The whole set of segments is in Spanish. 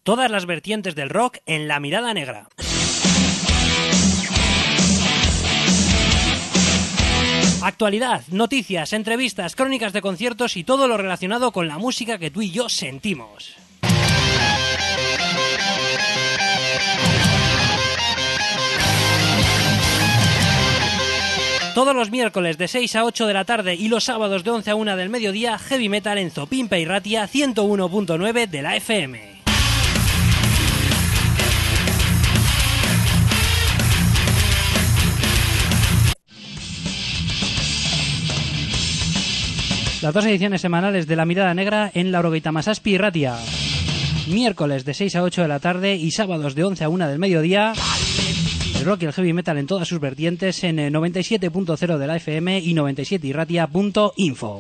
Todas las vertientes del rock en La Mirada Negra. Actualidad, noticias, entrevistas, crónicas de conciertos y todo lo relacionado con la música que tú y yo sentimos. Todos los miércoles de 6 a 8 de la tarde y los sábados de 11 a 1 del mediodía, Heavy Metal en Zopimpa y Ratia 101.9 de la FM. Las dos ediciones semanales de La Mirada Negra en la Orogeita Masaspi y Ratia. Miércoles de 6 a 8 de la tarde y sábados de 11 a 1 del mediodía. El rock y el heavy metal en todas sus vertientes en 97.0 de la FM y 97irratia.info.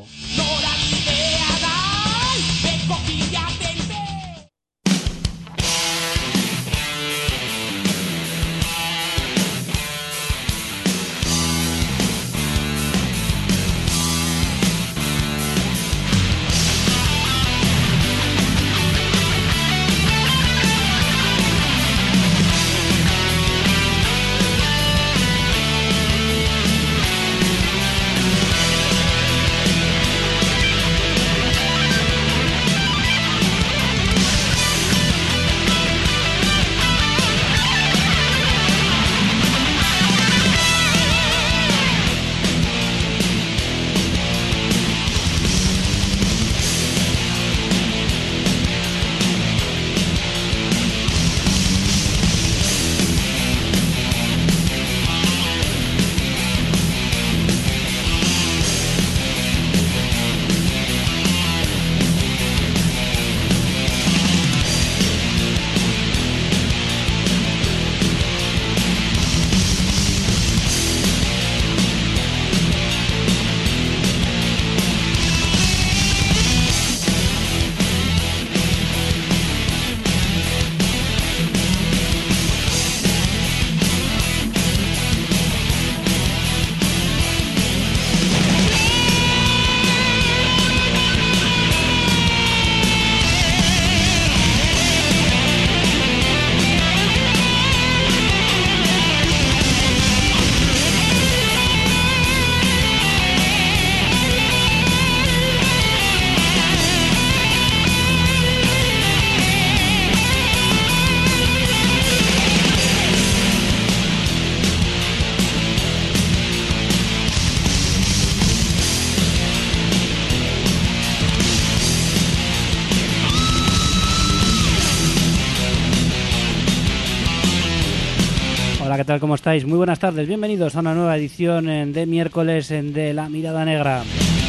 ¿Qué tal? ¿Cómo estáis? Muy buenas tardes, bienvenidos a una nueva edición de miércoles de La Mirada Negra,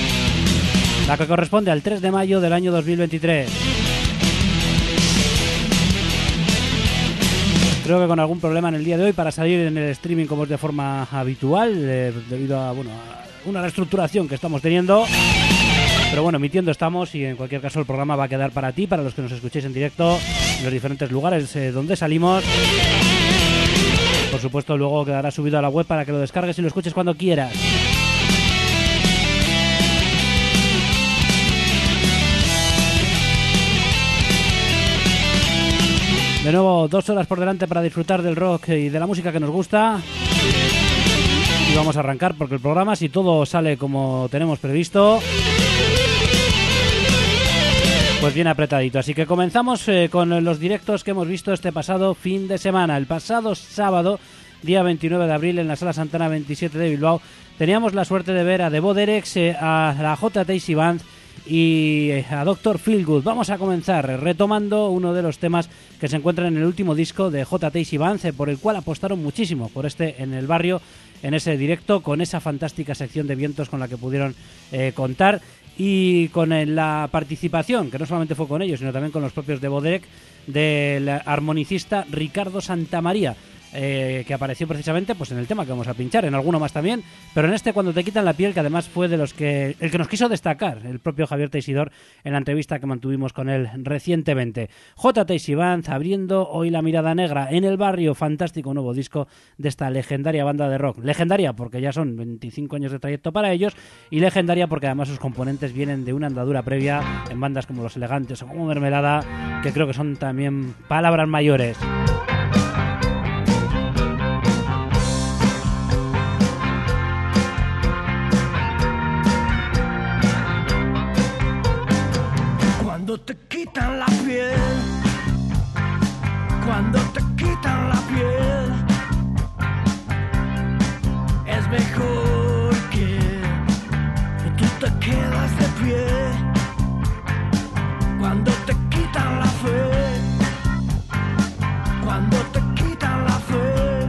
la que corresponde al 3 de mayo del año 2023. Creo que con algún problema en el día de hoy para salir en el streaming como es de forma habitual, debido a una reestructuración que estamos teniendo. Pero bueno, emitiendo estamos y en cualquier caso el programa va a quedar para ti, para los que nos escuchéis en directo en los diferentes lugares donde salimos. Por supuesto, luego quedará subido a la web para que lo descargues y lo escuches cuando quieras. De nuevo, 2 horas por delante para disfrutar del rock y de la música que nos gusta. Y vamos a arrancar porque el programa, si todo sale como tenemos previsto, pues bien apretadito. Así que comenzamos con los directos que hemos visto este pasado fin de semana. El pasado sábado, día 29 de abril, en la Sala Santana 27 de Bilbao, teníamos la suerte de ver a The Boderex, a la J.T.C. Band y a Dr. Feelgood. Vamos a comenzar retomando uno de los temas que se encuentran en el último disco de J.T.C. Band, por el cual apostaron muchísimo por en el barrio, en ese directo, con esa fantástica sección de vientos con la que pudieron contar. Y con la participación, que no solamente fue con ellos, sino también con los propios de Boderek, del armonicista Ricardo Santamaría, que apareció precisamente pues en el tema que vamos a pinchar, en alguno más también, pero en este Cuando te quitan la piel, que además fue de los que el que nos quiso destacar el propio Javier Teixidor en la entrevista que mantuvimos con él recientemente. J. Teixi Band abriendo hoy La mirada negra en el barrio, fantástico nuevo disco de esta legendaria banda de rock. Legendaria porque ya son 25 años de trayecto para ellos, y legendaria porque además sus componentes vienen de una andadura previa en bandas como Los Elegantes o como Mermelada, que creo que son también palabras mayores. Cuando te quitan la piel, cuando te quitan la piel, es mejor que tú te quedas de pie. Cuando te quitan la fe, cuando te quitan la fe,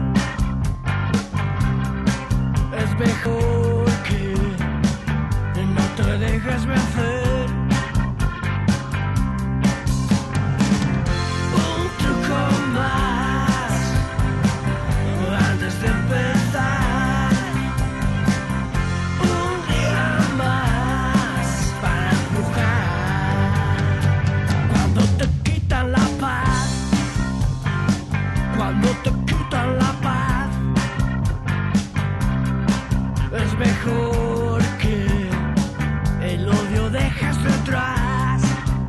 es mejor que no te dejes vencer. Mejor que el odio dejes detrás.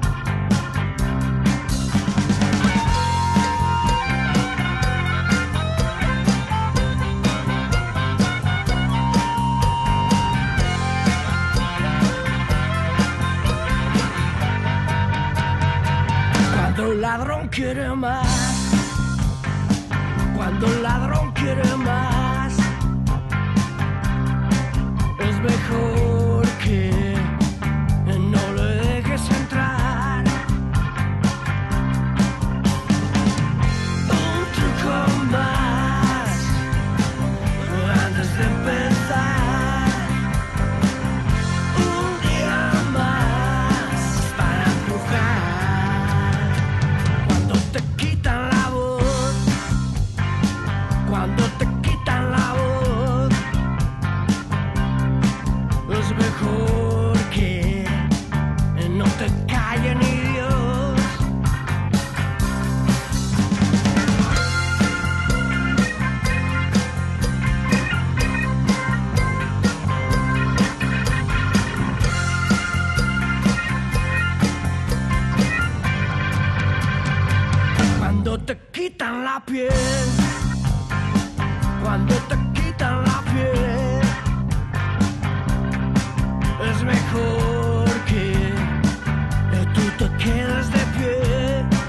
Cuando el ladrón quiere más, cuando el ladrón quiere más, es mejor que no le dejes entrar. Un truco más antes de empezar. Un día más para empujar. Cuando te quitan la voz, cuando te quitan la voz, es mejor que no te calle ni Dios. Cuando te quitan la piel, cuando te quitan la piel, es mejor que tú te quedes de pie.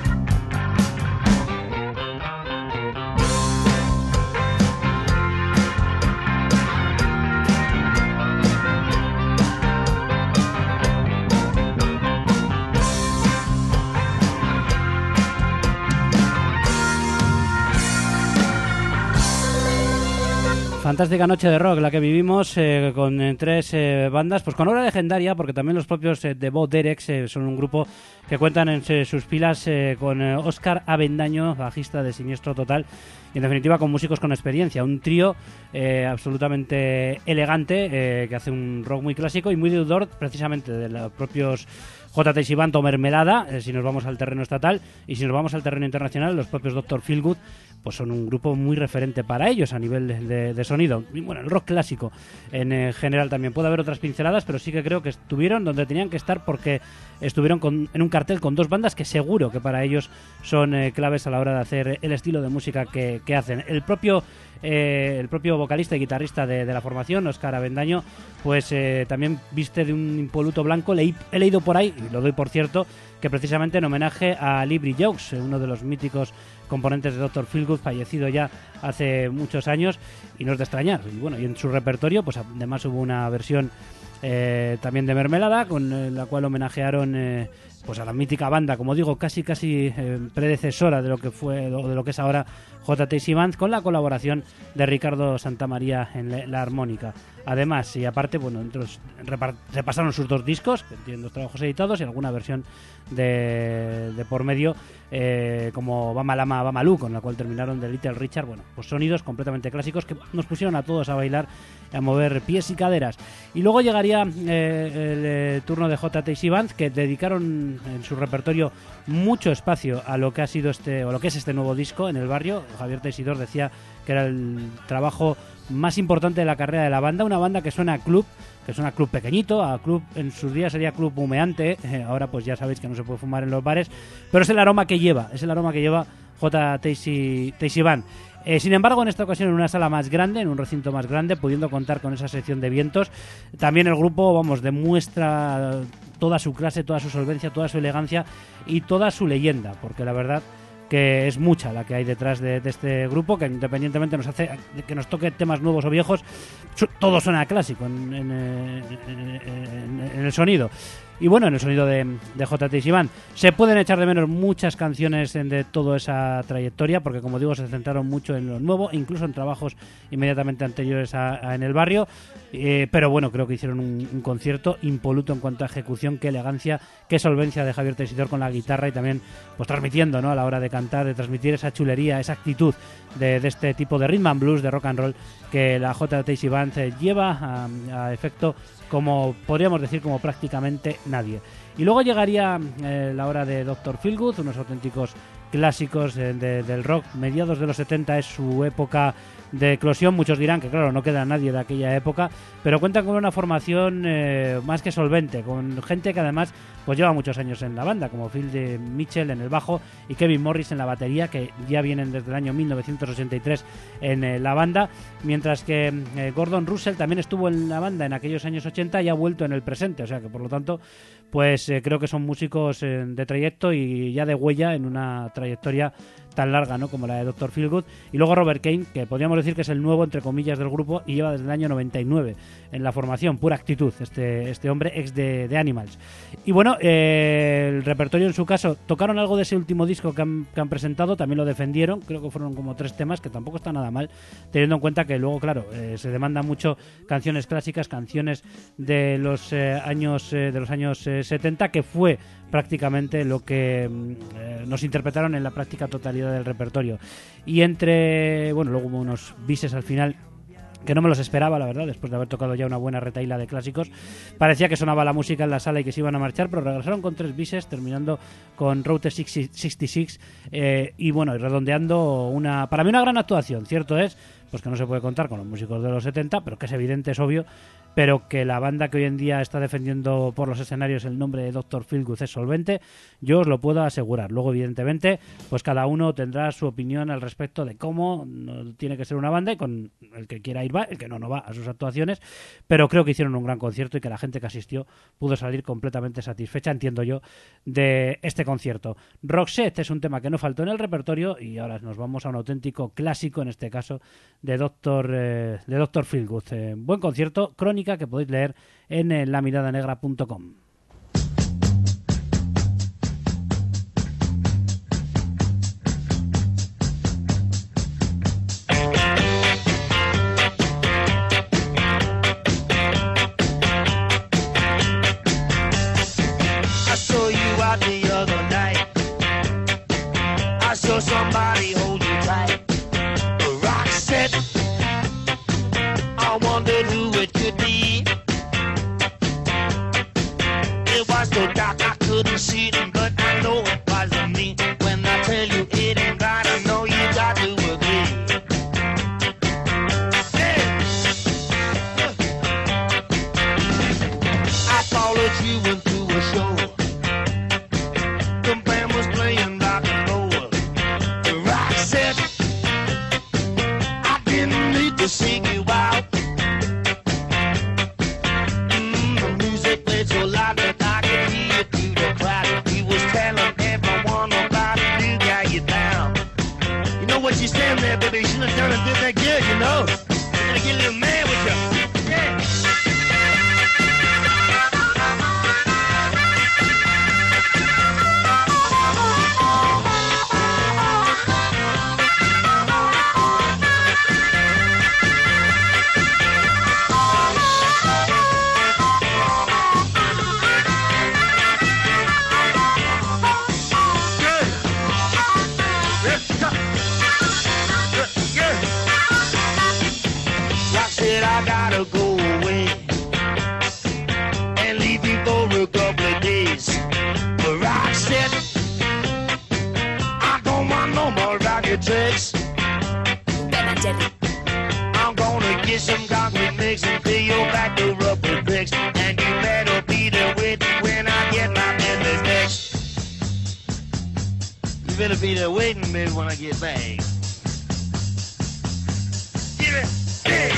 Fantástica noche de rock la que vivimos con tres bandas, pues con obra legendaria, porque también los propios de Bo Derek son un grupo que cuentan en sus filas con Óscar Avendaño, bajista de Siniestro Total, y en definitiva con músicos con experiencia, un trío absolutamente elegante que hace un rock muy clásico y muy deudor precisamente de los propios J. Teixi Band o Mermelada, si nos vamos al terreno estatal, y si nos vamos al terreno internacional, los propios Dr. Feelgood pues son un grupo muy referente para ellos a nivel de sonido. Y bueno, el rock clásico en general también. Puede haber otras pinceladas, pero sí que creo que estuvieron donde tenían que estar, porque estuvieron en un cartel con dos bandas que seguro que para ellos son claves a la hora de hacer el estilo de música que hacen. El propio vocalista y guitarrista de la formación, Óscar Avendaño, pues también viste de un impoluto blanco. He leído por ahí, y lo doy por cierto, que precisamente en homenaje a Lee Brijaux, uno de los míticos componentes de Dr. Feelgood, fallecido ya hace muchos años, y no es de extrañar. Y bueno, y en su repertorio pues además hubo una versión también de Mermelada, con la cual homenajearon pues a la mítica banda, como digo, casi predecesora de lo que fue o de lo que es ahora J. Teixi Band, con la colaboración de Ricardo Santamaría en la armónica. además. Y aparte, bueno, se pasaron sus 2 discos, que tienen 2 trabajos editados y alguna versión de por medio, como Bama Lama Bama Lu, con la cual terminaron de Little Richard. Bueno, pues sonidos completamente clásicos que nos pusieron a todos a bailar, a mover pies y caderas. Y luego llegaría el turno de J.T.C. Band, que dedicaron en su repertorio mucho espacio a lo que ha sido o lo que es este nuevo disco En el Barrio. Javier Teixidor decía que era el trabajo más importante de la carrera de la banda, una banda que suena a club pequeñito, a club en sus días sería club humeante, ahora pues ya sabéis que no se puede fumar en los bares, pero es el aroma que lleva J.T.C. Band. Sin embargo, en esta ocasión en una sala más grande, en un recinto más grande, pudiendo contar con esa sección de vientos, también el grupo, demuestra toda su clase, toda su solvencia, toda su elegancia y toda su leyenda, porque la verdad que es mucha la que hay detrás de este grupo, que independientemente que nos toque temas nuevos o viejos, todo suena clásico en el sonido. Y bueno, en el sonido de J.T.C. Band se pueden echar de menos muchas canciones de toda esa trayectoria, porque como digo, se centraron mucho en lo nuevo, incluso en trabajos inmediatamente anteriores a En el Barrio, pero bueno, creo que hicieron un concierto impoluto en cuanto a ejecución, qué elegancia, qué solvencia de Javier Teixidor con la guitarra y también pues transmitiendo, ¿no?, a la hora de cantar, de transmitir esa chulería, esa actitud de este tipo de rhythm and blues, de rock and roll, que la J.T.C. Band lleva a efecto, como podríamos decir, como prácticamente nadie. Y luego llegaría la hora de Dr. Feelgood, unos auténticos clásicos del rock. Mediados de los 70 es su época de eclosión. Muchos dirán que claro, no queda nadie de aquella época, pero cuentan con una formación más que solvente, con gente que además pues lleva muchos años en la banda, como Phil Mitchell en el bajo y Kevin Morris en la batería, que ya vienen desde el año 1983 en la banda, mientras que Gordon Russell también estuvo en la banda en aquellos años 80 y ha vuelto en el presente, o sea que por lo tanto pues creo que son músicos de trayecto y ya de huella en una trayectoria tan larga, ¿no?, como la de Dr. Feelgood. Y luego Robert Kane, que podríamos decir que es el nuevo, entre comillas, del grupo y lleva desde el año 99 en la formación. Pura actitud este hombre, ex de Animals. Y bueno, el repertorio en su caso, tocaron algo de ese último disco que han presentado, también lo defendieron, creo que fueron como 3 temas, que tampoco está nada mal, teniendo en cuenta que luego, claro, se demanda mucho canciones clásicas, canciones de los años 70, que fue prácticamente lo que nos interpretaron en la práctica totalidad del repertorio. Y luego hubo unos bises al final que no me los esperaba, la verdad, después de haber tocado ya una buena retahíla de clásicos. Parecía que sonaba la música en la sala y que se iban a marchar, pero regresaron con 3 bises, terminando con Route 66 y bueno, y redondeando para mí una gran actuación. Cierto es pues que no se puede contar con los músicos de los 70, pero que es evidente, es obvio, pero que la banda que hoy en día está defendiendo por los escenarios el nombre de Dr. Feelgood es solvente, yo os lo puedo asegurar. Luego, evidentemente, pues cada uno tendrá su opinión al respecto de cómo tiene que ser una banda, y con el que quiera ir va, el que no va a sus actuaciones, pero creo que hicieron un gran concierto y que la gente que asistió pudo salir completamente satisfecha, entiendo yo, de este concierto. Roxette es un tema que no faltó en el repertorio, y ahora nos vamos a un auténtico clásico, en este caso de Dr. Feelgood. Buen concierto, crónica que podéis leer en lamiradanegra.com. Somebody hold you tight. Roxette, I wondered who it could be. It was so dark I couldn't see them, but I know it wasn't me. When I tell you it ain't right, I know you got to agree. Hey. I followed you into a show. The band was playing rock and roll. To sing you out. The music played so loud that I could hear it through the crowd. He was telling everyone about it, you got you down. You know what you stand there, baby, you should have done it that good, you know. You're gonna get a little mad with you. Yeah. some concrete mix and fill your back door up with bricks. And you better be there with me when I get my business fixed. You better be there waiting for me when I get back. Give it, hey!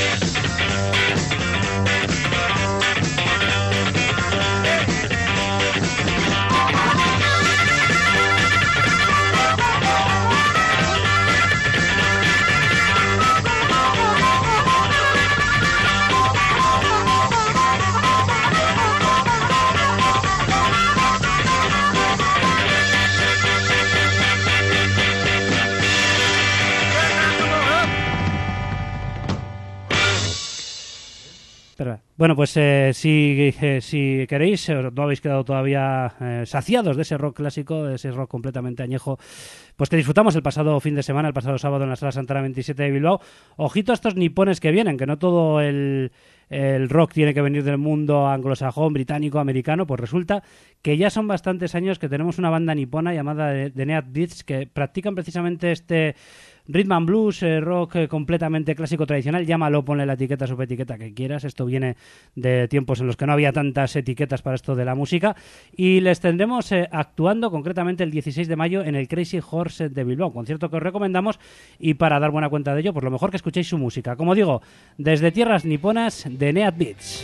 Bueno, pues si queréis, no habéis quedado todavía saciados de ese rock clásico, de ese rock completamente añejo, pues que disfrutamos el pasado fin de semana, el pasado sábado en la Sala Santana 27 de Bilbao. Ojito a estos nipones que vienen, que no todo el rock tiene que venir del mundo anglosajón, británico, americano. Pues resulta que ya son bastantes años que tenemos una banda nipona llamada The Neat Beats, que practican precisamente este rhythm and blues, rock completamente clásico tradicional. Llámalo, ponle la etiqueta, subetiqueta que quieras. Esto viene de tiempos en los que no había tantas etiquetas para esto de la música. Y les tendremos actuando concretamente el 16 de mayo en el Crazy Horse de Bilbao, concierto que os recomendamos. Y para dar buena cuenta de ello, pues lo mejor que escuchéis su música. Como digo, desde tierras niponas, The Neat Beats.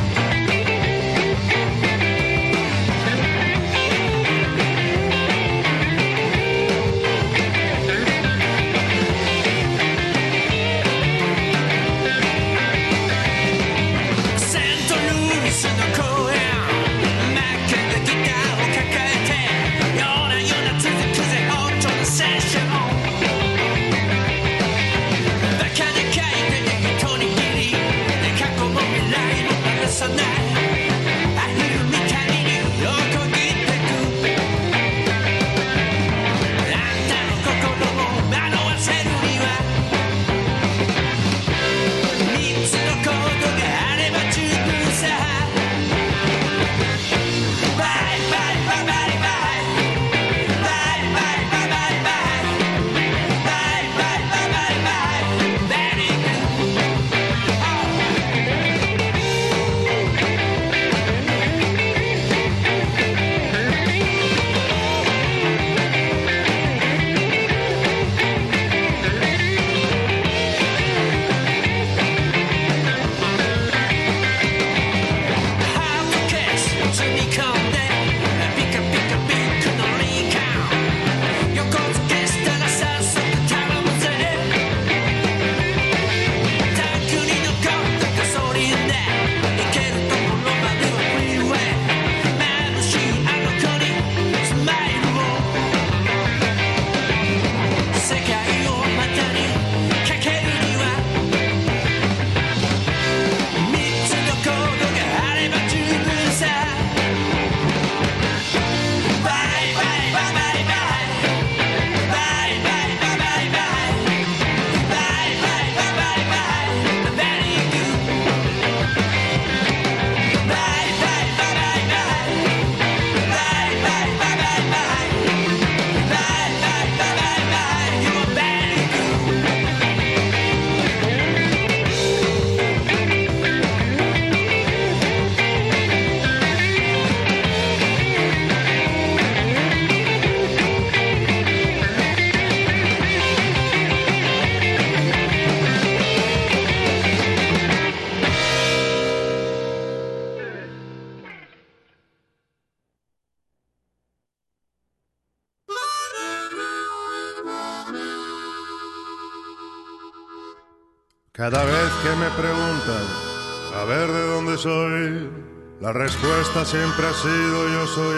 Cada vez que me preguntan a ver de dónde soy, la respuesta siempre ha sido yo soy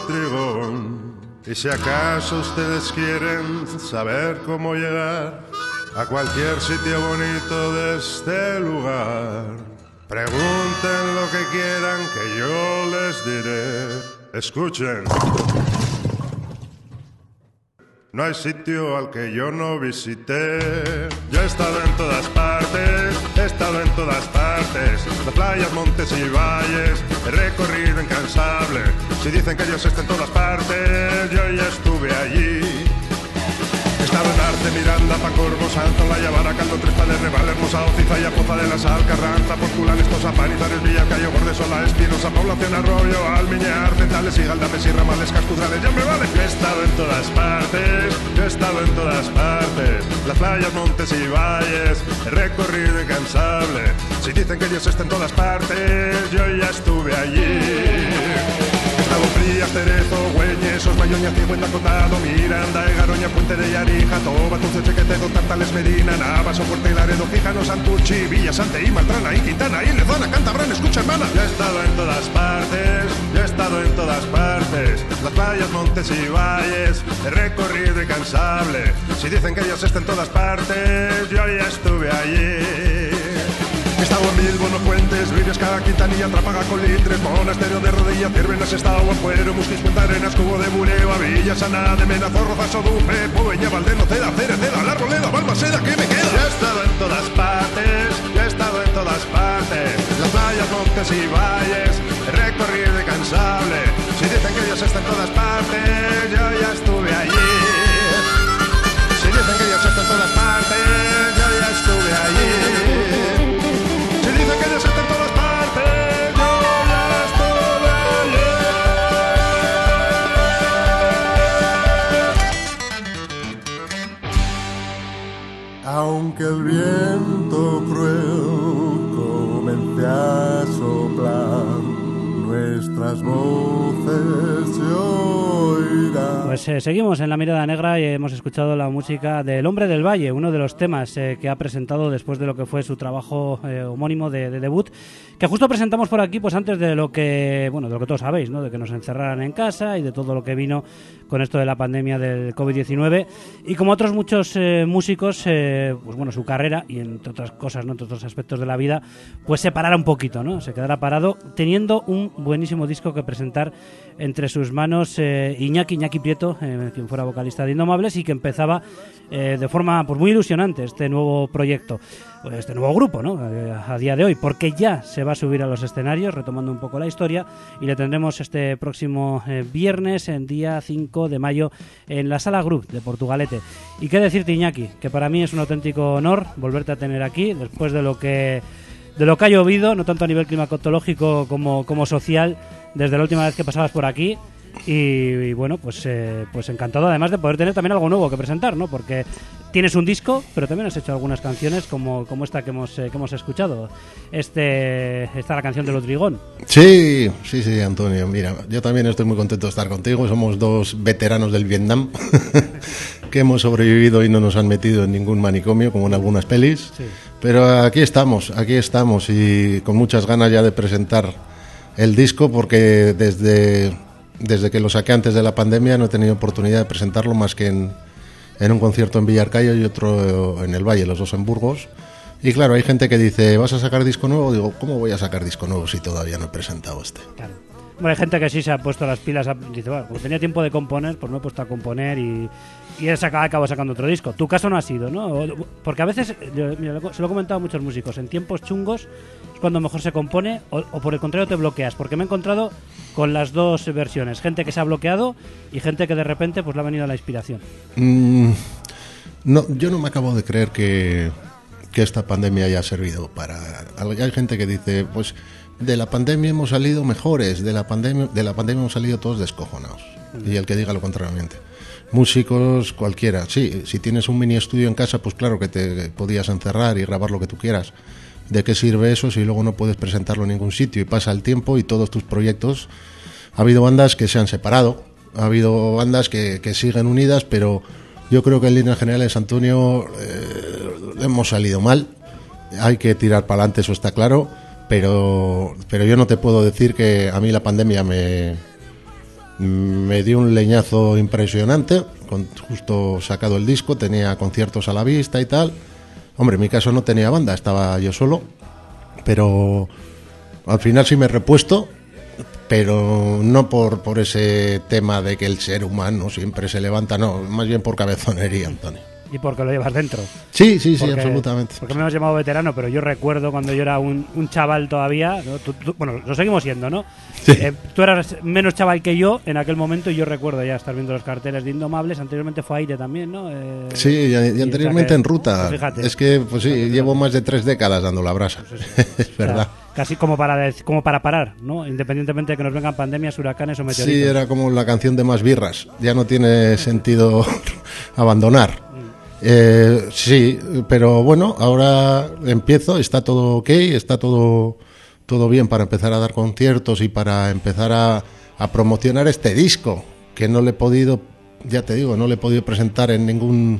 Autrigón. Y si acaso ustedes quieren saber cómo llegar a cualquier sitio bonito de este lugar, pregunten lo que quieran que yo les diré. Escuchen. No hay sitio al que yo no visité. Yo he estado en todas partes, he estado en todas partes. Las playas, montes y valles, he recorrido incansable. Si dicen que Dios está en todas partes, yo ya estuve allí. He estado en Arte, Miranda, Pacorbo, Santo, La Llavara, Caldo, Tres Pales, Reval, Hermosa, Ocizaya, Poza de la Sal, Carranza, Portulanes, Tosa, Panizares, Villacayo, Bordesola, Espinosa, Población, Arroyo, Almiñar, Centales, Galdapes y Ramales, Castudrales, ya me vale. Yo he estado en todas partes, yo he estado en todas partes, las playas, montes y valles, he recorrido incansable. Si dicen que Dios está en todas partes, yo ya estuve allí. Estado Frías, Cerezo, Güeñes, Osmayoña, Cigüenda, Condado, Miranda, Garoña, Puente de Yarija, Toba, Tuce, Chequetedo, Tartales, Medina, Navas, Soporte, Laredo, Quijano, Santurchi, Villa, Santeí, Maltrana, y Quintana, y Lezona, Cantabrán, escucha hermana. Yo he estado en todas partes, yo he estado en todas partes, las playas, montes y valles, he recorrido incansable. Si dicen que Dios está en todas partes, yo ya estuve allí. He estado en Bilbo, Fuentes, Briviesca, Quintanilla, Trápaga, Colindres, Monasterio de Rodilla, Ciervenas, Estado, Afuero, Musquis, Puente Arenas, Cubo de Bureba, Villa, Sana, de Mena, Zorroza, Sodupe, Poveña, Valdeno, Ceda, Cereceda, La Arboleda, Balmaseda, ¿qué me queda? Yo he estado en todas partes, yo he estado en todas partes, las playas, montes y valles, he recorrido incansable. Si dicen que Dios está en todas partes, yo ya estuve allí. Si dicen que Dios está en todas partes, yo ya estuve allí. Que Dios está en todas partes, yo ya estuve allí. Aunque el viento cruel comience a soplar, nuestras voces se oirán. Pues seguimos en La Mirada Negra y hemos escuchado la música del Hombre del Valle, uno de los temas que ha presentado después de lo que fue su trabajo homónimo de debut, que justo presentamos por aquí pues antes de lo que, bueno, de lo que todos sabéis, ¿no? De que nos encerraran en casa y de todo lo que vino con esto de la pandemia del COVID-19. Y como otros muchos músicos, pues bueno, su carrera y entre otras cosas, ¿no? Entre otros aspectos de la vida, pues se parara un poquito, ¿no? Se quedara parado teniendo un buenísimo disco que presentar entre sus manos, Iñaki Prieto, quien fuera vocalista de Indomables y que empezaba de forma pues muy ilusionante este nuevo proyecto, este nuevo grupo, ¿no? A día de hoy, porque ya se va a subir a los escenarios, retomando un poco la historia, y le tendremos este próximo viernes, en día 5 de mayo, en la Sala Group de Portugalete. Y qué decirte, Iñaki, que para mí es un auténtico honor volverte a tener aquí, después de lo que ha llovido, no tanto a nivel climatológico como social, desde la última vez que pasabas por aquí. Y bueno, pues encantado además de poder tener también algo nuevo que presentar, ¿no? Porque tienes un disco, pero también has hecho algunas canciones como esta que hemos escuchado. Esta la canción de Lotrigón. Sí, Antonio. Mira, yo también estoy muy contento de estar contigo. Somos dos veteranos del Vietnam que hemos sobrevivido y no nos han metido en ningún manicomio como en algunas pelis. Sí. Pero aquí estamos y con muchas ganas ya de presentar el disco, porque desde que lo saqué antes de la pandemia no he tenido oportunidad de presentarlo más que en un concierto en Villarcayo y otro en el Valle, los dos en Burgos. Y claro, hay gente que dice, ¿vas a sacar disco nuevo? Digo, ¿cómo voy a sacar disco nuevo si todavía no he presentado este? Claro. Bueno, hay gente que sí se ha puesto las pilas, dice, bueno, como tenía tiempo de componer, pues me he puesto a componer y acabo sacando otro disco. Tu caso no ha sido, ¿no? Porque a veces, mira, se lo he comentado a muchos músicos, en tiempos chungos es cuando mejor se compone o por el contrario te bloqueas, porque me he encontrado con las dos versiones, gente que se ha bloqueado y gente que de repente pues le ha venido la inspiración. No, yo no me acabo de creer que esta pandemia haya servido para... Hay gente que dice, pues de la pandemia hemos salido mejores, de la pandemia hemos salido todos descojonados. Y el que diga lo contrariamente. Músicos cualquiera, sí, si tienes un mini estudio en casa, pues claro que te podías encerrar y grabar lo que tú quieras. ¿De qué sirve eso si luego no puedes presentarlo en ningún sitio y pasa el tiempo y todos tus proyectos? Ha habido bandas que se han separado, ha habido bandas que siguen unidas, pero yo creo que en líneas generales, Antonio, hemos salido mal. Hay que tirar para adelante, eso está claro, pero yo no te puedo decir que a mí la pandemia me dio un leñazo impresionante, con justo sacado el disco, tenía conciertos a la vista y tal. Hombre, en mi caso no tenía banda, estaba yo solo, pero al final sí me he repuesto, pero no por ese tema de que el ser humano siempre se levanta, no, más bien por cabezonería, Antonio. Y porque lo llevas dentro. Sí, sí, sí, Porque- absolutamente. Porque me has llamado veterano, pero yo recuerdo cuando yo era un chaval todavía, ¿no? Bueno, lo seguimos siendo, ¿no? Sí. Tú eras menos chaval que yo en aquel momento y yo recuerdo ya estar viendo los carteles de Indomables. Anteriormente fue Aire también, ¿no? Sí, y o anteriormente sea que, en ruta. pues fíjate. Es que, pues sí, llevo más de 3 décadas dando la brasa. Es verdad. O sea, casi como para parar, ¿no? Independientemente de que nos vengan pandemias, huracanes o meteoritos. Sí, era como la canción de Más Birras. Ya no tiene sentido abandonar. Sí, pero bueno, ahora empiezo, está todo ok, está todo bien para empezar a dar conciertos y para empezar a promocionar este disco, que no le he podido, ya te digo, no le he podido presentar en ningún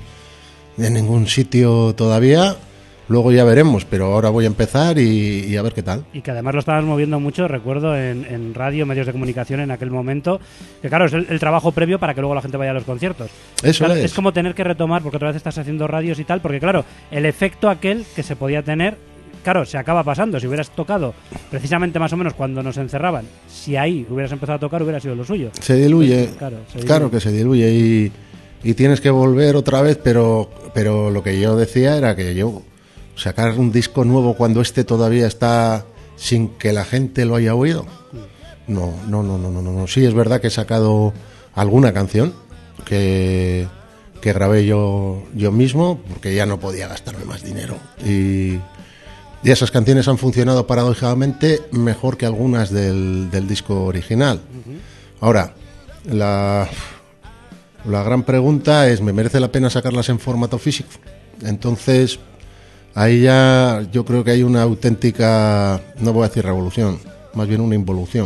sitio todavía. Luego ya veremos, pero ahora voy a empezar y a ver qué tal. Y que además lo estabas moviendo mucho, recuerdo, en radio, medios de comunicación en aquel momento. Que claro, es el trabajo previo para que luego la gente vaya a los conciertos. Eso Claro, es. es como tener que retomar, porque otra vez estás haciendo radios y tal, porque claro, el efecto aquel que se podía tener, claro, se acaba pasando. Si hubieras tocado precisamente más o menos cuando nos encerraban, si ahí hubieras empezado a tocar, hubiera sido lo suyo. Se diluye, Claro, se diluye. claro que se diluye y tienes que volver otra vez, pero lo que yo decía era que yo sacar un disco nuevo cuando este todavía está sin que la gente lo haya oído. No. Sí, es verdad que he sacado alguna canción que grabé yo mismo, porque ya no podía gastarme más dinero. Y esas canciones han funcionado paradójicamente mejor que algunas del disco original. Ahora, la gran pregunta es, ¿me merece la pena sacarlas en formato físico? Entonces, ahí ya yo creo que hay una auténtica, no voy a decir revolución, más bien una involución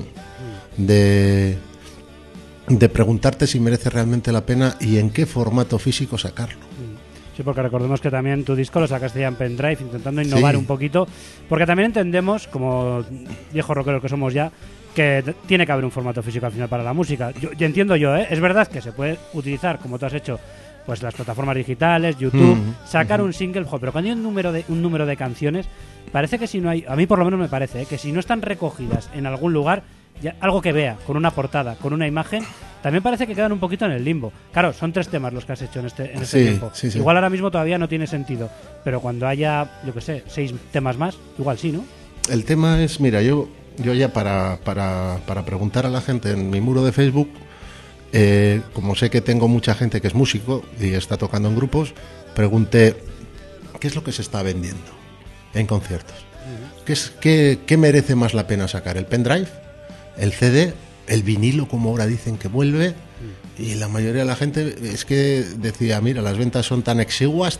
de preguntarte si merece realmente la pena y en qué formato físico sacarlo. Sí, porque recordemos que también tu disco lo sacaste ya en pendrive, intentando innovar Sí. un poquito, porque también entendemos, como viejos rockeros que somos ya, que tiene que haber un formato físico al final para la música. Yo entiendo yo, ¿eh? Es verdad que se puede utilizar, como tú has hecho, pues las plataformas digitales, YouTube, sacar un single, pero cuando hay un número de canciones, parece que si no hay, a mí por lo menos me parece, que si no están recogidas en algún lugar, ya, algo que vea, con una portada, con una imagen, también parece que quedan un poquito en el limbo. Claro, son 3 temas los que has hecho en este Sí, tiempo. sí, sí. Igual ahora mismo todavía no tiene sentido, pero cuando haya, yo que sé, 6 temas más, igual sí, ¿no? El tema es, mira, yo ya para preguntar a la gente en mi muro de Facebook, como sé que tengo mucha gente que es músico y está tocando en grupos, pregunté ¿qué es lo que se está vendiendo en conciertos? ¿Qué merece más la pena sacar? ¿El pendrive? ¿El CD? ¿El vinilo, como ahora dicen que vuelve? Y la mayoría de la gente es que decía, mira, las ventas son tan exiguas,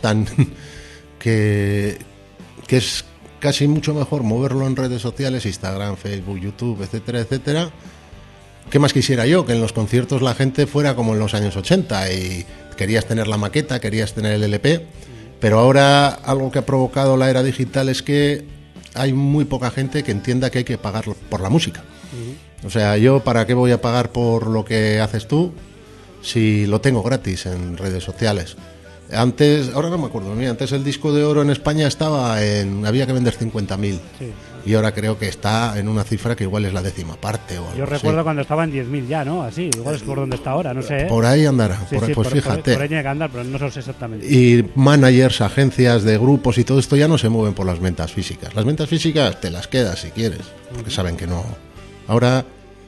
que es casi mucho mejor moverlo en redes sociales, Instagram, Facebook, YouTube, etcétera, etcétera. ¿Qué más quisiera yo? Que en los conciertos la gente fuera como en los años 80 y querías tener la maqueta, querías tener el LP, pero ahora algo que ha provocado la era digital es que hay muy poca gente que entienda que hay que pagar por la música. O sea, yo ¿para qué voy a pagar por lo que haces tú si lo tengo gratis en redes sociales? Antes, ahora no me acuerdo, mira, antes el disco de oro en España había que vender 50.000 Sí. y ahora creo que está en una cifra que igual es la 10ª parte o algo Yo así. recuerdo cuando estaba en 10.000 ya, ¿no? Así, igual es por donde está ahora, no sé. ¿eh? Por ahí andará, Sí, sí, pues fíjate. por ahí tiene que andar, pero no lo sé exactamente. Y managers, agencias de grupos y todo esto ya no se mueven por las ventas físicas. Las ventas físicas te las quedas si quieres, porque saben que no. Ahora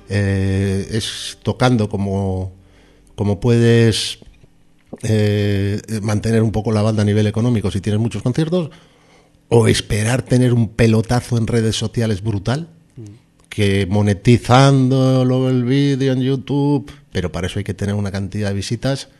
es tocando como puedes mantener un poco la banda a nivel económico si tienes muchos conciertos, o esperar tener un pelotazo en redes sociales brutal, que monetizando luego el vídeo en YouTube, pero para eso hay que tener una cantidad de visitas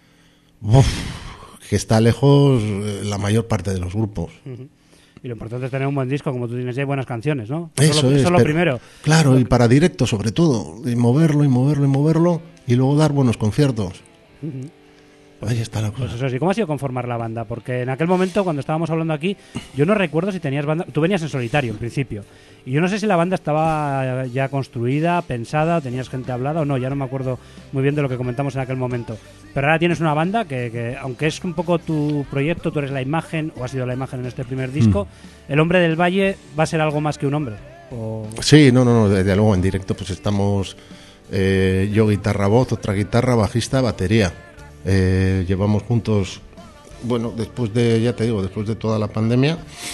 que está lejos la mayor parte de los grupos. Y lo importante es tener un buen disco, como tú tienes ya, y buenas canciones, ¿no? Eso es lo pero- primero. Claro, y para directo sobre todo, y moverlo, y luego dar buenos conciertos. Ahí está la Pues cosa. eso sí, ¿cómo ha sido conformar la banda? Porque en aquel momento, cuando estábamos hablando aquí, yo no recuerdo si tenías banda. Tú venías en solitario, en principio. Y yo no sé si la banda estaba ya construida, pensada, tenías gente hablada o no. Ya no me acuerdo muy bien de lo que comentamos en aquel momento. Pero ahora tienes una banda que aunque es un poco tu proyecto, tú eres la imagen, o has sido la imagen en este primer disco, el hombre del Valle va a ser algo más que un hombre. Sí, no, desde luego en directo pues estamos yo guitarra, voz, otra guitarra, bajista, batería. Llevamos juntos bueno, después de toda la pandemia,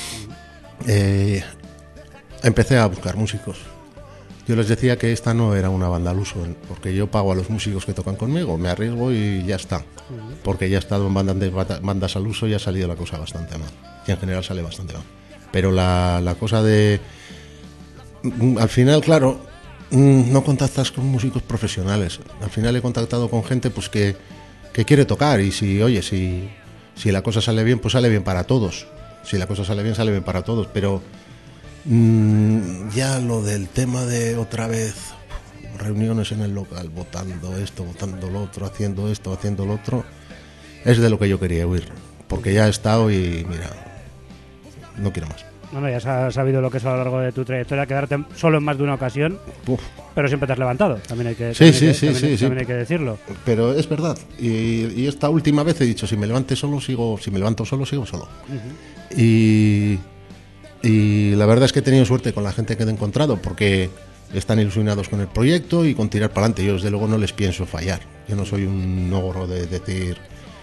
empecé a buscar músicos. Yo les decía que esta no era una banda al uso, porque yo pago a los músicos que tocan conmigo, me arriesgo y ya está. Porque ya he estado en bandas al uso y ha salido la cosa bastante mal. Y en general sale bastante mal. Pero la cosa de... Al final, claro, no contactas con músicos profesionales. Al final he contactado con gente pues que quiere tocar y si la cosa sale bien, pues sale bien para todos. Si la cosa sale bien para todos. Pero ya lo del tema de otra vez reuniones en el local, votando esto, votando lo otro, haciendo esto, haciendo lo otro, es de lo que yo quería huir. Porque ya he estado y mira, no quiero más. Bueno, ya has sabido lo que es a lo largo de tu trayectoria, quedarte solo en más de una ocasión, pero siempre te has levantado, también hay que decirlo. Pero es verdad, y esta última vez he dicho, si me levanto solo, sigo solo. Y la verdad es que he tenido suerte con la gente que he encontrado, porque están ilusionados con el proyecto y con tirar para adelante. Yo desde luego no les pienso fallar, yo no soy un ogro de decir...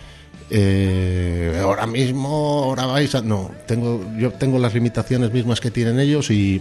ahora mismo, ahora vais a... No, yo tengo las limitaciones mismas que tienen ellos y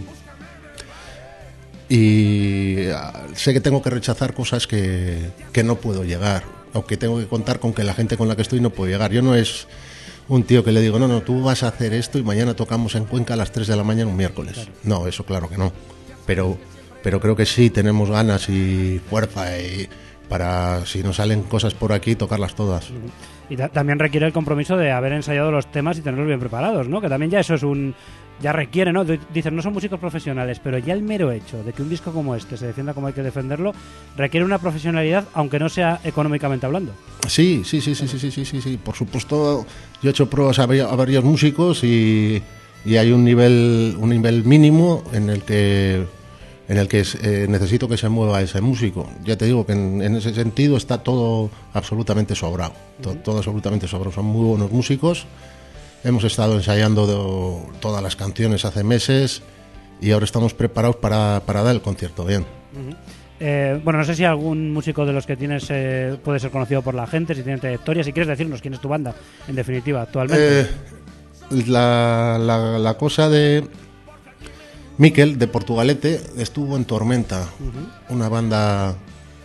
sé que tengo que rechazar cosas que no puedo llegar, o que tengo que contar con que la gente con la que estoy no puede llegar. Yo no es un tío que le digo, no, tú vas a hacer esto y mañana tocamos en Cuenca a las 3 de la mañana un miércoles. Claro. No, eso claro que no. Pero creo que sí tenemos ganas y fuerza y para, si nos salen cosas por aquí, tocarlas todas. Y también requiere el compromiso de haber ensayado los temas y tenerlos bien preparados, ¿no? Que también ya eso es ya requiere, ¿no? Dicen, no son músicos profesionales, pero ya el mero hecho de que un disco como este se defienda como hay que defenderlo requiere una profesionalidad, aunque no sea económicamente hablando. Sí, por supuesto. Yo he hecho pruebas a varios músicos y hay un nivel mínimo en el que necesito que se mueva ese músico. Ya te digo que en ese sentido está todo absolutamente sobrado. Todo absolutamente sobrado. Son muy buenos músicos. Hemos estado ensayando todas las canciones hace meses y ahora estamos preparados para dar el concierto bien. Bueno, no sé si algún músico de los que tienes puede ser conocido por la gente, si tiene trayectoria, si quieres decirnos quién es tu banda, en definitiva, actualmente. La cosa de... Miquel, de Portugalete, estuvo en Tormenta, una banda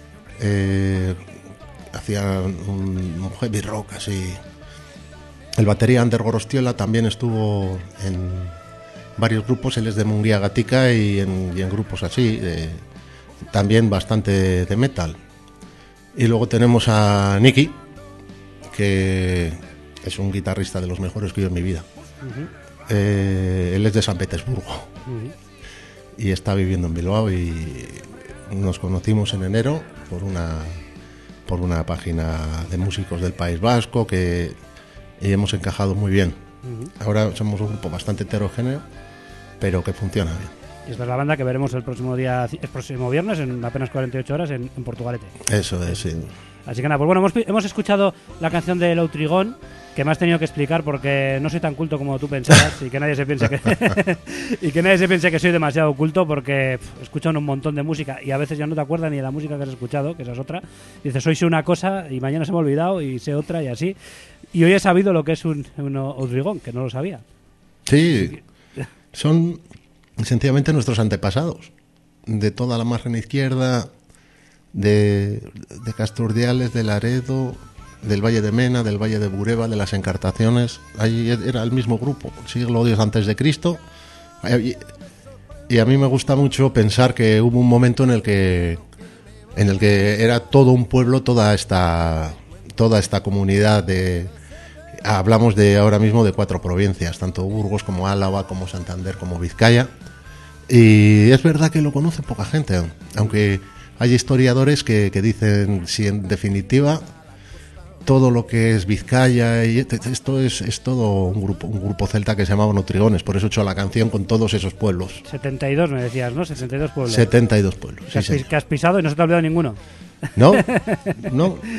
hacía un heavy rock así. El batería Ander Gorostiola también estuvo en varios grupos, él es de Munguía Gatica y en grupos así, también bastante de metal. Y luego tenemos a Nicky, que es un guitarrista de los mejores que yo en mi vida. Él es de San Petersburgo y está viviendo en Bilbao y nos conocimos en enero por una página de músicos del País Vasco y hemos encajado muy bien. Ahora somos un grupo bastante heterogéneo, pero que funciona bien. Y esta es la banda que veremos el próximo viernes, en apenas 48 horas, en Portugalete. Eso es, sí. Así que nada, pues bueno, hemos escuchado la canción de Loutrigón, que me has tenido que explicar porque no soy tan culto como tú pensabas y que nadie se piense que soy demasiado culto, porque escuchan un montón de música y a veces ya no te acuerdas ni de la música que has escuchado, que esa es otra. Dices, hoy sé una cosa y mañana se me ha olvidado y sé otra y así. Y hoy he sabido lo que es un Loutrigón, que no lo sabía. Sí, son sencillamente nuestros antepasados, de toda la margen izquierda, de Casturdiales, de Laredo, del Valle de Mena, del Valle de Bureba, de las Encartaciones. Ahí era el mismo grupo, siglo X antes de Cristo. Y a mí me gusta mucho pensar que hubo un momento en el que era todo un pueblo, toda esta comunidad de... Hablamos de ahora mismo de 4 provincias, tanto Burgos como Álava, como Santander, como Vizcaya. Y es verdad que lo conoce poca gente, aunque hay historiadores que dicen, si en definitiva todo lo que es Vizcaya y esto es todo un grupo celta que se llamaba Loutrigones, por eso he hecho la canción con todos esos pueblos. 72 me decías, ¿no? 72 pueblos. 72 pueblos. Que has pisado y no se te ha olvidado ninguno. No.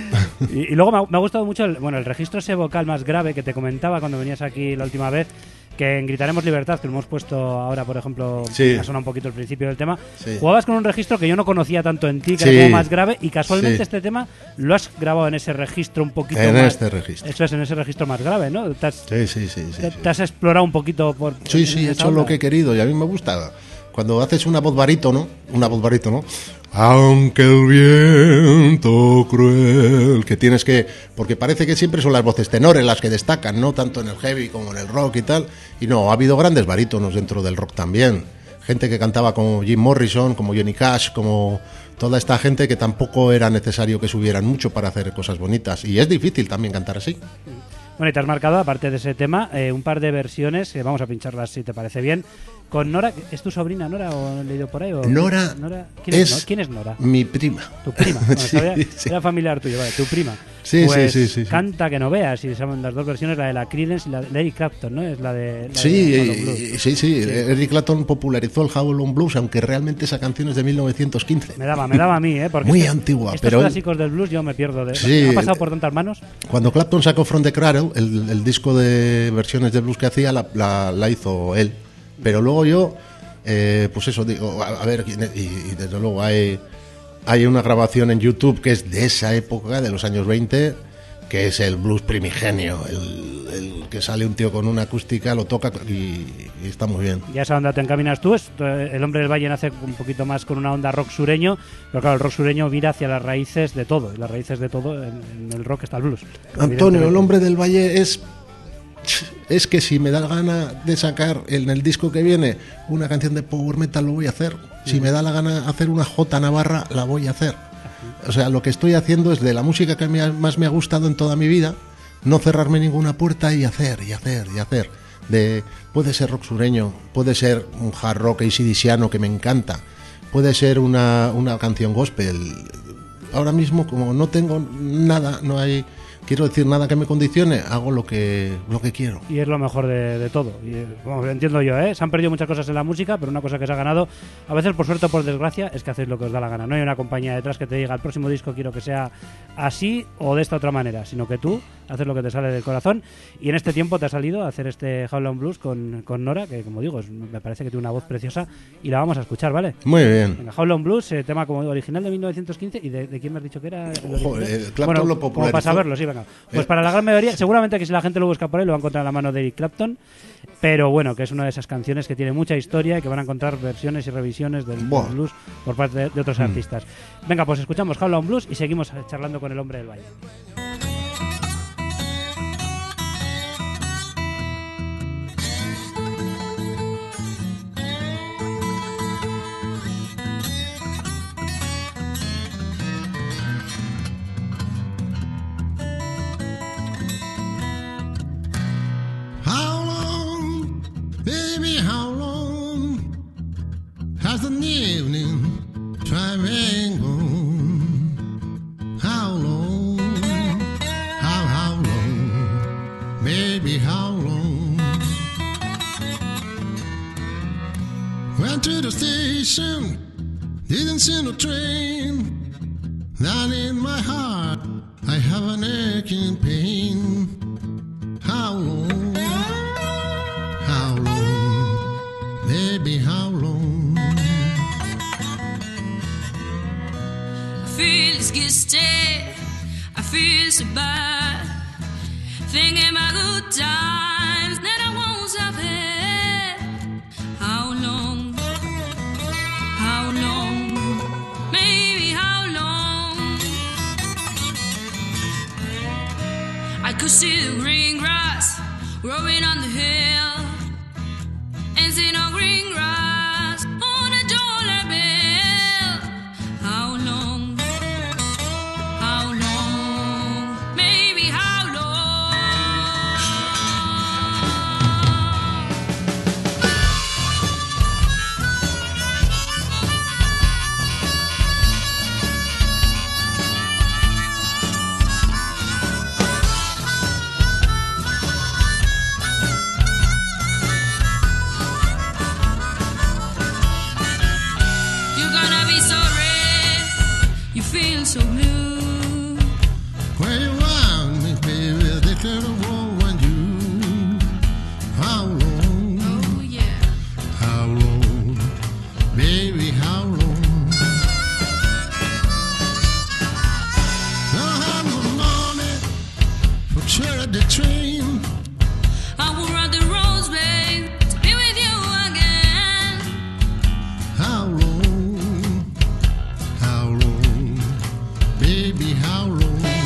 Y luego me ha gustado mucho el registro ese vocal más grave que te comentaba cuando venías aquí la última vez, que en Gritaremos Libertad, que lo hemos puesto ahora, por ejemplo, Sí. ha sonado un poquito el principio del tema, Sí. jugabas con un registro que yo no conocía tanto en ti, que Sí. era como más grave, y casualmente Sí. este tema lo has grabado en ese registro un poquito En más... este registro. Eso es, en ese registro más grave, ¿no? Te has, Sí. te has explorado un poquito por... Sí, en he esa hecho lo onda. que he querido y a mí me gusta. Cuando haces una voz barítono, aunque el viento cruel, que tienes que... Porque parece que siempre son las voces tenores las que destacan, no tanto en el heavy como en el rock y tal. Y no, ha habido grandes barítonos dentro del rock también. Gente que cantaba como Jim Morrison, como Johnny Cash, como toda esta gente que tampoco era necesario que subieran mucho para hacer cosas bonitas. Y es difícil también cantar así. Bueno, y te has marcado, aparte de ese tema, un par de versiones, vamos a pincharlas si te parece bien, con Nora. ¿Es tu sobrina Nora o he leído por ahí? O Nora ¿Quién es ¿Quién es Nora? mi prima. Tu prima. Bueno, Sí, sabía- sí. Era familiar tuyo, vale, tu prima. Sí, Pues sí. canta que no veas, y son las dos versiones, la de la Creedence y la de Eric Clapton, ¿no? Es la de... Sí, Hollow Blues. sí. Eric Clapton popularizó el Howlin' Blues, aunque realmente esa canción es de 1915. Me daba a mí, ¿eh? Porque Muy estos- antigua, estos pero él- clásicos del blues yo me pierdo de... Sí, ¿Ha pasado por tantas manos? Cuando Clapton sacó From the Cradle, el disco de versiones de blues que hacía, la hizo él. Pero luego yo, pues eso, digo, a ver, y desde luego hay una grabación en YouTube que es de esa época, de los años 20, que es el blues primigenio, el que sale un tío con una acústica, lo toca y está muy bien. Ya es a dónde te encaminas tú. El Hombre del Valle nace un poquito más con una onda rock sureño, pero claro, el rock sureño mira hacia las raíces de todo, y las raíces de todo en el rock está el blues. Antonio, el Evidentemente. Hombre del Valle es que si me da la gana de sacar en el disco que viene una canción de power metal, lo voy a hacer. Si me da la gana hacer una J Navarra, la voy a hacer. O sea, lo que estoy haciendo es de la música que más me ha gustado en toda mi vida, no cerrarme ninguna puerta y hacer. Puede ser rock sureño, puede ser un hard rock AC/DCiano que me encanta, puede ser una canción gospel. Ahora mismo, como no tengo nada, no hay, quiero decir, nada que me condicione, hago lo que quiero. Y es lo mejor de todo. Y, vamos, lo entiendo yo, ¿eh? Se han perdido muchas cosas en la música, pero una cosa que se ha ganado, a veces por suerte o por desgracia, es que hacéis lo que os da la gana. No hay una compañía detrás que te diga el próximo disco quiero que sea así o de esta otra manera, sino que tú haces lo que te sale del corazón. Y en este tiempo te ha salido a hacer este Howlin' Blues con Nora, que como digo, me parece que tiene una voz preciosa y la vamos a escuchar, ¿vale? Muy bien. Venga, Howlin' Blues, tema como digo, original de 1915. ¿Y de quién me has dicho que era? El Ojo, original? Clapton Bueno, lo como popularizó. para saberlo, sí, venga. Pues para la gran mayoría, seguramente que si la gente lo busca por ahí lo va a encontrar en la mano de Eric Clapton, pero bueno, que es una de esas canciones que tiene mucha historia y que van a encontrar versiones y revisiones del Buah. blues por parte de otros artistas. Venga, pues escuchamos Howlin' Blues y seguimos charlando con el Hombre del Valle. How long, baby, how long has an evening traveling on? How long, how long, baby, how long? Went to the station, didn't see no train. Down in my heart, I have an aching pain. How long, baby, how long? I feel disgusted, I feel so bad, thinking my good times that I won't stop it. How long, maybe how long? I could see the green grass growing on the hill, and see no green grass on a dollar bill. How long, maybe how long? train. I will ride the roads, babe, to be with you again. How long, baby, how long?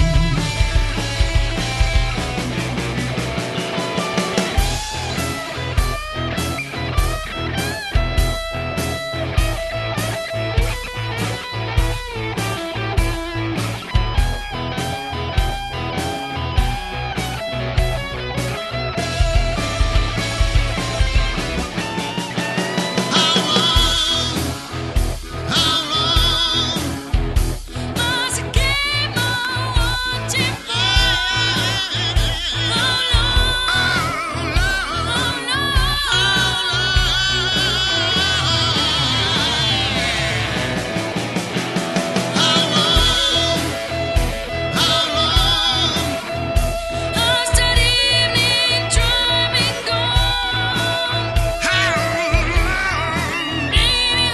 Must keep on watching for how how's that evening driving gone? Baby,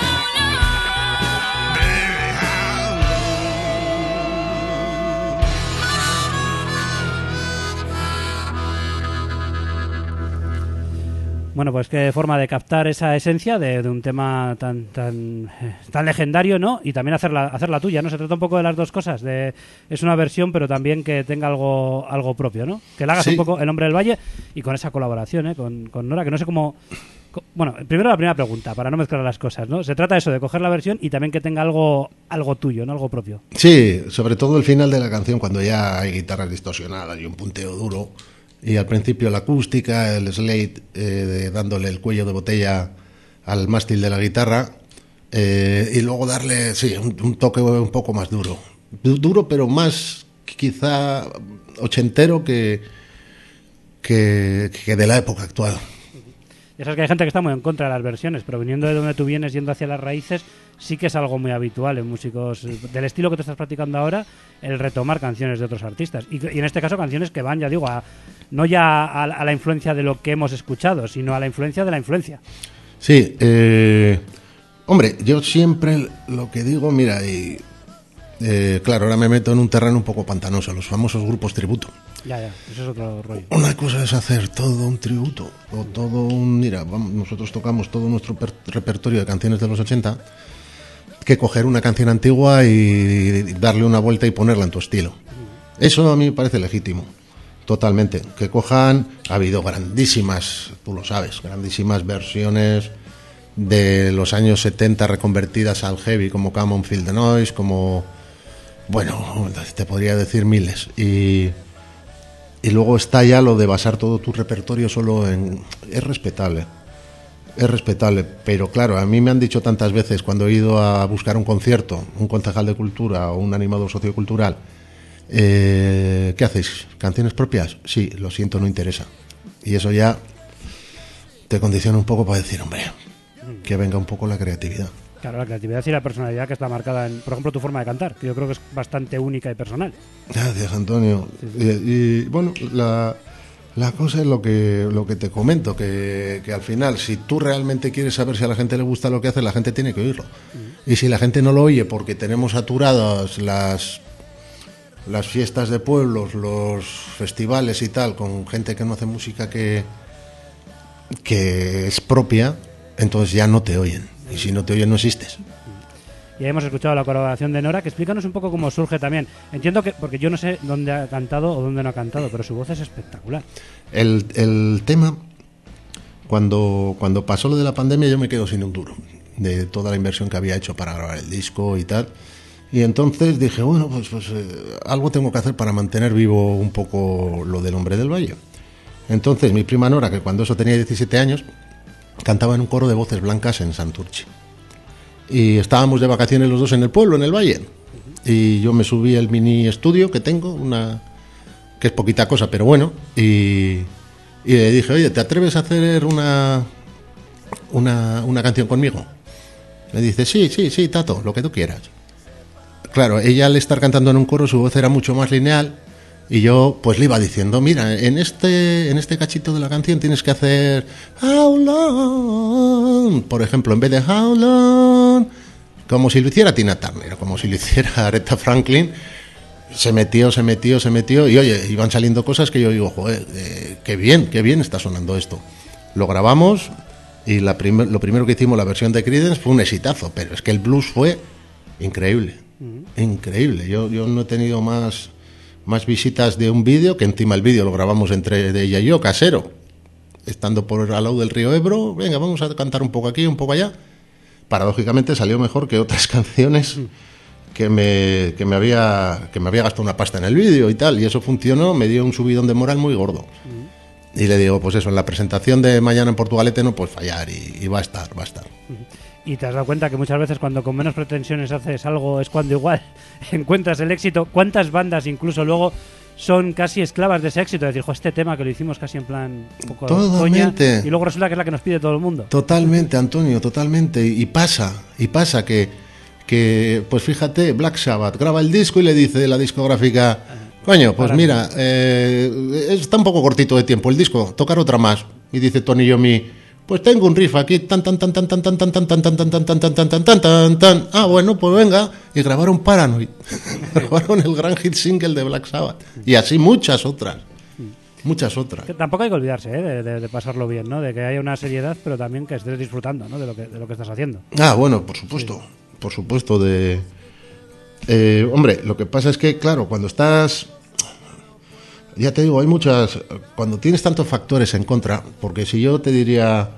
Bueno, pues qué forma de captar esa esencia de un tema tan legendario, ¿no? Y también hacerla tuya, ¿no? Se trata un poco de las dos cosas. Es una versión, pero también que tenga algo propio, ¿no? Que la hagas Sí. un poco El Hombre del Valle y con esa colaboración, ¿eh? Con Nora, que no sé cómo... Bueno, primero la primera pregunta, para no mezclar las cosas, ¿no? Se trata eso, de coger la versión y también que tenga algo tuyo, ¿no? Algo propio. Sí, sobre todo el final de la canción, cuando ya hay guitarras distorsionadas y un punteo duro, y al principio la acústica, el slate dándole el cuello de botella al mástil de la guitarra, y luego darle, sí, un toque un poco más duro. Duro, pero más quizá ochentero que de la época actual. Ya sabes que hay gente que está muy en contra de las versiones, pero viniendo de donde tú vienes, yendo hacia las raíces, sí que es algo muy habitual en músicos del estilo que te estás practicando ahora, el retomar canciones de otros artistas. Y en este caso canciones que van, ya digo, no ya a la influencia de lo que hemos escuchado, sino a la influencia de la influencia. Sí, hombre, yo siempre lo que digo, mira, y claro, ahora me meto en un terreno un poco pantanoso, los famosos grupos tributo. Ya, eso es otro rollo. Una cosa es hacer todo un tributo o todo un... Mira, nosotros tocamos todo nuestro repertorio de canciones de los 80, que coger una canción antigua y darle una vuelta y ponerla en tu estilo. Eso a mí me parece legítimo, totalmente. Que cojan... Ha habido grandísimas, tú lo sabes, grandísimas versiones de los años 70 reconvertidas al heavy, como Come On Feel the Noise, como... Bueno, te podría decir miles. Y luego está ya lo de basar todo tu repertorio solo en... Es respetable, pero claro, a mí me han dicho tantas veces cuando he ido a buscar un concierto, un concejal de cultura o un animador sociocultural, ¿qué hacéis? ¿Canciones propias? Sí, lo siento, no interesa. Y eso ya te condiciona un poco para decir, hombre, que venga un poco la creatividad. Claro, la creatividad y la personalidad que está marcada en, por ejemplo, tu forma de cantar, que yo creo que es bastante única y personal. Gracias, Antonio. Y bueno, la cosa es lo que te comento, que al final, si tú realmente quieres saber si a la gente le gusta lo que hace, la gente tiene que oírlo. Y si la gente no lo oye porque tenemos saturadas las fiestas de pueblos, los festivales y tal, con gente que no hace música que es propia, entonces ya no te oyen. Y si no te oyen, no existes. Y ahí hemos escuchado la colaboración de Nora, que explícanos un poco cómo surge también. Entiendo que, porque yo no sé dónde ha cantado o dónde no ha cantado, pero su voz es espectacular. El tema, cuando pasó lo de la pandemia, yo me quedo sin un duro de toda la inversión que había hecho para grabar el disco y tal. Y entonces dije, bueno, pues algo tengo que hacer para mantener vivo un poco lo del Hombre del Valle. Entonces mi prima Nora, que cuando eso tenía 17 años, cantaba en un coro de voces blancas en Santurce. Y estábamos de vacaciones los dos en el pueblo, en el valle. Y yo me subí al mini estudio que tengo, que es poquita cosa, pero bueno. Y le dije, oye, ¿te atreves a hacer una canción conmigo? Me dice, sí, Tato, lo que tú quieras. Claro, ella al estar cantando en un coro, su voz era mucho más lineal. Y yo pues le iba diciendo, mira, en este cachito de la canción tienes que hacer How Long, por ejemplo, en vez de How Long, como si lo hiciera Tina Turner, como si lo hiciera Aretha Franklin, se metió, y oye, iban saliendo cosas que yo digo, joder, qué bien está sonando esto. Lo grabamos y lo primero que hicimos, la versión de Creedence, fue un exitazo, pero es que el blues fue increíble, increíble. Yo no he tenido más visitas de un vídeo, que encima el vídeo lo grabamos entre ella y yo, casero, estando por al lado del río Ebro. Venga, vamos a cantar un poco aquí, un poco allá. Paradójicamente salió mejor que otras canciones que me había gastado una pasta en el vídeo y tal, y eso funcionó, me dio un subidón de moral muy gordo. Y le digo, pues eso, en la presentación de mañana en Portugalete no puedes fallar, y va a estar. Y te has dado cuenta que muchas veces cuando con menos pretensiones haces algo es cuando igual encuentras el éxito. ¿Cuántas bandas incluso luego son casi esclavas de ese éxito? Es decir, este tema que lo hicimos casi en plan un poco coña, y luego resulta que es la que nos pide todo el mundo. Totalmente, Antonio, totalmente. Y pasa que pues fíjate, Black Sabbath graba el disco y le dice la discográfica, coño, pues mira, está un poco cortito de tiempo el disco, tocar otra más. Y dice Tony Iommi, pues tengo un riff aquí, tan tan tan tan tan tan tan tan tan tan tan tan tan tan tan tan tan tan. Ah, bueno, pues venga, y grabaron Paranoid. Grabaron el gran hit single de Black Sabbath, y así muchas otras. Que tampoco hay que olvidarse de pasarlo bien, ¿no? De que haya una seriedad, pero también que estés disfrutando, ¿no? de lo que estás haciendo. Ah, bueno, por supuesto. Por supuesto, hombre, lo que pasa es que, claro, cuando estás... Ya te digo, hay muchas... Cuando tienes tantos factores en contra, porque si yo te diría...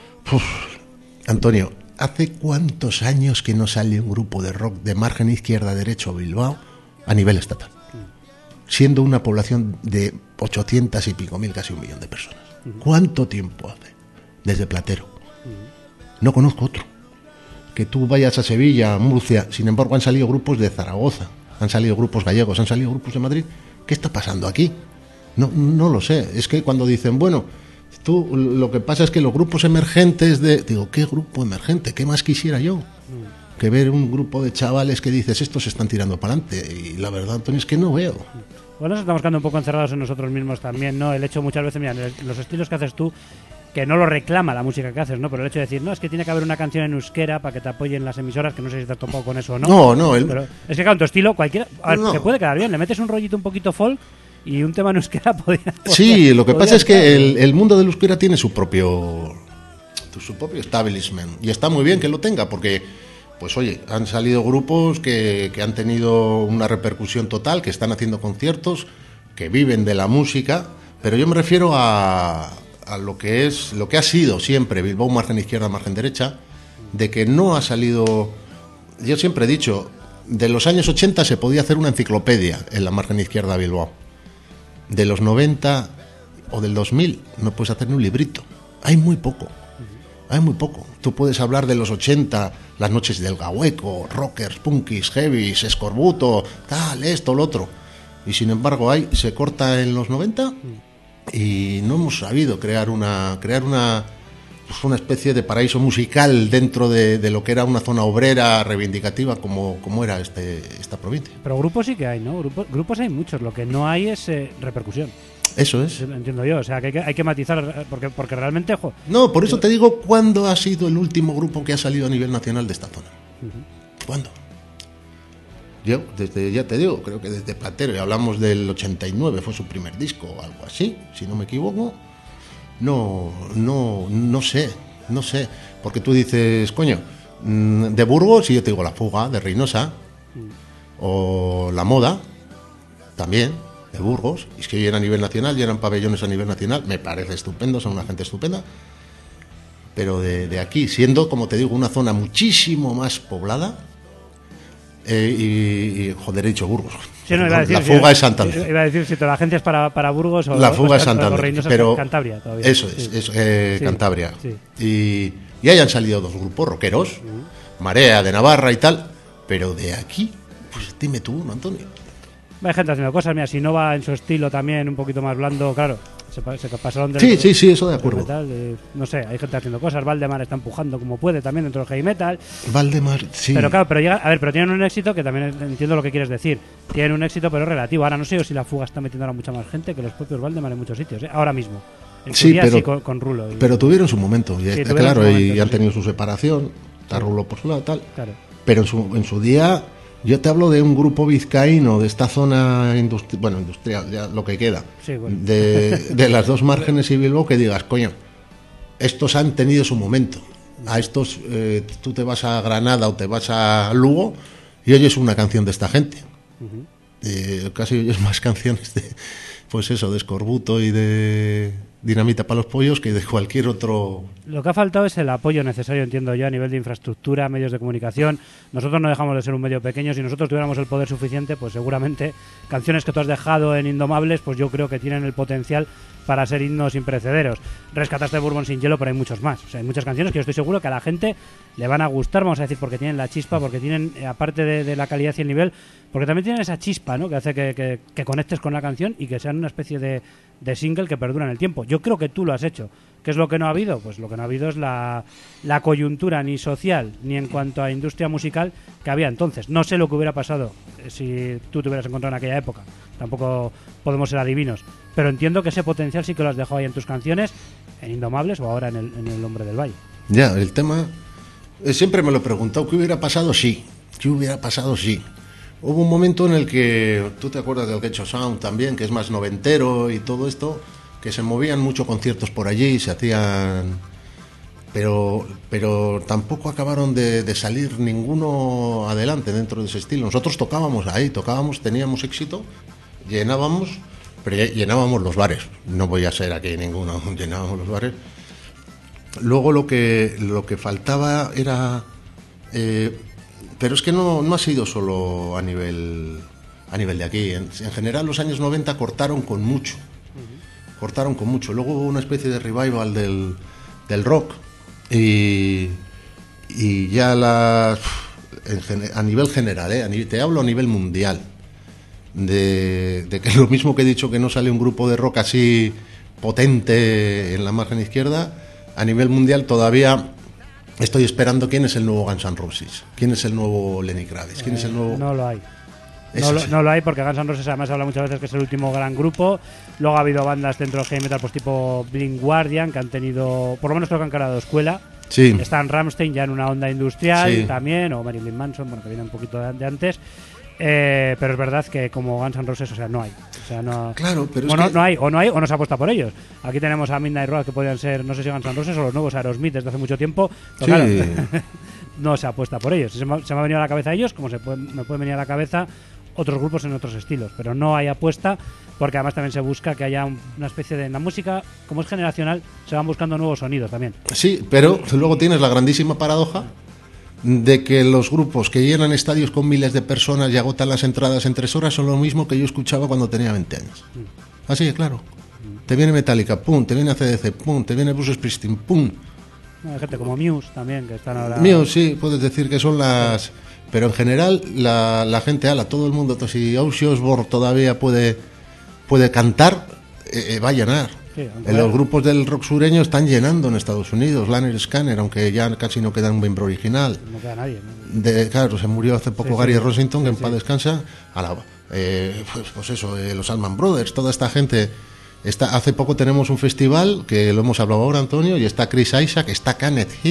Antonio, ¿hace cuántos años que no sale un grupo de rock de margen izquierda, derecho, Bilbao, a nivel estatal? Siendo una población de 800 y pico mil, casi 1 millón de personas. ¿Cuánto tiempo hace? Desde Platero. No conozco otro. Que tú vayas a Sevilla, Murcia, sin embargo han salido grupos de Zaragoza, han salido grupos gallegos, han salido grupos de Madrid. ¿Qué está pasando aquí? No lo sé. Es que cuando dicen, bueno, tú, lo que pasa es que los grupos emergentes digo, ¿qué grupo emergente? ¿Qué más quisiera yo? Que ver un grupo de chavales que dices, estos se están tirando para adelante. Y la verdad, Antonio, es que no veo. Bueno, nos estamos quedando un poco encerrados en nosotros mismos también, ¿no? El hecho muchas veces, mira, los estilos que haces tú, que no lo reclama la música que haces, ¿no? Pero el hecho de decir, no, es que tiene que haber una canción en euskera para que te apoyen las emisoras, que no sé si te has topado con eso o no. No. Pero es que, claro, en tu estilo, cualquiera... A ver, te puede quedar bien, le metes un rollito un poquito folk y un tema en euskera podría... Sí, lo que pasa es que el mundo del euskera tiene su propio establishment, y está muy bien que lo tenga, porque, pues oye, han salido grupos que han tenido una repercusión total, que están haciendo conciertos, que viven de la música, pero yo me refiero a lo que ha sido siempre Bilbao margen izquierda, margen derecha, de que no ha salido... Yo siempre he dicho, de los años 80 se podía hacer una enciclopedia en la margen izquierda de Bilbao. De los 90 o del 2000 no puedes hacer ni un librito. Hay muy poco. Tú puedes hablar de los 80, las noches del Gahueco, rockers, punkis, heavies, escorbuto, tal, esto, lo otro. Y sin embargo se corta en los 90 y no hemos sabido crear una especie de paraíso musical dentro de lo que era una zona obrera reivindicativa como era esta provincia. Pero grupos sí que hay, ¿no? Grupos hay muchos, lo que no hay es repercusión. Eso es. Entiendo yo, o sea, que hay que matizar, porque realmente... No, por eso te digo, ¿cuándo ha sido el último grupo que ha salido a nivel nacional de esta zona? ¿Cuándo? Yo, ya te digo, creo que desde Platero, y hablamos del 89, fue su primer disco o algo así, si no me equivoco. No sé, porque tú dices, coño, de Burgos, y yo te digo La Fuga, de Reynosa, o La Moda, también, de Burgos, y es que llenan a nivel nacional, llenan pabellones a nivel nacional, me parece estupendo, son una gente estupenda, pero de aquí, siendo, como te digo, una zona muchísimo más poblada, y joder, he dicho Burgos. Sí, no, la Fuga es Santander. Iba a decir si la gente es para Burgos o la Fuga es Santander, pero Cantabria todavía. Eso es, Cantabria. Sí. Y hayan salido 2 grupos rockeros, Marea de Navarra y tal, pero de aquí, pues dime tú, ¿no, Antonio? Hay gente haciendo cosas, mira, si no va en su estilo también un poquito más blando, claro, se pasaron de... Sí, eso de acuerdo. Metal, no sé, hay gente haciendo cosas, Valdemar está empujando como puede también dentro del heavy metal. Valdemar, sí. Pero claro, pero tienen un éxito que también entiendo lo que quieres decir. Tienen un éxito, pero relativo. Ahora no sé si La Fuga está metiendo ahora mucha más gente que los propios Valdemar en muchos sitios, ahora mismo. En su día, pero, con Rulo. Pero tuvieron su momento, y han tenido su separación, está Rulo por su lado, tal. Claro. Pero en su día... Yo te hablo de un grupo vizcaíno de esta zona industrial, ya lo que queda, Sí, bueno. de las dos márgenes y Bilbao, que digas, coño, estos han tenido su momento. A estos, tú te vas a Granada o te vas a Lugo y oyes una canción de esta gente. Casi oyes más canciones de, pues eso, de Escorbuto y de Dinamita para los Pollos que de cualquier otro. Lo que ha faltado es el apoyo necesario, entiendo yo, a nivel de infraestructura, medios de comunicación. Nosotros no dejamos de ser un medio pequeño. Si nosotros tuviéramos el poder suficiente, pues seguramente canciones que tú has dejado en Indomables, pues yo creo que tienen el potencial para ser himnos imprecederos. Rescataste Bourbon sin hielo, pero hay muchos más. O sea, hay muchas canciones que yo estoy seguro que a la gente le van a gustar, vamos a decir, porque tienen la chispa, porque tienen, aparte de la calidad y el nivel, porque también tienen esa chispa, ¿no?, que hace que conectes con la canción y que sean una especie de single que perdura en el tiempo. Yo creo que tú lo has hecho. ¿Qué es lo que no ha habido? Pues lo que no ha habido es la coyuntura ni social ni en cuanto a industria musical que había entonces. No sé lo que hubiera pasado si tú te hubieras encontrado en aquella época. Tampoco podemos ser adivinos. Pero entiendo que ese potencial sí que lo has dejado ahí en tus canciones, en Indomables o ahora en el Hombre del Valle. Ya, el tema, siempre me lo he preguntado, ¿qué hubiera pasado? Sí, ¿qué hubiera pasado? Sí. Hubo un momento en el que, tú te acuerdas del Quecho Sound también, que es más noventero y todo esto, que se movían mucho conciertos por allí, se hacían, pero tampoco acabaron de salir ninguno adelante dentro de ese estilo. Nosotros tocábamos ahí, teníamos éxito, llenábamos, pero llenábamos los bares. No voy a ser aquí ninguno, llenábamos los bares. Luego lo que faltaba era, pero es que no ha sido solo a nivel de aquí. En general los años 90 cortaron con mucho. Luego hubo una especie de revival del rock y ya a nivel general, te hablo a nivel mundial, de que lo mismo que he dicho, que no sale un grupo de rock así potente en la margen izquierda, a nivel mundial todavía estoy esperando quién es el nuevo Guns N' Roses, quién es el nuevo Lenny Kravitz, quién es el nuevo... No lo hay. Eso sí. No lo hay, porque Guns N' Roses además habla muchas veces que es el último gran grupo. Luego ha habido bandas dentro del heavy metal, pues tipo Blind Guardian, que han tenido, por lo menos creo que han cargado escuela. Sí. Están Rammstein ya en una onda industrial, Sí. también, o Marilyn Manson, bueno, que viene un poquito de antes. Pero es verdad que como Guns N' Roses, o sea, no hay. O sea, no, Claro, pero es bueno, que... no hay o no se apuesta por ellos. Aquí tenemos a Midnight Road, que podrían ser, no sé si Guns N' Roses o los nuevos Aerosmith desde hace mucho tiempo. Pero Sí. claro, no se apuesta por ellos. Se me ha venido a la cabeza ellos, como me pueden venir a la cabeza otros grupos en otros estilos, pero no hay apuesta, porque además también se busca que haya una especie de... En la música, como es generacional, se van buscando nuevos sonidos también. Sí, pero luego tienes la grandísima paradoja de que los grupos que llenan estadios con miles de personas y agotan las entradas en 3 horas son lo mismo que yo escuchaba cuando tenía 20 años. Así de claro. Te viene Metallica, pum, te viene AC/DC, pum, te viene Bruce Springsteen, pum. Hay gente como Muse también, que están ahora... Mío, sí, puedes decir que son las... Pero en general la gente, todo el mundo, si Ozzy Osbourne todavía puede cantar, va a llenar. Sí, aunque Los grupos del rock sureño están llenando en Estados Unidos. Lanier Scanner, aunque ya casi no queda un miembro original. No queda nadie, ¿no? Claro, se murió hace poco Sí, Gary sí. Rossington, que en Sí, paz sí. descansa. Pues eso, los Allman Brothers, toda esta gente. Hace poco tenemos un festival, que lo hemos hablado ahora, Antonio, y está Chris Isaac, está Kenneth Heath,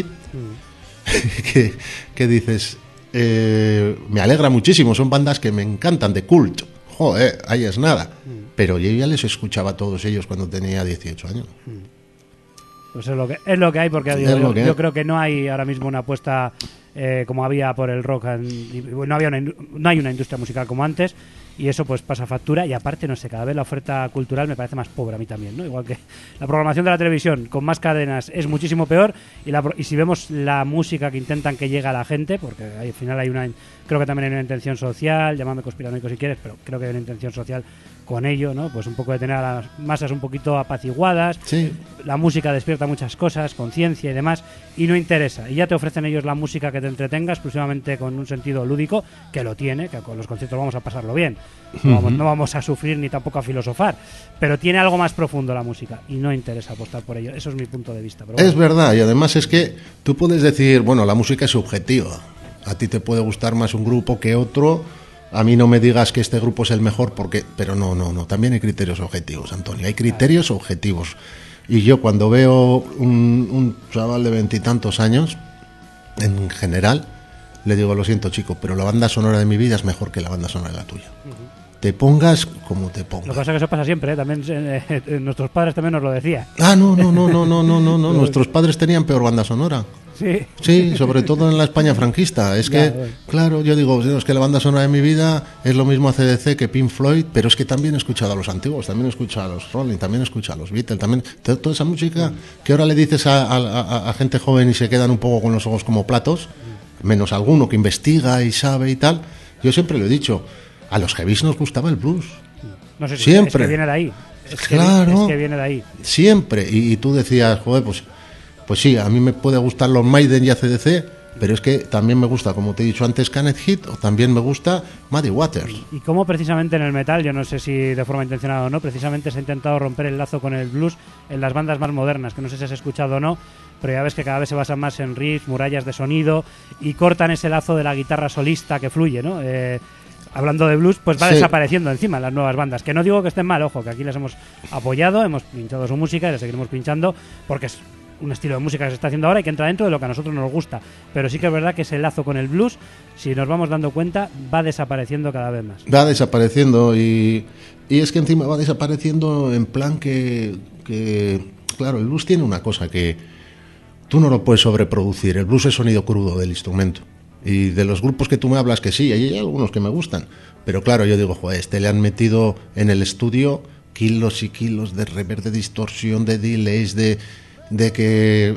que dices, me alegra muchísimo, son bandas que me encantan, de cult. Joder, ahí es nada. Pero yo ya les escuchaba a todos ellos cuando tenía 18 años. Pues es lo que hay, porque digo, Es lo que yo hay. creo que no hay ahora mismo una apuesta como había por el rock. No hay una industria musical como antes, y eso pues pasa factura. Y aparte, no sé, cada vez la oferta cultural me parece más pobre a mí también, ¿no? Igual que la programación de la televisión con más cadenas es muchísimo peor, y si vemos la música que intentan que llegue a la gente, porque al final creo que también hay una intención social, llámame conspiranoico si quieres, pero creo que hay una intención social con ello, ¿no? Pues un poco de tener a las masas un poquito apaciguadas. Sí. La música despierta muchas cosas, conciencia y demás, y no interesa. Y ya te ofrecen ellos la música que te entretenga exclusivamente con un sentido lúdico, que lo tiene, que con los conciertos vamos a pasarlo bien. No vamos a sufrir ni tampoco a filosofar, pero tiene algo más profundo la música y no interesa apostar por ello. Eso es mi punto de vista. Pero Es bueno. verdad, y además es que tú puedes decir, bueno, la música es subjetiva. A ti te puede gustar más un grupo que otro. A mí no me digas que este grupo es el mejor, pero no. También hay criterios objetivos, Antonio. Hay criterios objetivos. Y yo cuando veo un chaval de 20 y tantos años, en general, le digo, lo siento chico, pero la banda sonora de mi vida es mejor que la banda sonora de la tuya. Te pongas como te pongas. Lo que pasa es que eso pasa siempre, ¿eh? También nuestros padres también nos lo decían. No. Nuestros padres tenían peor banda sonora. Sí. Sí, sobre todo en la España franquista. Es que, Ya, bueno. claro, yo digo, es que la banda sonora de mi vida es lo mismo AC/DC que Pink Floyd, pero es que también he escuchado a los antiguos, también he escuchado a los Rolling, también he escuchado a los Beatles, también toda esa música que ahora le dices a gente joven y se quedan un poco con los ojos como platos, menos alguno que investiga y sabe y tal. Yo siempre lo he dicho, a los heavies nos gustaba el blues. No sé si Siempre. es que viene de ahí. Claro. Es que viene de ahí. Siempre. Y tú decías, joder, pues sí, a mí me puede gustar los Maiden y AC/DC, pero es que también me gusta, como te he dicho antes, Canned Heat, o también me gusta Muddy Waters. Y cómo precisamente en el metal, yo no sé si de forma intencionada o no, precisamente se ha intentado romper el lazo con el blues en las bandas más modernas, que no sé si has escuchado o no, pero ya ves que cada vez se basan más en riffs, murallas de sonido, y cortan ese lazo de la guitarra solista que fluye, ¿no? Hablando de blues, pues va Sí. desapareciendo encima las nuevas bandas. Que no digo que estén mal, ojo, que aquí les hemos apoyado, hemos pinchado su música y les seguiremos pinchando porque es un estilo de música que se está haciendo ahora y que entra dentro de lo que a nosotros nos gusta. Pero sí que es verdad que ese lazo con el blues, si nos vamos dando cuenta, va desapareciendo cada vez más. Va desapareciendo y es que encima va desapareciendo en plan que, claro, el blues tiene una cosa que tú no lo puedes sobreproducir. El blues es sonido crudo del instrumento. Y de los grupos que tú me hablas, que sí, hay algunos que me gustan. Pero claro, yo digo, joder, le han metido en el estudio kilos y kilos de reverb, de distorsión, de delays, de que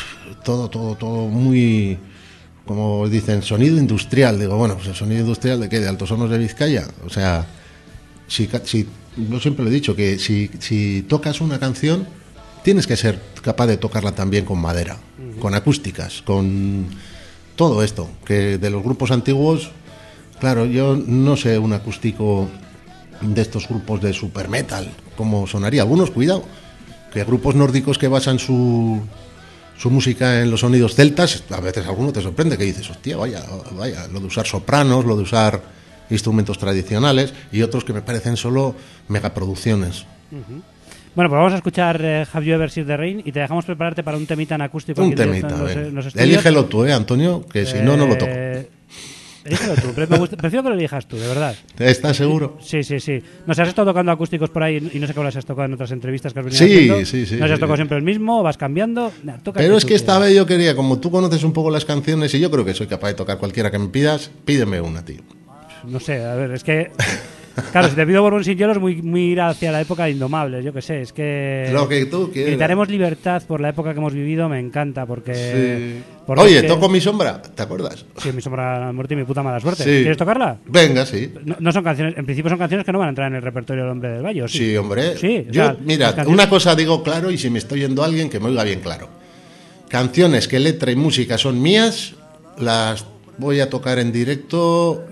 todo muy, como dicen, sonido industrial. Digo, bueno, pues el sonido industrial de qué, de Altos Hornos de Vizcaya. O sea, si yo siempre lo he dicho, que si tocas una canción, tienes que ser capaz de tocarla también con madera, con acústicas, con todo esto, que de los grupos antiguos, claro, yo no sé un acústico de estos grupos de super metal, cómo sonaría. Algunos, cuidado, que grupos nórdicos que basan su música en los sonidos celtas, a veces alguno te sorprende, que dices, hostia, vaya, lo de usar sopranos, lo de usar instrumentos tradicionales, y otros que me parecen solo megaproducciones. Bueno, pues vamos a escuchar Have You Ever Seen the Rain y te dejamos prepararte para un temita en acústico. Un aquí en temita, directo a en ver. los estudios. Elígelo tú, Antonio, que si no lo toco. Elígelo tú, prefiero que lo elijas tú, de verdad. ¿Estás seguro? Sí. No sé, has estado tocando acústicos por ahí y no sé cómo las has tocado en otras entrevistas que has venido Sí, haciendo. sí. ¿No has tocado siempre el mismo? ¿Vas cambiando? Nah, tócate Pero es tú, que esta vez yo quería, como tú conoces un poco las canciones y yo creo que soy capaz de tocar cualquiera que me pidas, pídeme una, tío. No sé, a ver, es que... Claro, si te pido Borbón sin hielo es muy ir hacia la época de Indomables, yo qué sé, es que... Lo que tú quieras. Gritaremos libertad por la época que hemos vivido, me encanta, porque... Sí. porque Oye, es que- toco Mi Sombra, ¿te acuerdas? Sí, Mi Sombra, la muerte y mi puta mala suerte. Sí. ¿Quieres tocarla? Venga, sí. No son canciones, en principio son canciones que no van a entrar en el repertorio del Hombre del Valle, ¿o sí? Sí, hombre. Sí, o Yo, sea, mira, las canciones- una cosa digo claro y si me estoy yendo a alguien que me oiga bien claro. Canciones que letra y música son mías, las voy a tocar en directo,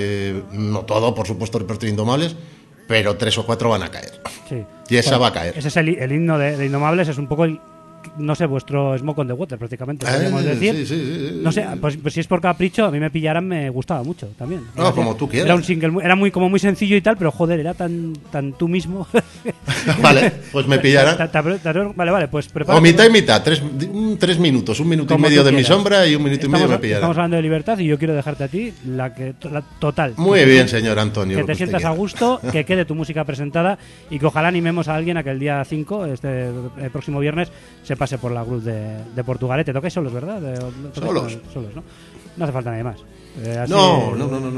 no todo, por supuesto, repertorio Indomables, pero 3 o 4 van a caer. Sí. Y esa va a caer. Ese es el himno de Indomables, es un poco no sé, vuestro Smoke on the Water prácticamente, podríamos decir. Sí. No sé, pues si es por capricho, a mí Me Pillarán me gustaba mucho también. No, como tú quieras. Era un single, era como muy sencillo y tal, pero joder, era tan tú mismo. Vale, pues Me Pillarán. Vale, pues prepárate. O mitad y mitad, 3 minutos, 1 minuto y Como medio tú de Mi quieras. Sombra y 1 minuto y medio de Me Estamos Pillarán. hablando de libertad y yo quiero dejarte a ti la total. Muy bien, señor Antonio. Que lo te usted sientas a quiera. gusto, que quede tu música presentada y que ojalá animemos a alguien a que el día 5, el próximo viernes, se pase por la cruz de Portugalete. Tocáis solos, ¿verdad? Solos. Solos, ¿no? No hace falta nadie más. Así- No.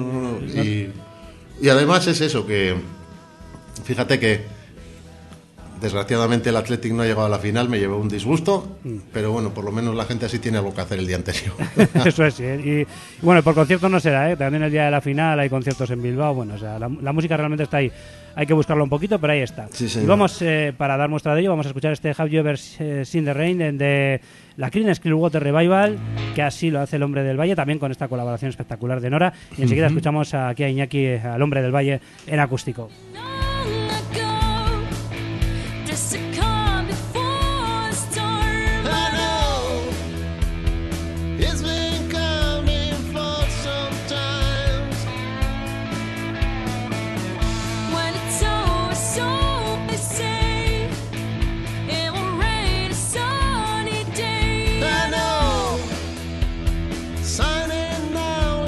Y además es eso, que fíjate que desgraciadamente el Athletic no ha llegado a la final, me llevó un disgusto, pero bueno, por lo menos la gente así tiene algo que hacer el día anterior. Eso es, sí. Y bueno, por conciertos no será, ¿eh? También el día de la final hay conciertos en Bilbao. Bueno, o sea, la música realmente está ahí. Hay que buscarlo un poquito, pero ahí está. Sí, señor. Y vamos, para dar muestra de ello, vamos a escuchar este Have You Ever Seen the Rain de la Creedence Clearwater Revival, que así lo hace el Hombre del Valle, también con esta colaboración espectacular de Nora. Y enseguida escuchamos aquí a Iñaki, al Hombre del Valle, en acústico. It's been coming for some time. When it's over, so they say it will rain a sunny day. I know. Signing now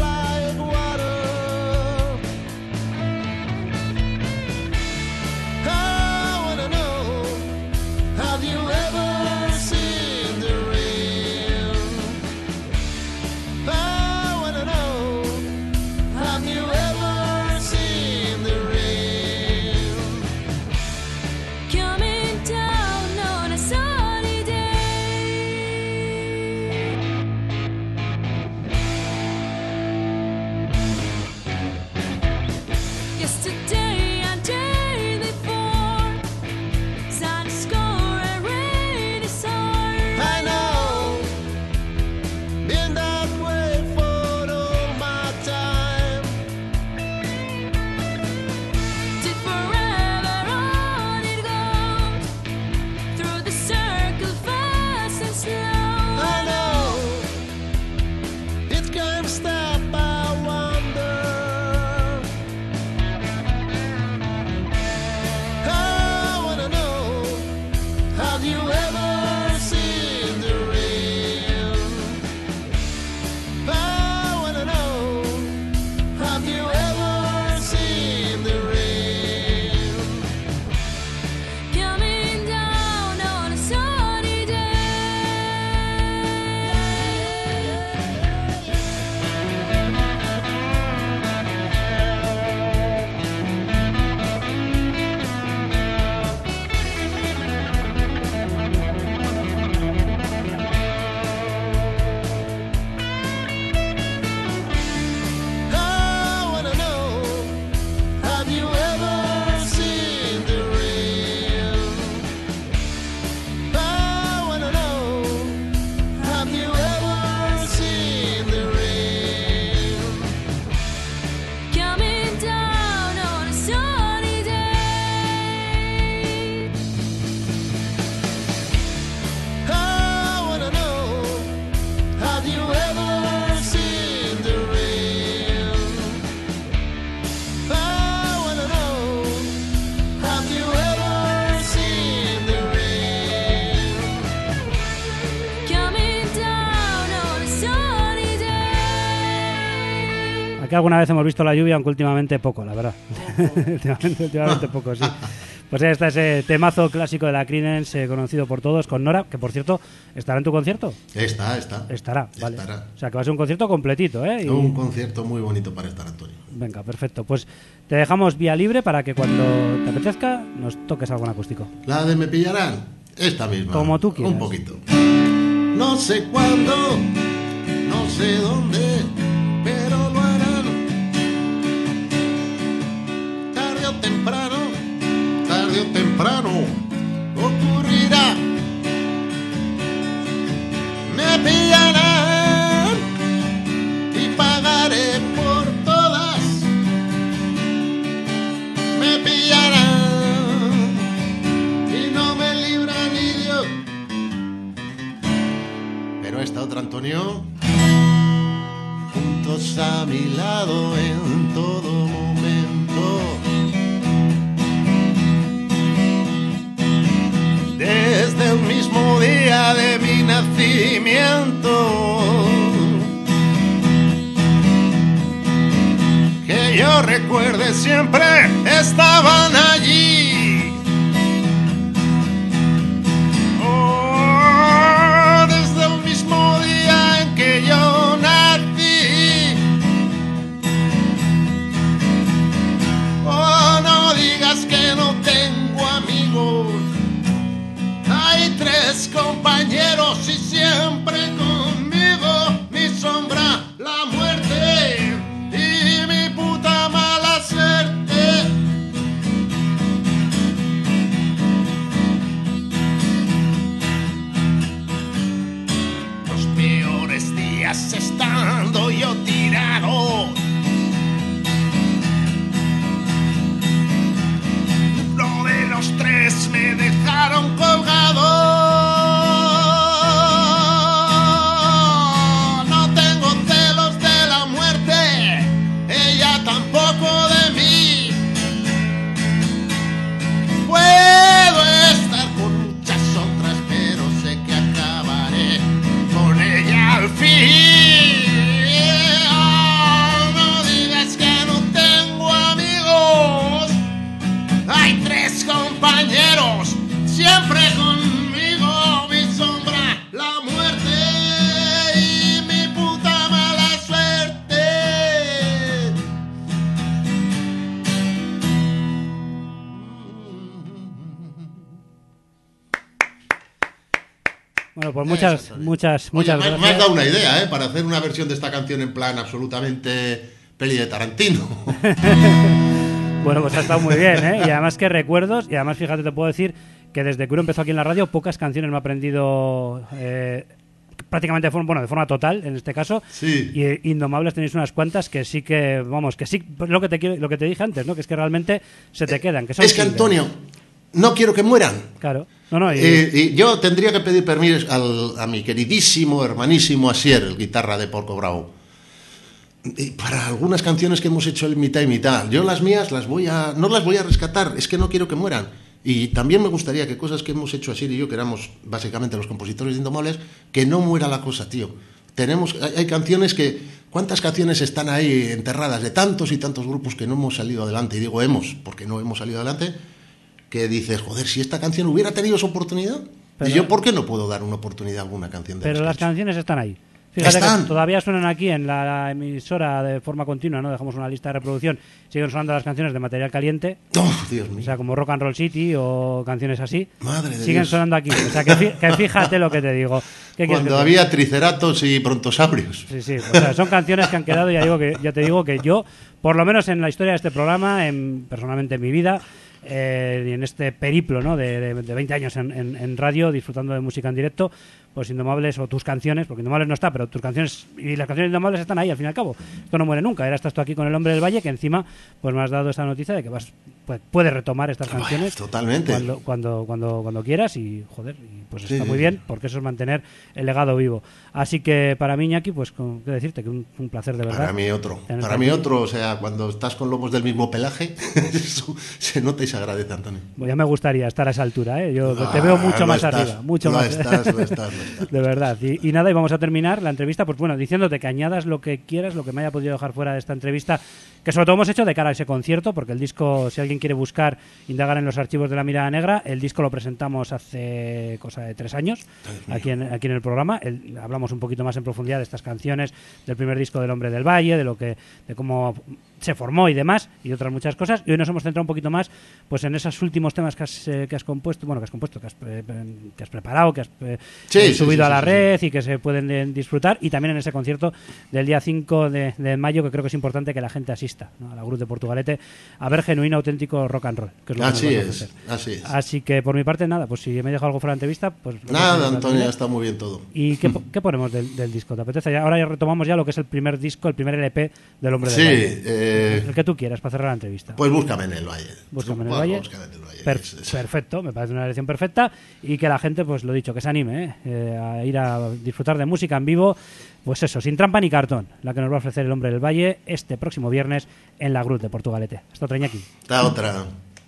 Have you ever seen the rain? I wanna know. Have you ever seen the rain? Coming down on a sunny day. Yesterday and day before, sun score a rainy song. I know, been that way for all my time. Did forever on it goes, through the circle fast and slow. I know, it can't stop, I wonder. I wanna know, have you ever seen the rain? I wanna know, have you ever seen the rain? Coming down on a sunny day. I wanna know, have you ever seen the rain? I wanna know, have you ever seen the rain? Coming down on a sunny day. I wanna know, have you ever seen the rain? I wanna know, have you ever seen the rain? Coming down on a sunny day. Aquí alguna vez hemos visto la lluvia, aunque últimamente poco, la verdad. últimamente poco, sí. Pues ya está ese temazo clásico de la Creedence, conocido por todos, con Nora, que por cierto, ¿estará en tu concierto? Está. Estará, vale. Estará. O sea que va a ser un concierto completito, ¿eh? Y- Un concierto muy bonito para estar, Antonio. Venga, perfecto. Pues te dejamos vía libre para que cuando te apetezca nos toques algo en acústico. La de Me Pillarán, esta misma. Como tú quieras. Un poquito. No sé cuándo, no sé dónde, pero lo harán. Tarde o temprano, ocurrirá. Me pillarán y pagaré por todas. Me pillarán y no me libra ni Dios. Pero esta otra, Antonio, juntos a mi lado en todo momento. Desde el mismo día de mi nacimiento, que yo recuerde siempre estaban allí. Oh, desde el mismo día en que yo nací. Oh, no digas que no tengo amigos. Hay 3 compañeros y siempre conmigo mi sombra, la muerte y mi puta mala suerte. Los peores días estando yo tirado. Uno de los 3 me dejaron colgado. No tengo celos de la muerte, ella tampoco de mí. Puedo estar con muchas otras, pero sé que acabaré con ella al fin. Bueno, pues muchas Oye, gracias. me has dado una idea, para hacer una versión de esta canción en plan absolutamente peli de Tarantino. Bueno, pues ha estado muy bien, ¿eh? Y además que recuerdos, y además fíjate, te puedo decir que desde que uno empezó aquí en la radio, pocas canciones me he aprendido prácticamente de forma total, en este caso. Sí. Y Indomables tenéis unas cuantas que sí que, vamos, que sí, pues lo que te dije antes, ¿no? Que es que realmente se te quedan. Que son Es que, Antonio, no quiero que mueran. Claro. No, y yo tendría que pedir permiso a mi queridísimo, hermanísimo Asier, el guitarra de Porco Bravo. Y para algunas canciones que hemos hecho el mitad y mitad, yo las mías no las voy a rescatar, es que no quiero que mueran. Y también me gustaría que cosas que hemos hecho Asier y yo, que éramos básicamente los compositores de Indomables, que no muera la cosa, tío. Hay canciones que... ¿Cuántas canciones están ahí enterradas de tantos y tantos grupos que no hemos salido adelante? Y digo porque no hemos salido adelante, que dices, joder, si esta canción hubiera tenido su oportunidad, y yo, ¿por qué no puedo dar una oportunidad a alguna canción de Pero las que he hecho? canciones están ahí. Fíjate que todavía suenan aquí en la emisora de forma continua, ¿no? Dejamos una lista de reproducción. Siguen sonando las canciones de Material Caliente. ¡Oh, Dios mío! O sea, como Rock and Roll City o canciones así. Madre de Siguen Dios. sonando aquí. O sea, que fíjate lo que te digo. Cuando había triceratops y brontosaurios. Sí. O sea, son canciones que han quedado, ya te digo que yo, por lo menos en la historia de este programa, personalmente en mi vida, y en este periplo, ¿no? de 20 años en radio, disfrutando de música en directo, pues Indomables, o tus canciones, porque Indomables no está, pero tus canciones y las canciones de Indomables están ahí al fin y al cabo. Esto no muere nunca. Ahora estás tú aquí con El Hombre del Valle, que encima pues me has dado esta noticia de que puedes retomar estas canciones totalmente cuando quieras, y joder, y pues está muy bien, porque eso es mantener el legado vivo. Así que para mí, Iñaki, pues qué decirte, que un placer de verdad. Para mí otro, o sea, cuando estás con lobos del mismo pelaje, eso se nota y se agradece, Antonio. Ya me gustaría estar a esa altura, ¿eh? Yo te veo mucho más arriba, mucho más. Lo estás. De verdad. Y nada, y vamos a terminar la entrevista, pues bueno, diciéndote que añadas lo que quieras, lo que me haya podido dejar fuera de esta entrevista, que sobre todo hemos hecho de cara a ese concierto, porque el disco, si alguien quiere buscar, indagar en los archivos de La Mirada Negra, el disco lo presentamos hace cosa de 3 años, aquí en el programa. Hablamos un poquito más en profundidad de estas canciones, del primer disco del Hombre del Valle, de cómo se formó y demás, y otras muchas cosas. Y hoy nos hemos centrado un poquito más pues en esos últimos temas que has compuesto, que has preparado, que has subido a la red y que se pueden disfrutar, y también en ese concierto del día 5 de mayo, que creo que es importante que la gente asista, ¿no? A la Cruz de Portugalete, a ver genuino, auténtico rock and roll, que es lo que nos vas a ofrecer. Así que por mi parte nada, pues si me he dejado algo fuera de entrevista, pues nada, Antonio, ya está muy bien todo. ¿Y qué ponemos del disco? ¿Te apetece? Ahora ya retomamos ya lo que es el primer disco, el primer LP del Hombre del Valle. El que tú quieras para cerrar la entrevista. Pues Búscame en el Valle. Búscame en el Valle. Perfecto, me parece una elección perfecta, y que la gente, pues lo dicho, que se anime a ir a disfrutar de música en vivo, pues eso, sin trampa ni cartón, la que nos va a ofrecer el Hombre del Valle este próximo viernes en la Cruz de Portugalete. Hasta otra, Iñaki. Hasta otra.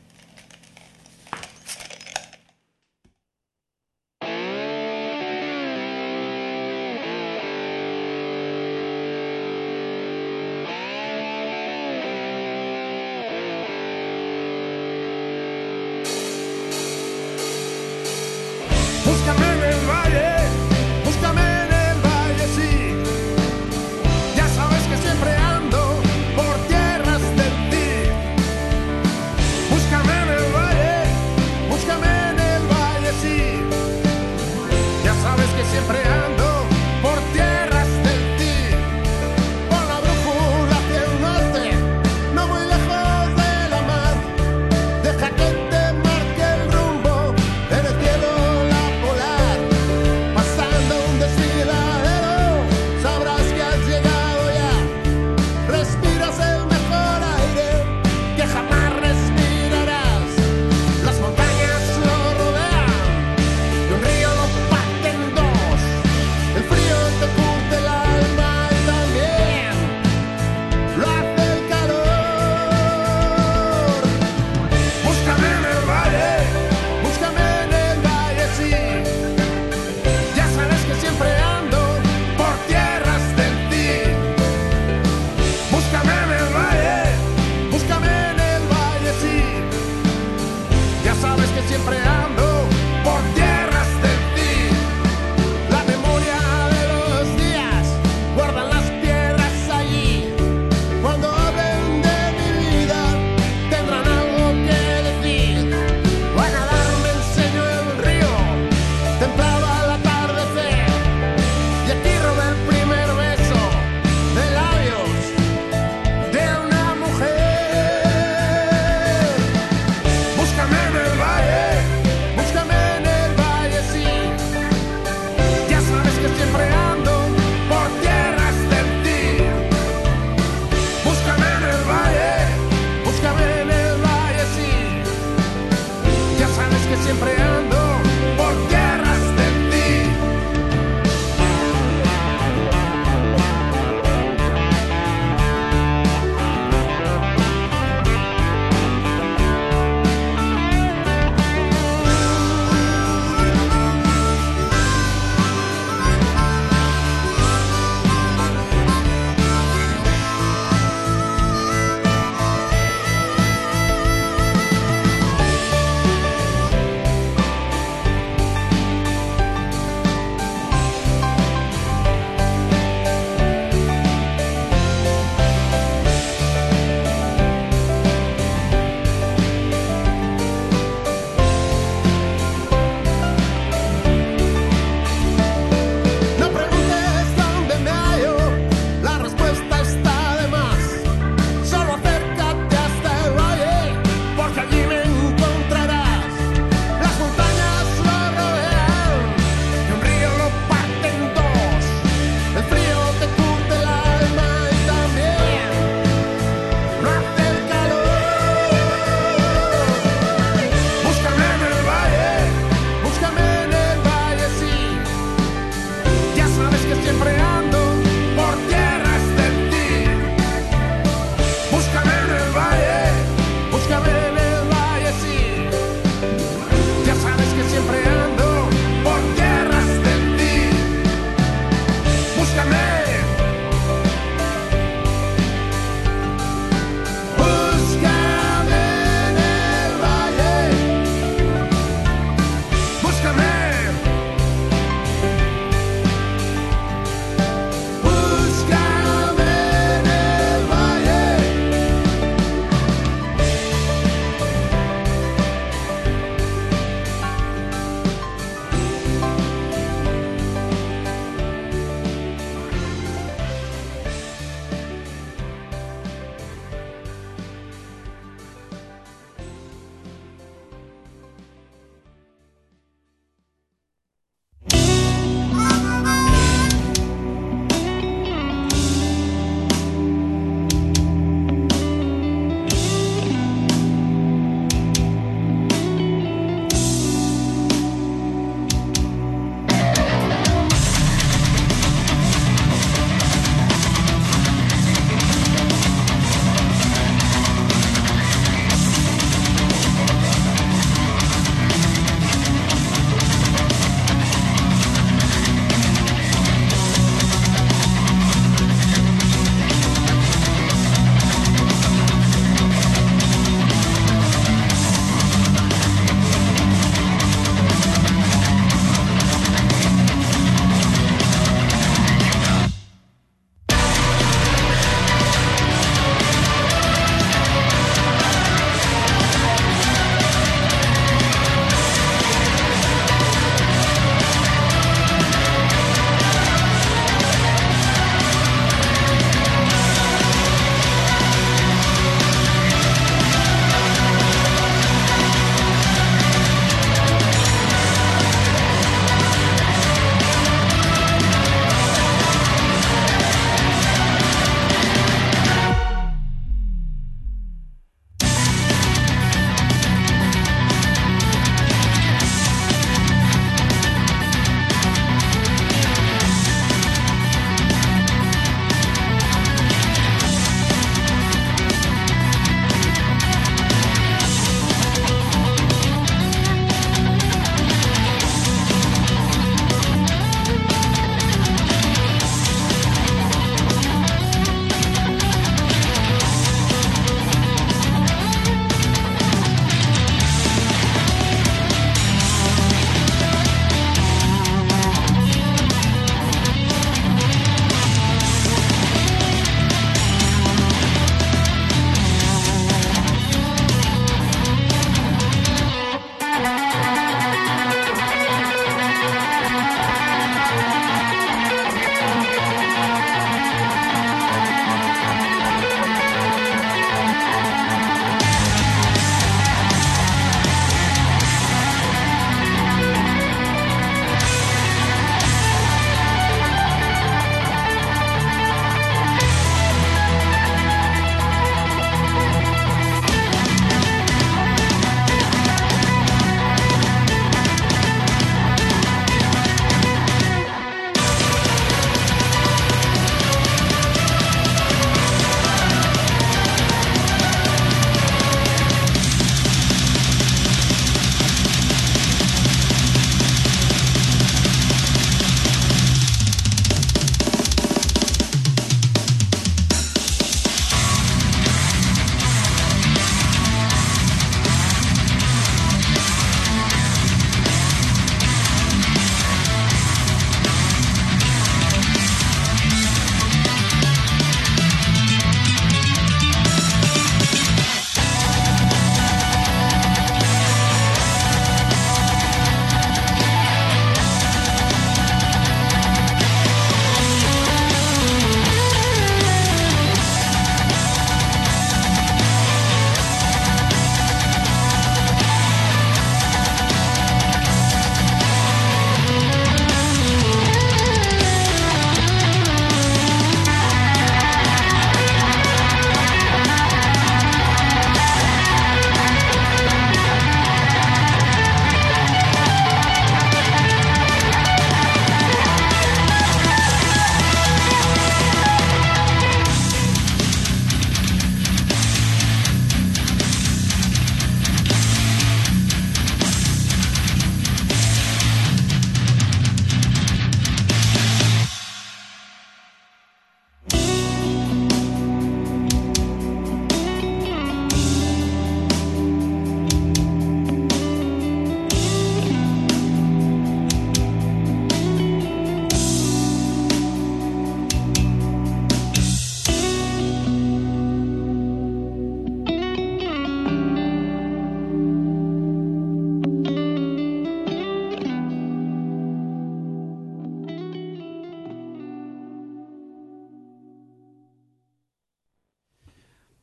Búscame en el valle, sí. Ya sabes que siempre ando por tierras del ti. Búscame en el valle, sí. Ya sabes que siempre ando por tierras del ti. Con la brújula hacia el norte, no muy lejos de la mar. Deja que te marque el rumbo en el cielo. Pasando un desfiladero, sabrás que has llegado ya. Respiras el mejor aire que jamás respirarás. Las montañas lo rodean y un río lo parte en dos. El frío te curte el alma y también lo hace el calor. Búscame en el valle, sí. Ya sabes que siempre ando por tierras del ti. Búscame en el valle, sí. Ya sabes que siempre ando por tierras del ti. La memoria de los días guardan las piedras allí. Cuando hablen de mi vida tendrán algo que decir. Van a darme enseño el río templado al atardecer.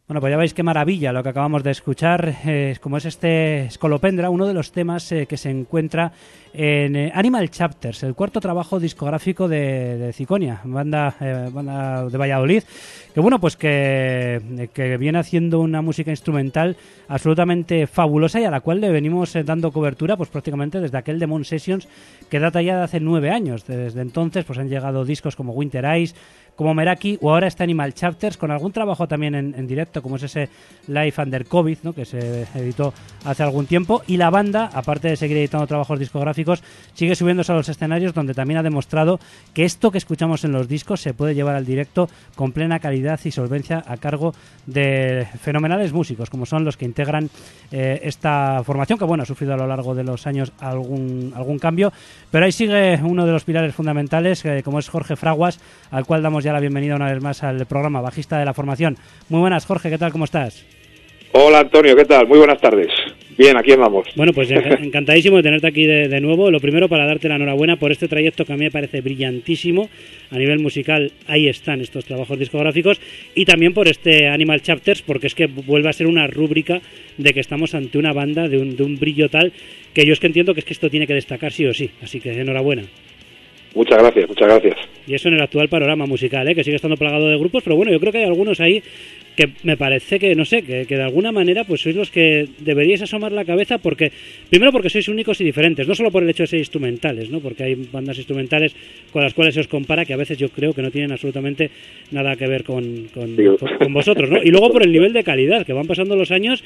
Bueno, pues ya veis qué maravilla lo que acabamos de escuchar, como es este Scolopendra, uno de los temas que se encuentra en Animal Chapters, el cuarto trabajo discográfico de Ciconia, banda de Valladolid, que bueno, pues que viene haciendo una música instrumental absolutamente fabulosa y a la cual le venimos dando cobertura pues prácticamente desde aquel Demon Sessions que data ya de hace 9 años. Desde entonces pues han llegado discos como Winter Eyes, como Meraki, o ahora está Animal Chapters, con algún trabajo también en directo, como es ese Life Under COVID, ¿no?, que se editó hace algún tiempo, y la banda, aparte de seguir editando trabajos discográficos, sigue subiéndose a los escenarios, donde también ha demostrado que esto que escuchamos en los discos se puede llevar al directo con plena calidad y solvencia a cargo de fenomenales músicos, como son los que integran esta formación, que bueno, ha sufrido a lo largo de los años algún cambio, pero ahí sigue uno de los pilares fundamentales, como es Jorge Fraguas, al cual damos ya la bienvenida una vez más al programa, bajista de la formación. Muy buenas, Jorge, ¿qué tal? ¿Cómo estás? Hola, Antonio, ¿qué tal? Muy buenas tardes. Bien, aquí andamos. Bueno, pues encantadísimo de tenerte aquí de nuevo. Lo primero, para darte la enhorabuena por este trayecto que a mí me parece brillantísimo. A nivel musical, ahí están estos trabajos discográficos. Y también por este Animal Chapters, porque es que vuelve a ser una rúbrica de que estamos ante una banda de un brillo tal que yo es que entiendo que esto tiene que destacar sí o sí. Así que enhorabuena. Muchas gracias, muchas gracias. Y eso en el actual panorama musical, que sigue estando plagado de grupos, pero bueno, yo creo que hay algunos ahí que me parece que, no sé, que de alguna manera pues sois los que deberíais asomar la cabeza, porque primero porque sois únicos y diferentes, no solo por el hecho de ser instrumentales, ¿no?, porque hay bandas instrumentales con las cuales se os compara que a veces yo creo que no tienen absolutamente nada que ver con vosotros, ¿no? Y luego por el nivel de calidad, que van pasando los años,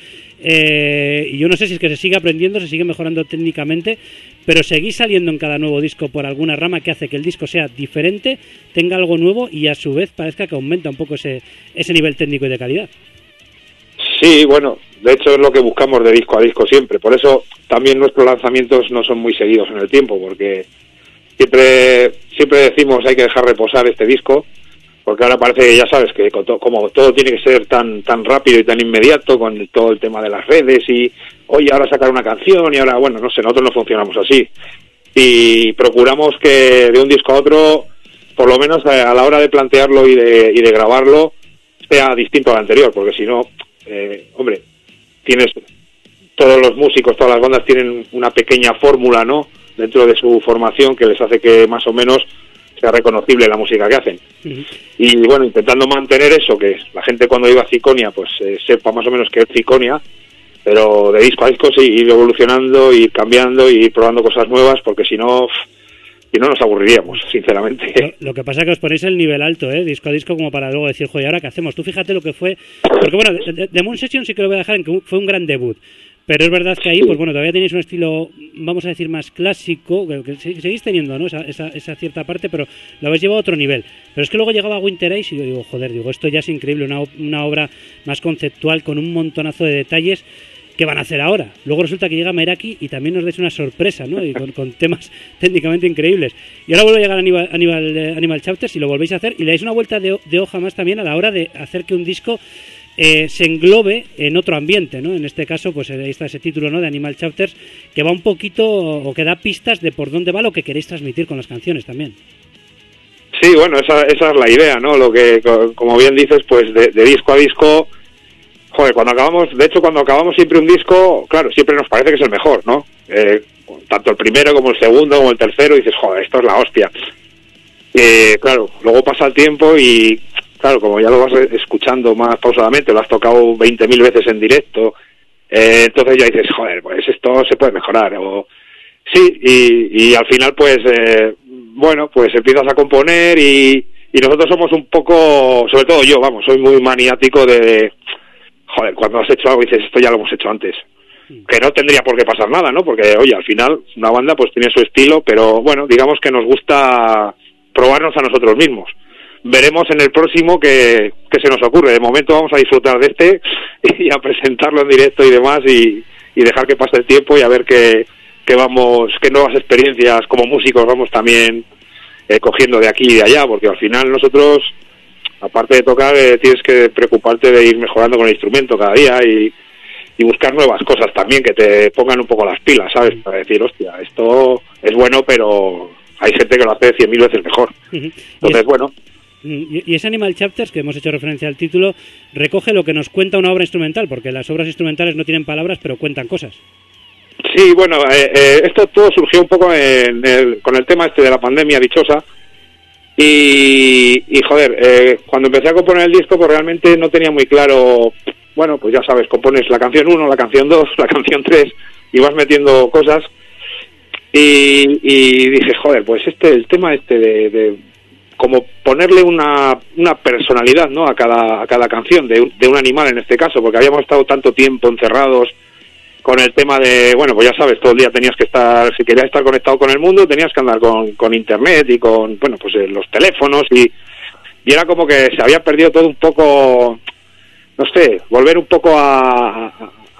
y yo no sé si es que se sigue aprendiendo, se sigue mejorando técnicamente, pero seguís saliendo en cada nuevo disco por alguna rama que hace que el disco sea diferente, tenga algo nuevo y a su vez parezca que aumenta un poco ese nivel técnico y de calidad. Sí, bueno, de hecho es lo que buscamos de disco a disco siempre, por eso también nuestros lanzamientos no son muy seguidos en el tiempo, porque siempre decimos hay que dejar reposar este disco, porque ahora parece que ya sabes que como todo tiene que ser tan rápido y tan inmediato con todo el tema de las redes y oye, ahora sacar una canción y ahora, bueno, no sé, nosotros no funcionamos así y procuramos que de un disco a otro, por lo menos a la hora de plantearlo y de grabarlo, sea distinto al anterior, porque si no, hombre, tienes todos los músicos, todas las bandas tienen una pequeña fórmula, ¿no?, dentro de su formación que les hace que más o menos sea reconocible la música que hacen. Uh-huh. Y bueno, intentando mantener eso, que la gente cuando iba a Ciconia pues sepa más o menos que es Ciconia, pero de disco a disco sí, ir evolucionando, ir cambiando, ir probando cosas nuevas, porque si no nos aburriríamos, sinceramente. Lo que pasa es que os ponéis el nivel alto, disco a disco, como para luego decir, joder, ¿ahora qué hacemos? Tú fíjate lo que fue, porque bueno, The Moon Session sí que lo voy a dejar en que fue un gran debut, pero es verdad que ahí, pues bueno, todavía tenéis un estilo, vamos a decir, más clásico, que seguís teniendo, ¿no?, esa cierta parte, pero lo habéis llevado a otro nivel. Pero es que luego llegaba Winter Eyes y yo digo, joder, esto ya es increíble, una obra más conceptual con un montonazo de detalles. ¿Qué van a hacer ahora? Luego resulta que llega Meraki y también nos dais una sorpresa, ¿no?, y con temas técnicamente increíbles. Y ahora vuelve a llegar Animal Chapters y lo volvéis a hacer y le dais una vuelta de hoja más también a la hora de hacer que un disco se englobe en otro ambiente, ¿no? En este caso, pues ahí está ese título, ¿no?, de Animal Chapters, que va un poquito, o que da pistas de por dónde va lo que queréis transmitir con las canciones también. Sí, bueno, esa es la idea, ¿no? Lo que, como bien dices, pues de disco a disco, joder, cuando acabamos siempre un disco, claro, siempre nos parece que es el mejor, ¿no? Tanto el primero como el segundo como el tercero, dices, joder, esto es la hostia. Claro, luego pasa el tiempo y claro, como ya lo vas escuchando más pausadamente, lo has tocado 20.000 veces en directo, entonces ya dices, joder, pues esto se puede mejorar. Sí, y al final, pues, bueno, pues empiezas a componer y nosotros somos un poco, sobre todo yo, vamos, soy muy maniático de joder, cuando has hecho algo dices, esto ya lo hemos hecho antes. Que no tendría por qué pasar nada, ¿no? Porque, oye, al final una banda pues tiene su estilo, pero bueno, digamos que nos gusta probarnos a nosotros mismos. Veremos en el próximo qué se nos ocurre. De momento vamos a disfrutar de este y a presentarlo en directo y demás y dejar que pase el tiempo y a ver qué nuevas experiencias como músicos vamos también cogiendo de aquí y de allá, porque al final nosotros, aparte de tocar, tienes que preocuparte de ir mejorando con el instrumento cada día y buscar nuevas cosas también que te pongan un poco las pilas, ¿sabes? Para decir, hostia, esto es bueno, pero hay gente que lo hace 100.000 veces mejor. Entonces, bueno, Y ese Animal Chapters, que hemos hecho referencia al título, recoge lo que nos cuenta una obra instrumental, porque las obras instrumentales no tienen palabras, pero cuentan cosas. Sí, bueno, esto todo surgió un poco con el tema de la pandemia dichosa. Y joder, cuando empecé a componer el disco, pues realmente no tenía muy claro. Bueno, pues ya sabes, compones la canción 1, la canción 2, la canción 3 y vas metiendo cosas. Y dije, joder, pues el tema de como ponerle una personalidad, ¿no? a cada canción de un animal en este caso, porque habíamos estado tanto tiempo encerrados con el tema de, bueno, pues ya sabes, todo el día tenías que estar, si querías estar conectado con el mundo, tenías que andar con internet y con, bueno, pues los teléfonos y era como que se había perdido todo un poco, no sé, volver un poco a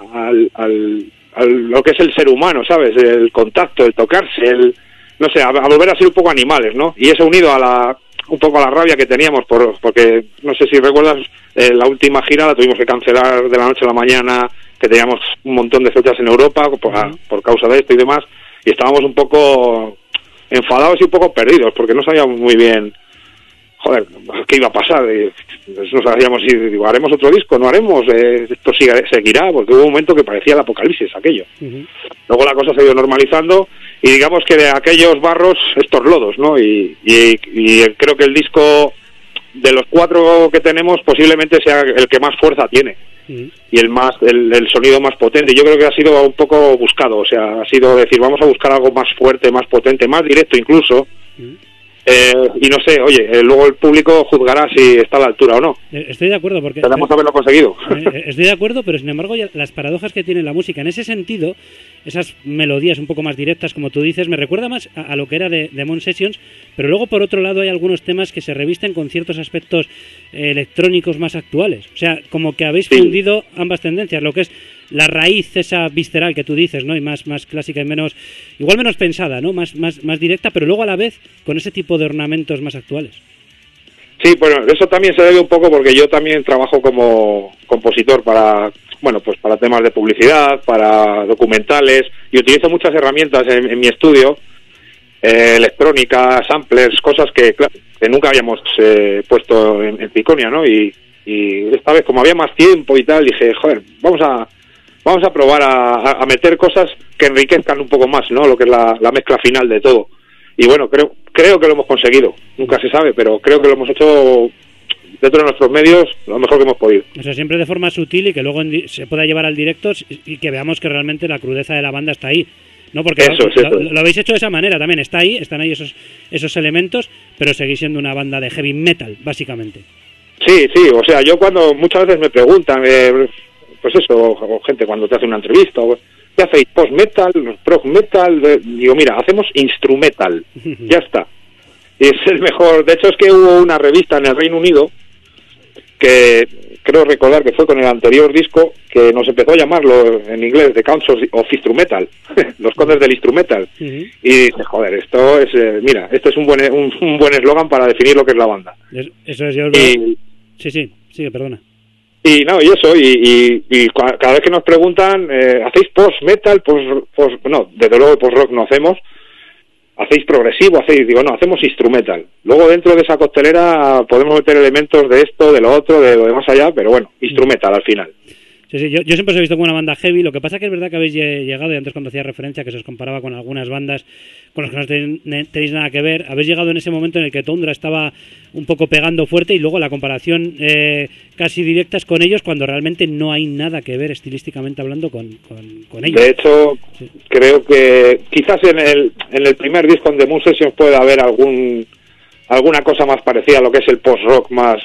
lo que es el ser humano, ¿sabes? El contacto, el tocarse, no sé, a volver a ser un poco animales, ¿no? Y eso unido un poco a la rabia que teníamos porque no sé si recuerdas, la última gira la tuvimos que cancelar de la noche a la mañana, que teníamos un montón de fechas en Europa por causa de esto y demás, y estábamos un poco enfadados y un poco perdidos, porque no sabíamos muy bien, joder, qué iba a pasar. No sabíamos si digo, haremos otro disco, no haremos, esto seguirá, porque hubo un momento que parecía el apocalipsis aquello. Uh-huh. Luego la cosa se ha ido normalizando y digamos que de aquellos barros estos lodos, ¿no? Y creo que el disco de los 4 que tenemos posiblemente sea el que más fuerza tiene. Uh-huh. Y el sonido más potente. Yo creo que ha sido un poco buscado, o sea, ha sido decir, vamos a buscar algo más fuerte, más potente, más directo incluso. Uh-huh. Y no sé, oye, luego el público juzgará si está a la altura o no. Estoy de acuerdo, porque tenemos que haberlo conseguido. Estoy de acuerdo, pero sin embargo las paradojas que tiene la música en ese sentido, esas melodías un poco más directas, como tú dices, me recuerda más a lo que era de Mon Sessions, pero luego por otro lado hay algunos temas que se revisten con ciertos aspectos electrónicos más actuales. O sea, como que habéis fundido ambas tendencias, lo que es la raíz esa visceral que tú dices, ¿no? Y más clásica y menos pensada, ¿no? Más directa, pero luego a la vez con ese tipo de ornamentos más actuales. Sí, bueno, eso también se debe un poco porque yo también trabajo como compositor para temas de publicidad, para documentales, y utilizo muchas herramientas en mi estudio, electrónica, samplers, cosas que nunca habíamos puesto en Piconia, ¿no? Y esta vez, como había más tiempo y tal, dije, joder, vamos a probar a meter cosas que enriquezcan un poco más, ¿no? Lo que es la mezcla final de todo. Y bueno, creo que lo hemos conseguido. Nunca se sabe, pero creo que lo hemos hecho dentro de nuestros medios lo mejor que hemos podido. O sea, siempre de forma sutil y que luego se pueda llevar al directo y que veamos que realmente la crudeza de la banda está ahí. ¿No? Porque lo habéis hecho de esa manera también. Están ahí esos elementos, pero seguís siendo una banda de heavy metal, básicamente. Sí, o sea, yo cuando muchas veces me preguntan, pues eso, o gente cuando te hace una entrevista, ¿qué hacéis? ¿Post-metal? ¿Prog metal? Digo, mira, hacemos instrumental, ya está. Y es el mejor. De hecho, es que hubo una revista en el Reino Unido que creo recordar que fue con el anterior disco que nos empezó a llamarlo en inglés The Counts of Instrumental, los condes del instrumental. Uh-huh. Y dije, joder, esto es, mira, esto es un buen eslogan para definir lo que es la banda. Eso es yo. Sí, perdona. Y no, y eso, y cada vez que nos preguntan, ¿hacéis post-metal? No, desde luego post-rock no hacemos. ¿Hacéis progresivo? Digo, no, hacemos instrumental. Luego dentro de esa costelera podemos meter elementos de esto, de lo otro, de lo de más allá, pero bueno, instrumental al final. Sí, yo siempre os he visto como una banda heavy. Lo que pasa que es verdad que habéis llegado, y antes cuando hacía referencia que se os comparaba con algunas bandas con las que no tenéis nada que ver, habéis llegado en ese momento en el que Tundra estaba un poco pegando fuerte y luego la comparación casi directa es con ellos cuando realmente no hay nada que ver estilísticamente hablando con ellos. De hecho, creo que quizás en el primer disco de Moon Sessions puede haber alguna cosa más parecida a lo que es el post-rock más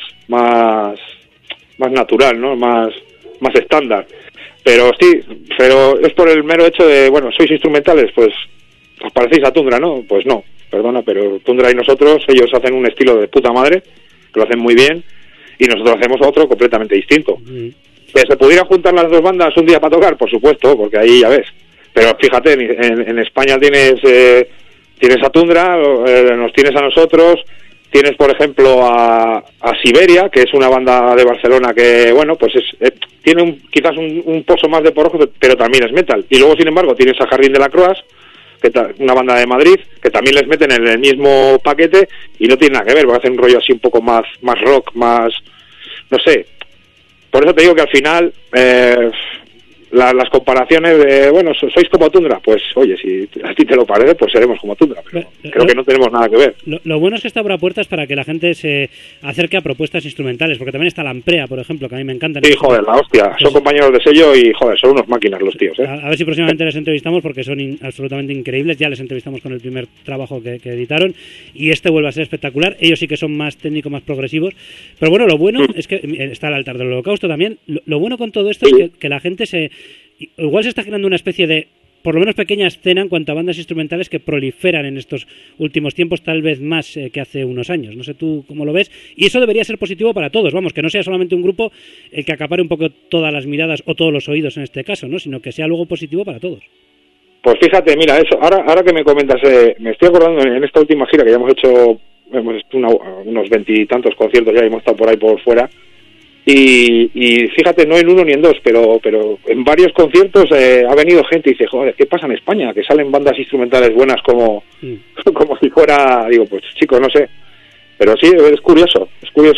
natural, ¿no? Más estándar, pero es por el mero hecho de, bueno, sois instrumentales, pues os parecéis a Tundra, ¿no? Pues no, perdona, pero Tundra y nosotros, ellos hacen un estilo de puta madre, que lo hacen muy bien, y nosotros hacemos otro completamente distinto. ¿Que se pudieran juntar las dos bandas un día para tocar? Por supuesto, porque ahí ya ves, pero fíjate, en España tienes a Tundra, nos tienes a nosotros. Tienes, por ejemplo, a Siberia, que es una banda de Barcelona que, bueno, pues tiene quizás un pozo más de porro, pero también es metal. Y luego, sin embargo, tienes a Jardín de la Croix, una banda de Madrid, que también les meten en el mismo paquete y no tiene nada que ver, porque hacen un rollo así un poco más rock, más, no sé. Por eso te digo que al final las comparaciones de, bueno, sois como Tundra, pues oye, si a ti te lo parece, pues seremos como Tundra, pero creo que no tenemos nada que ver. Lo bueno es que esto abra puertas para que la gente se acerque a propuestas instrumentales, porque también está la Amprea, por ejemplo, que a mí me encantan. Sí, joder, la hostia, son compañeros de sello y joder, son unos máquinas los tíos, ¿eh? A ver si próximamente les entrevistamos, porque son absolutamente increíbles. Ya les entrevistamos con el primer trabajo que editaron, y este vuelve a ser espectacular. Ellos sí que son más técnicos, más progresivos, pero bueno, lo bueno es que está el altar del Holocausto también. Lo bueno con todo esto es que la gente igual se está generando una especie de, por lo menos pequeña escena en cuanto a bandas instrumentales que proliferan en estos últimos tiempos, tal vez más que hace unos años. No sé tú cómo lo ves, y eso debería ser positivo para todos, vamos, que no sea solamente un grupo el que acapare un poco todas las miradas o todos los oídos en este caso, ¿no? Sino que sea luego positivo para todos. Pues fíjate, mira, eso, ahora que me comentas, me estoy acordando en esta última gira que ya hemos hecho unos 20 y tantos conciertos, ya hemos estado por ahí por fuera. Y fíjate, no en uno ni en dos, pero en varios conciertos ha venido gente y dice, joder, ¿qué pasa en España? Que salen bandas instrumentales buenas como si fuera, digo, pues chicos, no sé. Pero sí, es curioso.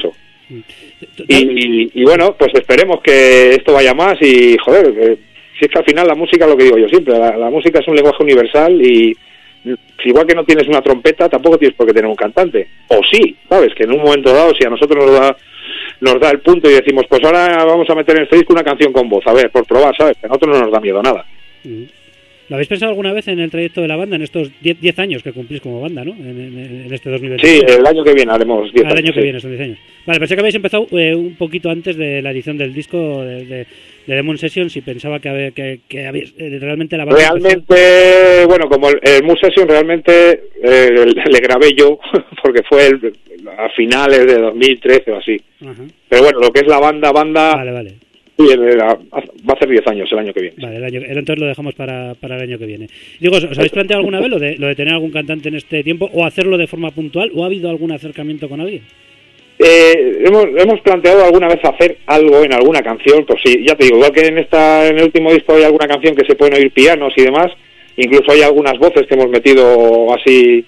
Y bueno, pues esperemos que esto vaya más y, joder, si es que al final la música, lo que digo yo siempre, la música es un lenguaje universal y igual que no tienes una trompeta, tampoco tienes por qué tener un cantante. O sí, ¿sabes? Que en un momento dado, si a nosotros nos da el punto y decimos, pues ahora vamos a meter en este disco una canción con voz, a ver, por probar, ¿sabes? Que a nosotros no nos da miedo nada. ¿Lo habéis pensado alguna vez en el trayecto de la banda, en estos 10 años que cumplís como banda, ¿no? En este 2020. Sí, el año que viene haremos 10 años. El año que viene son 10 años. Vale, pensé que habéis empezado un poquito antes de la edición del disco de Demon Sessions y pensaba que habéis realmente la banda... Realmente, bueno, como el Moon Session realmente le grabé yo, porque fue a finales de 2013 o así. Ajá. Pero bueno, lo que es la banda... Vale. Sí, va a hacer 10 años el año que viene. Vale, entonces lo dejamos para el año que viene. Digo, ¿os habéis planteado alguna vez lo de tener algún cantante en este tiempo o hacerlo de forma puntual o ha habido algún acercamiento con alguien? Hemos planteado alguna vez hacer algo en alguna canción, pues sí, ya te digo, igual que en el último disco hay alguna canción que se pueden oír pianos y demás, incluso hay algunas voces que hemos metido así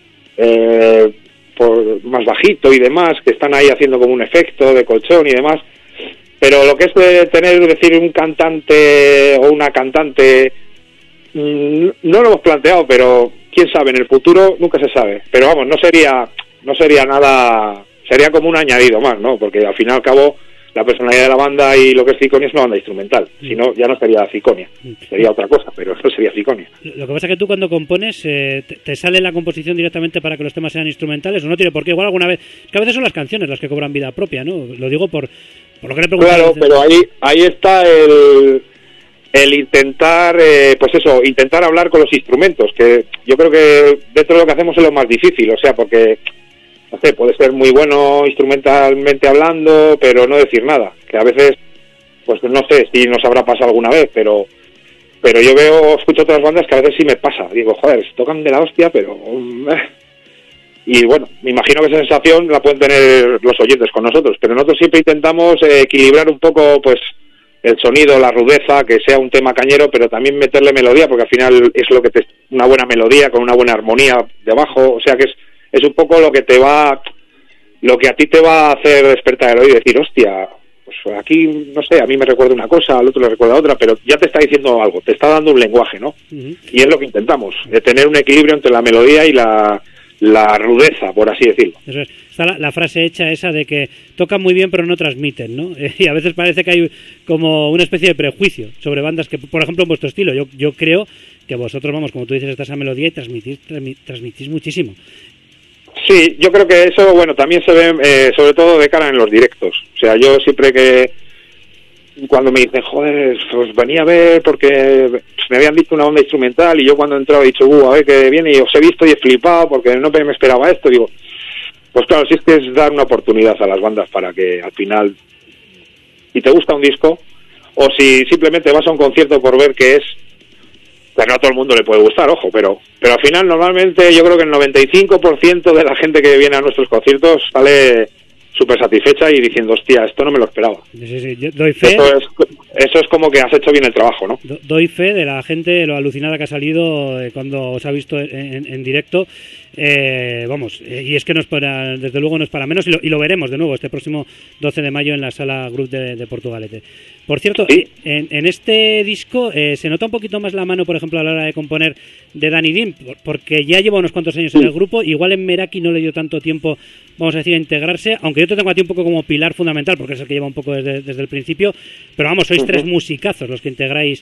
por más bajito y demás, que están ahí haciendo como un efecto de colchón y demás. Pero lo que es decir un cantante o una cantante, no lo hemos planteado, pero quién sabe, en el futuro nunca se sabe. Pero vamos, no sería nada, sería como un añadido más, ¿no? Porque al fin y al cabo la personalidad de la banda y lo que es Ciconia es una banda instrumental. Si no, ya no sería Ciconia, sería otra cosa, pero no sería Ciconia. Lo que pasa es que tú cuando compones, ¿te sale la composición directamente para que los temas sean instrumentales o no tiene por qué? Igual alguna vez, es que a veces son las canciones las que cobran vida propia, ¿no? Lo digo por lo que le pregunto. Claro, pero ahí está el intentar, pues eso, intentar hablar con los instrumentos, que yo creo que dentro de lo que hacemos es lo más difícil, o sea, porque, no sé, puede ser muy bueno instrumentalmente hablando, pero no decir nada, que a veces, pues no sé si nos habrá pasado alguna vez, pero yo escucho otras bandas que a veces sí me pasa, digo, joder, se tocan de la hostia, pero... Y bueno, me imagino que esa sensación la pueden tener los oyentes con nosotros, pero nosotros siempre intentamos equilibrar un poco, pues, el sonido, la rudeza, que sea un tema cañero, pero también meterle melodía, porque al final es lo que una buena melodía con una buena armonía debajo, o sea que es un poco lo que a ti te va a hacer despertar el oído y decir, hostia, pues aquí, no sé, a mí me recuerda una cosa, al otro le recuerda otra, pero ya te está diciendo algo, te está dando un lenguaje, ¿no? Uh-huh. Y es lo que intentamos, de tener un equilibrio entre la melodía y la rudeza, por así decirlo. Eso es. Está la frase hecha esa de que tocan muy bien pero no transmiten, ¿no? Y a veces parece que hay como una especie de prejuicio sobre bandas que, por ejemplo, en vuestro estilo, yo creo que vosotros, vamos, como tú dices, está esa melodía y transmitís muchísimo. Sí, yo creo que eso, bueno, también se ve sobre todo de cara en los directos. O sea, yo siempre que cuando me dicen, joder, pues venía a ver porque me habían visto una banda instrumental y yo cuando he entrado he dicho, a ver que viene y os he visto y he flipado porque no me esperaba esto, digo, pues claro, si es que es dar una oportunidad a las bandas para que al final, si te gusta un disco o si simplemente vas a un concierto por ver qué es, pues no a todo el mundo le puede gustar, ojo, pero al final normalmente yo creo que el 95% de la gente que viene a nuestros conciertos súper satisfecha y diciendo, hostia, esto no me lo esperaba. Sí, yo doy fe. Eso es como que has hecho bien el trabajo, ¿no? Doy fe de la gente, lo alucinada que ha salido cuando os ha visto en directo. Y es que no es para, desde luego no es para menos, y lo veremos de nuevo este próximo 12 de mayo en la Sala Group de Portugalete. Por cierto, ¿sí? En este disco se nota un poquito más la mano, por ejemplo, a la hora de componer de Dani Dean, porque ya lleva unos cuantos años en el grupo. Igual en Meraki no le dio tanto tiempo, vamos a decir, a integrarse, aunque yo te tengo a ti un poco como pilar fundamental, porque es el que lleva un poco desde el principio, pero vamos, sois tres musicazos los que integráis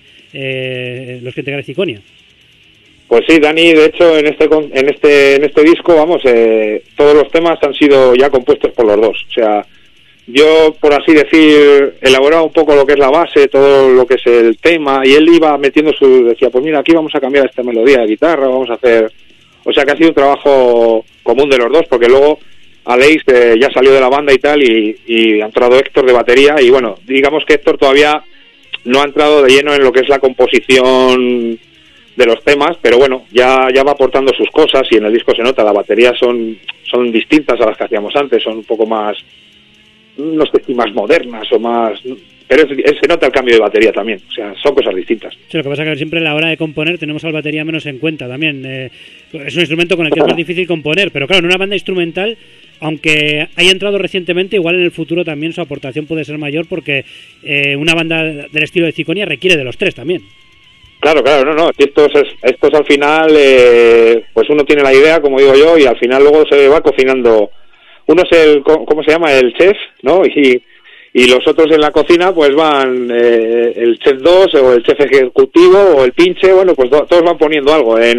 Ziconia. Pues sí, Dani, de hecho, en este disco, vamos, todos los temas han sido ya compuestos por los dos. O sea, yo, por así decir, elaboraba un poco lo que es la base, todo lo que es el tema, y él iba metiendo decía, pues mira, aquí vamos a cambiar esta melodía de guitarra, vamos a hacer... O sea, que ha sido un trabajo común de los dos, porque luego Aleix ya salió de la banda y tal, y ha entrado Héctor de batería, y bueno, digamos que Héctor todavía no ha entrado de lleno en lo que es la composición de los temas, pero bueno, ya va aportando sus cosas, y en el disco se nota, las baterías son distintas a las que hacíamos antes, son un poco más, no sé si más modernas o más... Pero se nota el cambio de batería también, o sea, son cosas distintas. Sí, lo que pasa es que siempre a la hora de componer tenemos al batería menos en cuenta también. Es un instrumento con el que es más difícil componer, pero claro, en una banda instrumental, aunque haya entrado recientemente, igual en el futuro también su aportación puede ser mayor, porque una banda del estilo de Ziconia requiere de los tres también. Claro, no. Estos al final, pues uno tiene la idea, como digo yo, y al final luego se va cocinando. Uno es ¿cómo se llama? El chef, ¿no? Y los otros en la cocina, pues van el chef 2 o el chef ejecutivo o el pinche, bueno, pues todos van poniendo algo en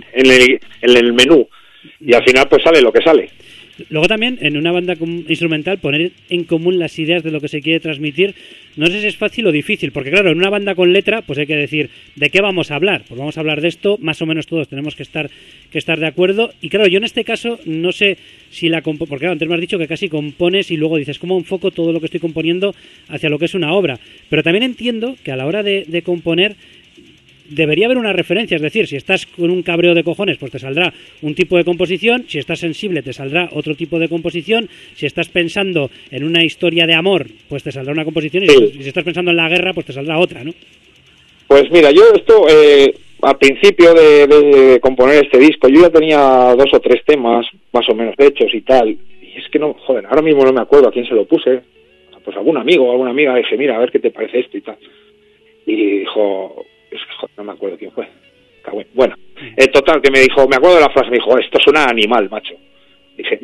el menú. Y al final, pues sale lo que sale. Luego también, en una banda instrumental, poner en común las ideas de lo que se quiere transmitir, no sé si es fácil o difícil, porque claro, en una banda con letra, pues hay que decir, ¿de qué vamos a hablar? Pues vamos a hablar de esto, más o menos todos tenemos que estar de acuerdo, y claro, yo en este caso no sé si porque claro, antes me has dicho que casi compones y luego dices, ¿cómo enfoco todo lo que estoy componiendo hacia lo que es una obra? Pero también entiendo que a la hora de componer, debería haber una referencia, es decir, si estás con un cabreo de cojones, pues te saldrá un tipo de composición, si estás sensible te saldrá otro tipo de composición, si estás pensando en una historia de amor, pues te saldrá una composición, y si estás pensando en la guerra, pues te saldrá otra, ¿no? Pues mira, yo esto, al principio de componer este disco, yo ya tenía 2 o 3 temas, más o menos hechos y tal, y es que no, joder, ahora mismo no me acuerdo a quién se lo puse, pues algún amigo o alguna amiga, dije, mira, a ver qué te parece esto y tal, y dijo... no me acuerdo quién fue. Bueno, total, que me dijo, me acuerdo de la frase, me dijo, esto suena a animal, macho. Dije,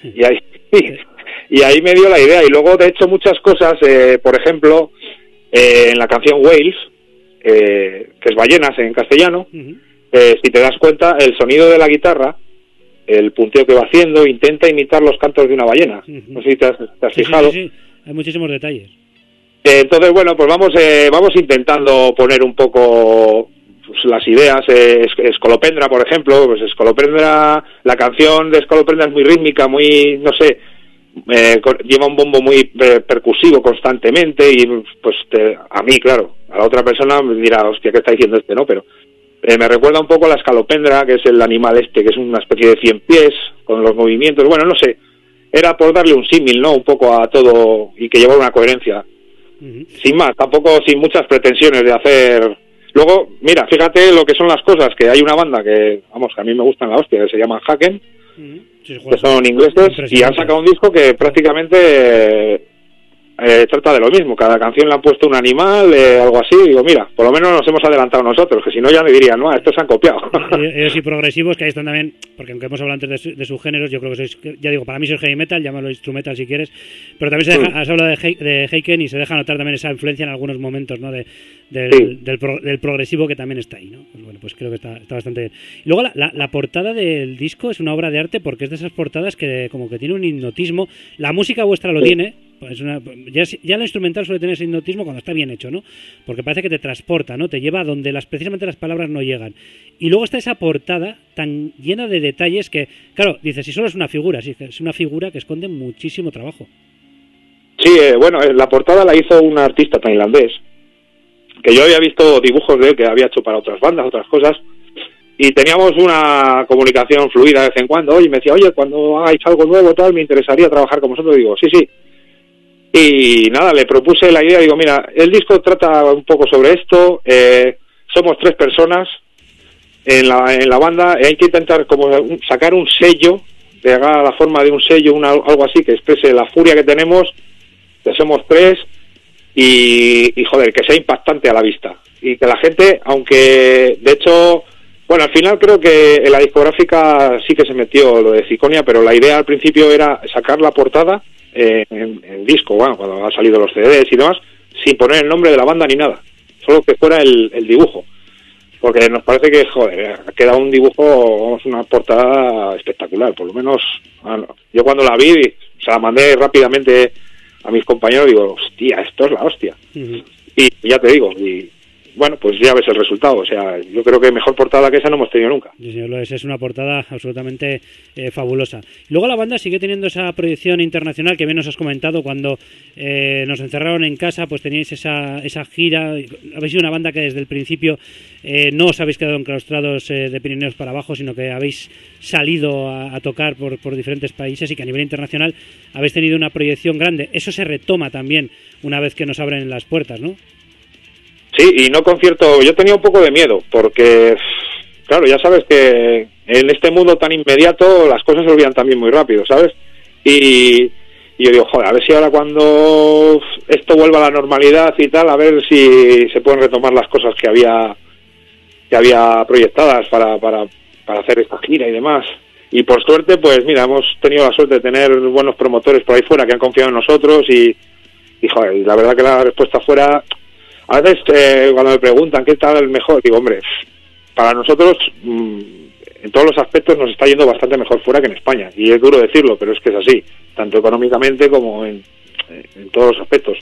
y ahí me dio la idea. Y luego, de hecho, muchas cosas, por ejemplo, en la canción Whales, que es ballenas en castellano, si te das cuenta, el sonido de la guitarra, el punteo que va haciendo, intenta imitar los cantos de una ballena. No sé si te has fijado. Sí. Hay muchísimos detalles. Entonces, bueno, pues vamos intentando poner un poco pues, las ideas. Escolopendra, por ejemplo, pues Escolopendra, la canción de Escolopendra es muy rítmica, muy, no sé, lleva un bombo muy percusivo constantemente y pues a mí, claro, a la otra persona me dirá, hostia, ¿qué está diciendo este? No, pero me recuerda un poco a la escalopendra, que es el animal que es una especie de 100 pies, con los movimientos, bueno, no sé, era por darle un símil, ¿no? Un poco a todo y que llevara una coherencia. Sin más, tampoco sin muchas pretensiones de hacer... Luego, mira, fíjate lo que son las cosas, que hay una banda que, vamos, que a mí me gustan la hostia, que se llaman Haken, que son ingleses, y han sacado un disco que prácticamente trata de lo mismo. Cada canción le han puesto un animal, algo así, digo, mira, por lo menos nos hemos adelantado nosotros, que si no ya me dirían, no, estos se han copiado. Ellos y progresivos, que ahí están también, porque aunque hemos hablado antes de sus géneros, yo creo que sois, ya digo, para mí sois heavy metal, llámalo instrumental si quieres, pero también has hablado de Haken y se deja notar también esa influencia en algunos momentos, ¿no? Del progresivo que también está ahí, ¿no? Pues bueno, pues creo que está bastante bien. Y luego la portada del disco es una obra de arte, porque es de esas portadas que como que tiene un hipnotismo. La música vuestra lo tiene, pues ya la instrumental suele tener ese hipnotismo cuando está bien hecho, ¿no? Porque parece que te transporta, ¿no? Te lleva a donde precisamente las palabras no llegan. Y luego está esa portada tan llena de detalles que, claro, dices, si solo es una figura, sí, es una figura que esconde muchísimo trabajo. Sí, bueno, la portada la hizo un artista tailandés, que yo había visto dibujos de él que había hecho para otras bandas, otras cosas, y teníamos una comunicación fluida de vez en cuando. Oye, me decía, oye, cuando hagáis algo nuevo, tal, me interesaría trabajar con vosotros. Digo, sí. Y nada, le propuse la idea, digo, mira, el disco trata un poco sobre esto, somos 3 personas en la banda, hay que intentar como sacar un sello, de haga la forma de un sello, algo así, que exprese la furia que tenemos, que somos 3, y joder, que sea impactante a la vista. Y que la gente, aunque, de hecho, bueno, al final creo que en la discográfica sí que se metió lo de Ciconia, pero la idea al principio era sacar la portada en disco, bueno, cuando han salido los CDs y demás, sin poner el nombre de la banda ni nada, solo que fuera el dibujo, porque nos parece que, joder, ha quedado un dibujo, vamos, una portada espectacular, por lo menos, yo cuando la vi, se la mandé rápidamente a mis compañeros, digo, hostia, esto es la hostia. Uh-huh. Y ya te digo, y bueno, pues ya ves el resultado. O sea, yo creo que mejor portada que esa no hemos tenido nunca. Sí, señor, es una portada absolutamente fabulosa. Luego la banda sigue teniendo esa proyección internacional que bien nos has comentado. Cuando nos encerraron en casa, pues teníais esa gira. Habéis sido una banda que desde el principio no os habéis quedado enclaustrados de Pirineos para abajo, sino que habéis salido a tocar por diferentes países y que a nivel internacional habéis tenido una proyección grande. Eso se retoma también una vez que nos abren las puertas, ¿no? Sí, y no concierto, yo tenía un poco de miedo, porque, claro, ya sabes que en este mundo tan inmediato las cosas se olvidan también muy rápido, ¿sabes? Y yo digo, joder, a ver si ahora cuando esto vuelva a la normalidad y tal, a ver si se pueden retomar las cosas que había proyectadas para hacer esta gira y demás. Y por suerte, pues mira, hemos tenido la suerte de tener buenos promotores por ahí fuera que han confiado en nosotros y joder, la verdad que la respuesta fuera... A veces cuando me preguntan qué tal el mejor, digo, hombre, para nosotros en todos los aspectos nos está yendo bastante mejor fuera que en España. Y es duro decirlo, pero es que es así, tanto económicamente como en todos los aspectos.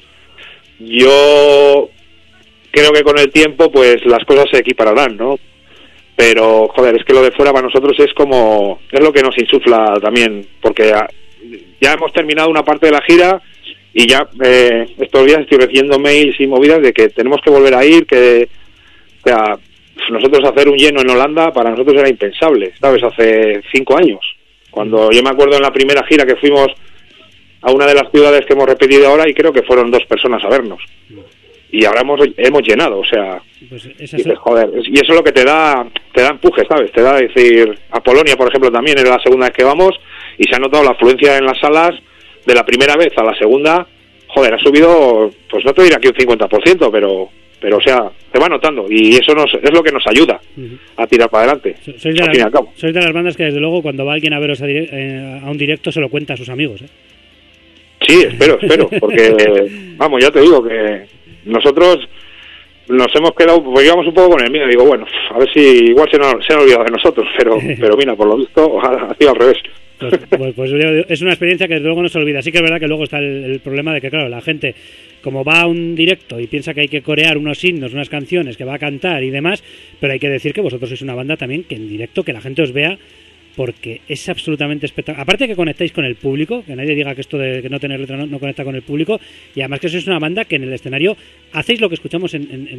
Yo creo que con el tiempo pues las cosas se equipararán, ¿no? Pero, joder, es que lo de fuera para nosotros es lo que nos insufla también, porque ya hemos terminado una parte de la gira. Y ya estos días estoy recibiendo mails y movidas de que tenemos que volver a ir, que o sea, nosotros hacer un lleno en Holanda para nosotros era impensable, ¿sabes? Hace 5 años. Cuando yo me acuerdo en la primera gira que fuimos a una de las ciudades que hemos repetido ahora y creo que fueron 2 personas a vernos. Y ahora hemos llenado, o sea, pues dices, joder, y eso es lo que te da empuje, ¿sabes? Te da decir, a Polonia, por ejemplo, también era la segunda vez que vamos y se ha notado la afluencia en las salas. De la primera vez a la segunda, joder, ha subido, pues no te diré aquí un 50%, pero o sea, se va notando y eso es lo que nos ayuda a tirar para adelante, al fin y al cabo. Sois de las bandas que desde luego cuando va alguien a veros a un directo se lo cuenta a sus amigos, ¿eh? Sí, espero, porque, vamos, ya te digo que nosotros nos hemos quedado, pues íbamos un poco con el miedo, digo, bueno, a ver si igual se han olvidado de nosotros, pero mira, por lo visto ha sido al revés. Pues es una experiencia que desde luego no se olvida. Sí que es verdad que luego está el problema de que, claro, la gente, como va a un directo y piensa que hay que corear unos himnos, unas canciones, que va a cantar y demás, pero hay que decir que vosotros sois una banda también que en directo, que la gente os vea, porque es absolutamente espectacular. Aparte que conectáis con el público, que nadie diga que esto de que no tener letra no conecta con el público, y además que sois una banda que en el escenario hacéis lo que escuchamos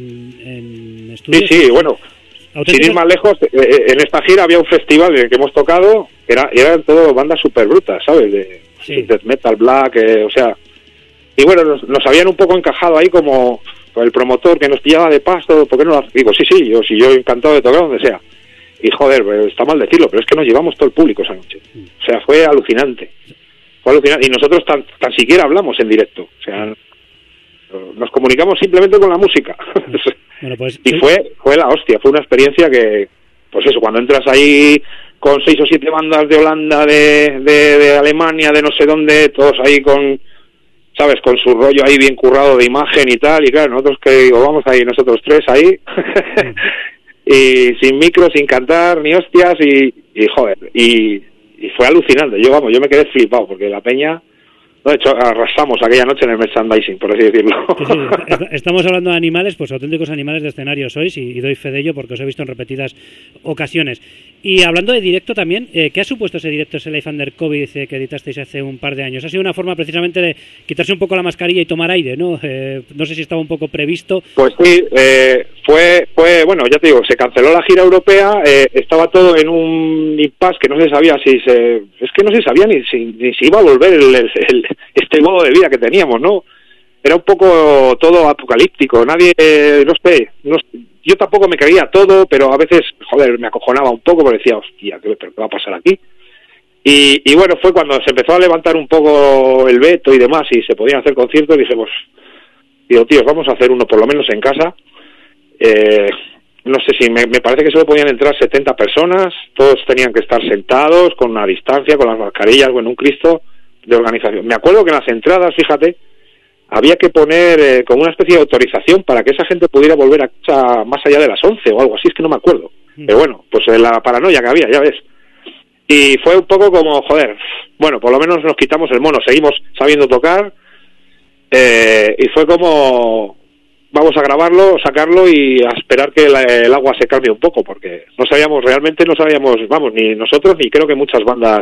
en estudios. Sí, bueno. Sin ir más lejos, en esta gira había un festival en el que hemos tocado, eran todo bandas súper brutas, ¿sabes? De death metal, black, o sea... Y bueno, nos habían un poco encajado ahí como el promotor que nos pillaba de paso, ¿por qué no lo hace? Digo, sí, yo encantado de tocar donde sea. Y joder, está mal decirlo, pero es que nos llevamos todo el público esa noche. O sea, fue alucinante. Y nosotros tan siquiera hablamos en directo. O sea, nos comunicamos simplemente con la música. Bueno, pues, y fue la hostia, fue una experiencia que, pues eso, cuando entras ahí con 6 o 7 bandas de Holanda, de Alemania, de no sé dónde, todos ahí con, ¿sabes? Con su rollo ahí bien currado de imagen y tal, y claro, nosotros que digo, vamos ahí, nosotros 3 ahí, y sin micro, sin cantar, ni hostias, y joder, y fue alucinante, yo me quedé flipado, porque la peña... De hecho, arrasamos aquella noche en el merchandising, por así decirlo. Sí. Estamos hablando de animales, pues auténticos animales de escenario sois, y doy fe de ello porque os he visto en repetidas ocasiones. Y hablando de directo también, ¿qué ha supuesto ese directo, ese Life Under COVID que editasteis hace un par de años? Ha sido una forma precisamente de quitarse un poco la mascarilla y tomar aire, ¿no? No sé si estaba un poco previsto. Pues sí, fue bueno, ya te digo, se canceló la gira europea, estaba todo en un impasse que no se sabía es que no se sabía ni si iba a volver este modo de vida que teníamos, ¿no? Era un poco todo apocalíptico, nadie, no sé, yo tampoco me creía todo, pero a veces, joder, me acojonaba un poco porque decía, hostia, ¿qué va a pasar aquí? Y bueno, fue cuando se empezó a levantar un poco el veto y demás y se podían hacer conciertos, dijimos, tíos, vamos a hacer uno por lo menos en casa. No sé si, me parece que solo podían entrar 70 personas, todos tenían que estar sentados, con una distancia, con las mascarillas, bueno, un Cristo de organización. Me acuerdo que en las entradas, fíjate, había que poner como una especie de autorización para que esa gente pudiera volver a casa más allá de las 11 o algo así, es que no me acuerdo. Pero bueno, pues la paranoia que había, ya ves. Y fue un poco como, joder, bueno, por lo menos nos quitamos el mono, seguimos sabiendo tocar, y fue como, vamos a grabarlo, sacarlo y a esperar que el agua se calme un poco, porque realmente no sabíamos, vamos, ni nosotros ni creo que muchas bandas,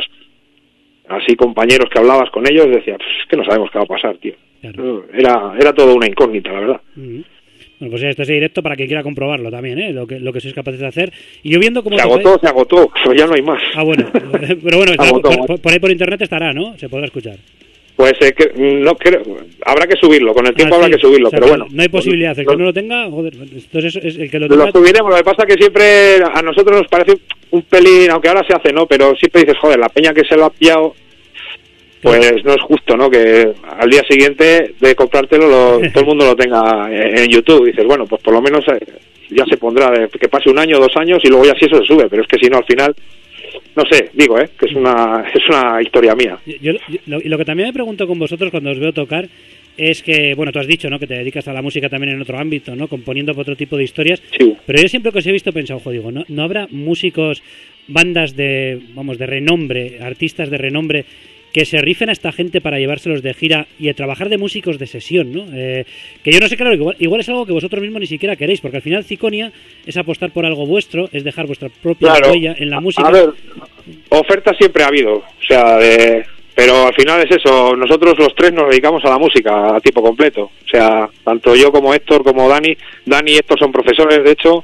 así compañeros que hablabas con ellos, decían, es que no sabemos qué va a pasar, tío. Claro. Era todo una incógnita, la verdad. Uh-huh. Bueno, pues ya está ese directo para quien quiera comprobarlo también, ¿eh? Lo que sois capaces de hacer. Y yo viendo cómo se agotó, pero ya no hay más. Ah, bueno, pero bueno, por ahí por internet estará, ¿no? Se podrá escuchar. Pues no creo, habrá que subirlo, con el tiempo habrá que subirlo, o sea, pero bueno. No hay posibilidad, el que no lo tenga, joder, entonces es el que lo tenga. Lo subiremos, lo que pasa es que siempre a nosotros nos parece un pelín, aunque ahora se hace, ¿no? Pero siempre dices, joder, la peña que se lo ha pillado, pues no es justo, ¿no? Que al día siguiente de comprártelo todo el mundo lo tenga en YouTube. Dices, bueno, pues por lo menos ya se pondrá, que pase 1 año, 2 años y luego ya sí eso se sube, pero es que si no al final, no sé, digo, que es una historia mía. Lo que también me pregunto con vosotros cuando os veo tocar es que, bueno, tú has dicho, ¿no?, que te dedicas a la música también en otro ámbito, ¿no?, componiendo para otro tipo de historias, sí. Pero yo siempre que os he visto he pensado, digo, ¿no habrá músicos, bandas de renombre, artistas de renombre que se rifen a esta gente para llevárselos de gira y a trabajar de músicos de sesión, ¿no? Que yo no sé, claro, igual es algo que vosotros mismos ni siquiera queréis, porque al final Ciconia es apostar por algo vuestro, es dejar vuestra propia huella en la música. A ver, ofertas siempre ha habido, o sea, pero al final es eso, nosotros los tres nos dedicamos a la música a tiempo completo, o sea, tanto yo como Héctor, como Dani y Héctor son profesores, de hecho,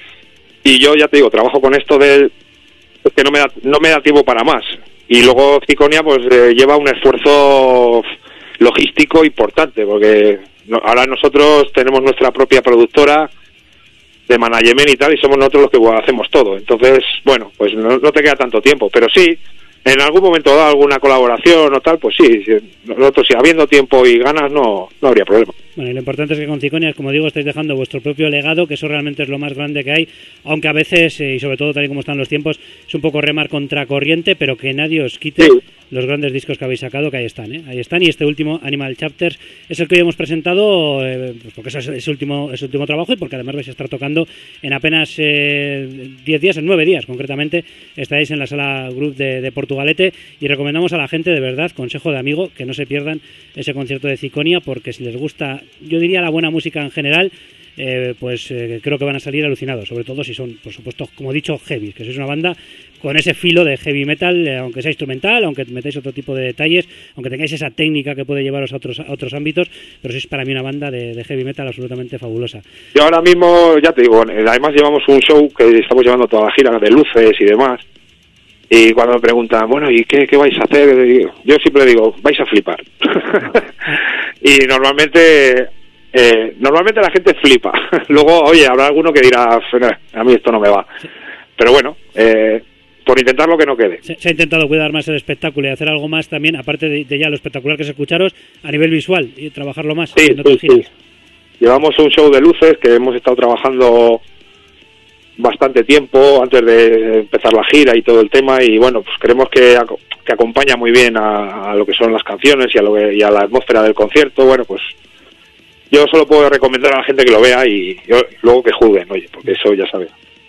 y yo ya te digo, trabajo con esto que no me da tiempo para más. Y luego Ciconia pues lleva un esfuerzo logístico importante, porque ahora nosotros tenemos nuestra propia productora de management y tal, y somos nosotros los que hacemos todo. Entonces, bueno, pues no te queda tanto tiempo, pero sí, en algún momento dado alguna colaboración o tal, pues sí, nosotros si habiendo tiempo y ganas no habría problema. Bueno, y lo importante es que con Ciconia, como digo, estáis dejando vuestro propio legado, que eso realmente es lo más grande que hay, aunque a veces, y sobre todo tal y como están los tiempos, es un poco remar contracorriente, pero que nadie os quite los grandes discos que habéis sacado, que ahí están, ¿eh? Ahí están, y este último, Animal Chapters, es el que hoy hemos presentado, pues porque eso es su último trabajo y porque además vais a estar tocando en apenas 10 días, en 9 días concretamente, estáis en la Sala Group de Portugalete, y recomendamos a la gente, de verdad, consejo de amigo, que no se pierdan ese concierto de Ciconia, porque si les gusta, yo diría, la buena música en general, creo que van a salir alucinados, sobre todo si son, por supuesto, como he dicho, heavy, que sois una banda con ese filo de heavy metal, aunque sea instrumental, aunque metáis otro tipo de detalles, aunque tengáis esa técnica que puede llevaros a otros ámbitos, pero sois para mí una banda de heavy metal absolutamente fabulosa. Yo ahora mismo, ya te digo, además llevamos un show que estamos llevando toda la gira de luces y demás, y cuando me preguntan, bueno, ¿y qué vais a hacer? Yo siempre digo, vais a flipar. Y normalmente la gente flipa. Luego, oye, habrá alguno que dirá, a mí esto no me va. Pero bueno, por intentar lo que no quede. Se ha intentado cuidar más el espectáculo y hacer algo más también, aparte de ya lo espectacular que es escucharos, a nivel visual, y trabajarlo más. Sí. Llevamos un show de luces que hemos estado trabajando bastante tiempo antes de empezar la gira y todo el tema, y bueno, pues creemos que acompaña muy bien a lo que son las canciones y a la atmósfera del concierto. Bueno, pues yo solo puedo recomendar a la gente que lo vea y luego que juzguen, oye, porque eso ya sabes.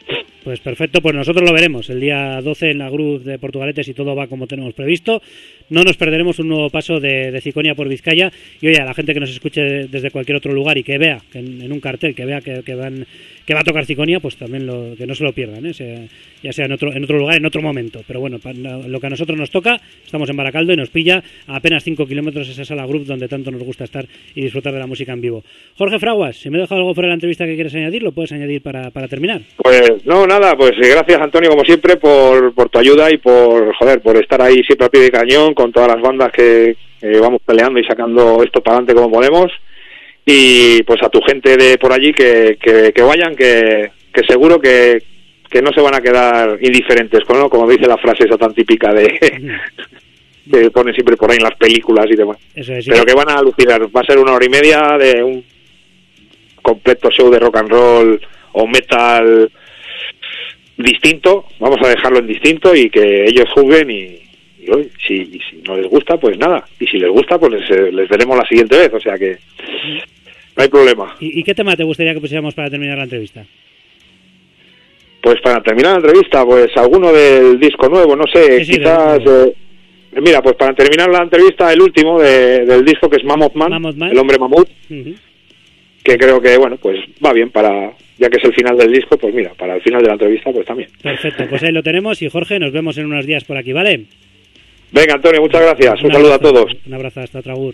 Pues perfecto, pues nosotros lo veremos el día 12 en la Cruz de Portugalete, si todo va como tenemos previsto. No nos perderemos un nuevo paso de Ciconia por Vizcaya. Y oye, a la gente que nos escuche desde cualquier otro lugar y que vea que en un cartel, que vea que va a tocar Ciconia, pues también que no se lo pierdan, ya sea en otro lugar, en otro momento. Pero bueno, lo que a nosotros nos toca, estamos en Baracaldo y nos pilla a apenas 5 kilómetros esa sala Group donde tanto nos gusta estar y disfrutar de la música en vivo. Jorge Fraguas, si me he dejado algo fuera de la entrevista que quieres añadir, lo puedes añadir para terminar. Pues no, nada, pues gracias Antonio como siempre por tu ayuda y por estar ahí siempre a pie de cañón con todas las bandas que vamos peleando y sacando esto para adelante como podemos. Y pues a tu gente de por allí que vayan, que seguro que no se van a quedar indiferentes, ¿no? Como dice la frase esa tan típica que ponen siempre por ahí en las películas y demás. Eso es, pero que van a alucinar. Va a ser 1 hora y media de un completo show de rock and roll o metal distinto. Vamos a dejarlo en distinto y que ellos juzguen y hoy, si no les gusta, pues nada. Y si les gusta, pues les veremos la siguiente vez. O sea que no hay problema. ¿Y qué tema te gustaría que pusiéramos para terminar la entrevista? Pues para terminar la entrevista, pues alguno del disco nuevo, no sé, sí, quizás... mira, pues para terminar la entrevista, el último del disco, que es Mammoth Man, el hombre mamut, que creo que, bueno, pues va bien ya que es el final del disco, pues mira, para el final de la entrevista, pues también. Perfecto, pues ahí lo tenemos y Jorge, nos vemos en unos días por aquí, ¿vale? Venga, Antonio, muchas gracias. Un saludo a todos. Un abrazo, hasta Tragur.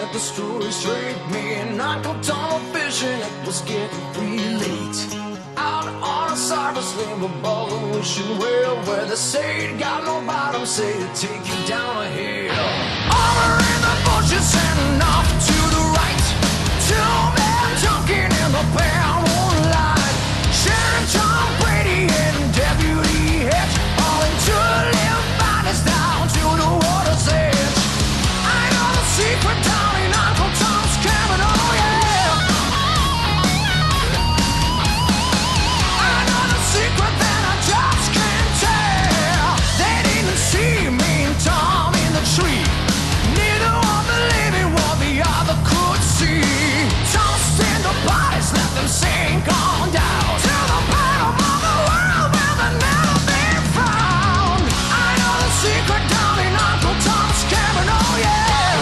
set the story straight. Me and Uncle Tom were fishing, it was getting pretty late. Out on a surface, leave a ball of wishing well, where the say it got no bottom, say to take you down a hill. Over in the bushes and off to the right, two men talking in the pale moonlight. Sharon, Tom Brady, and Deputy Hitch, all into live bodies down to the water's edge. I know the secret down in Uncle Tom's cabin, oh yeah. I know the secret that I just can't tell. They didn't see me and Tom in the tree. Neither one believed what the other could see. Tom stand the bodies, let them sink on down to the bottom of the world where they'll never be found. I know the secret down in Uncle Tom's cabin, oh yeah.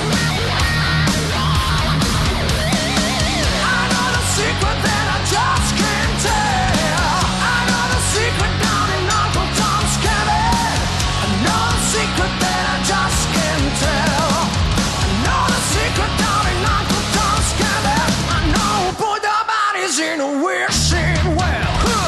I know the secret that I just can't tell. I know the secret down in Uncle Tom's cabin. I know the secret that I just can't tell. I know the secret down in Uncle Tom's cabin. I know who put the bodies in a wishing well.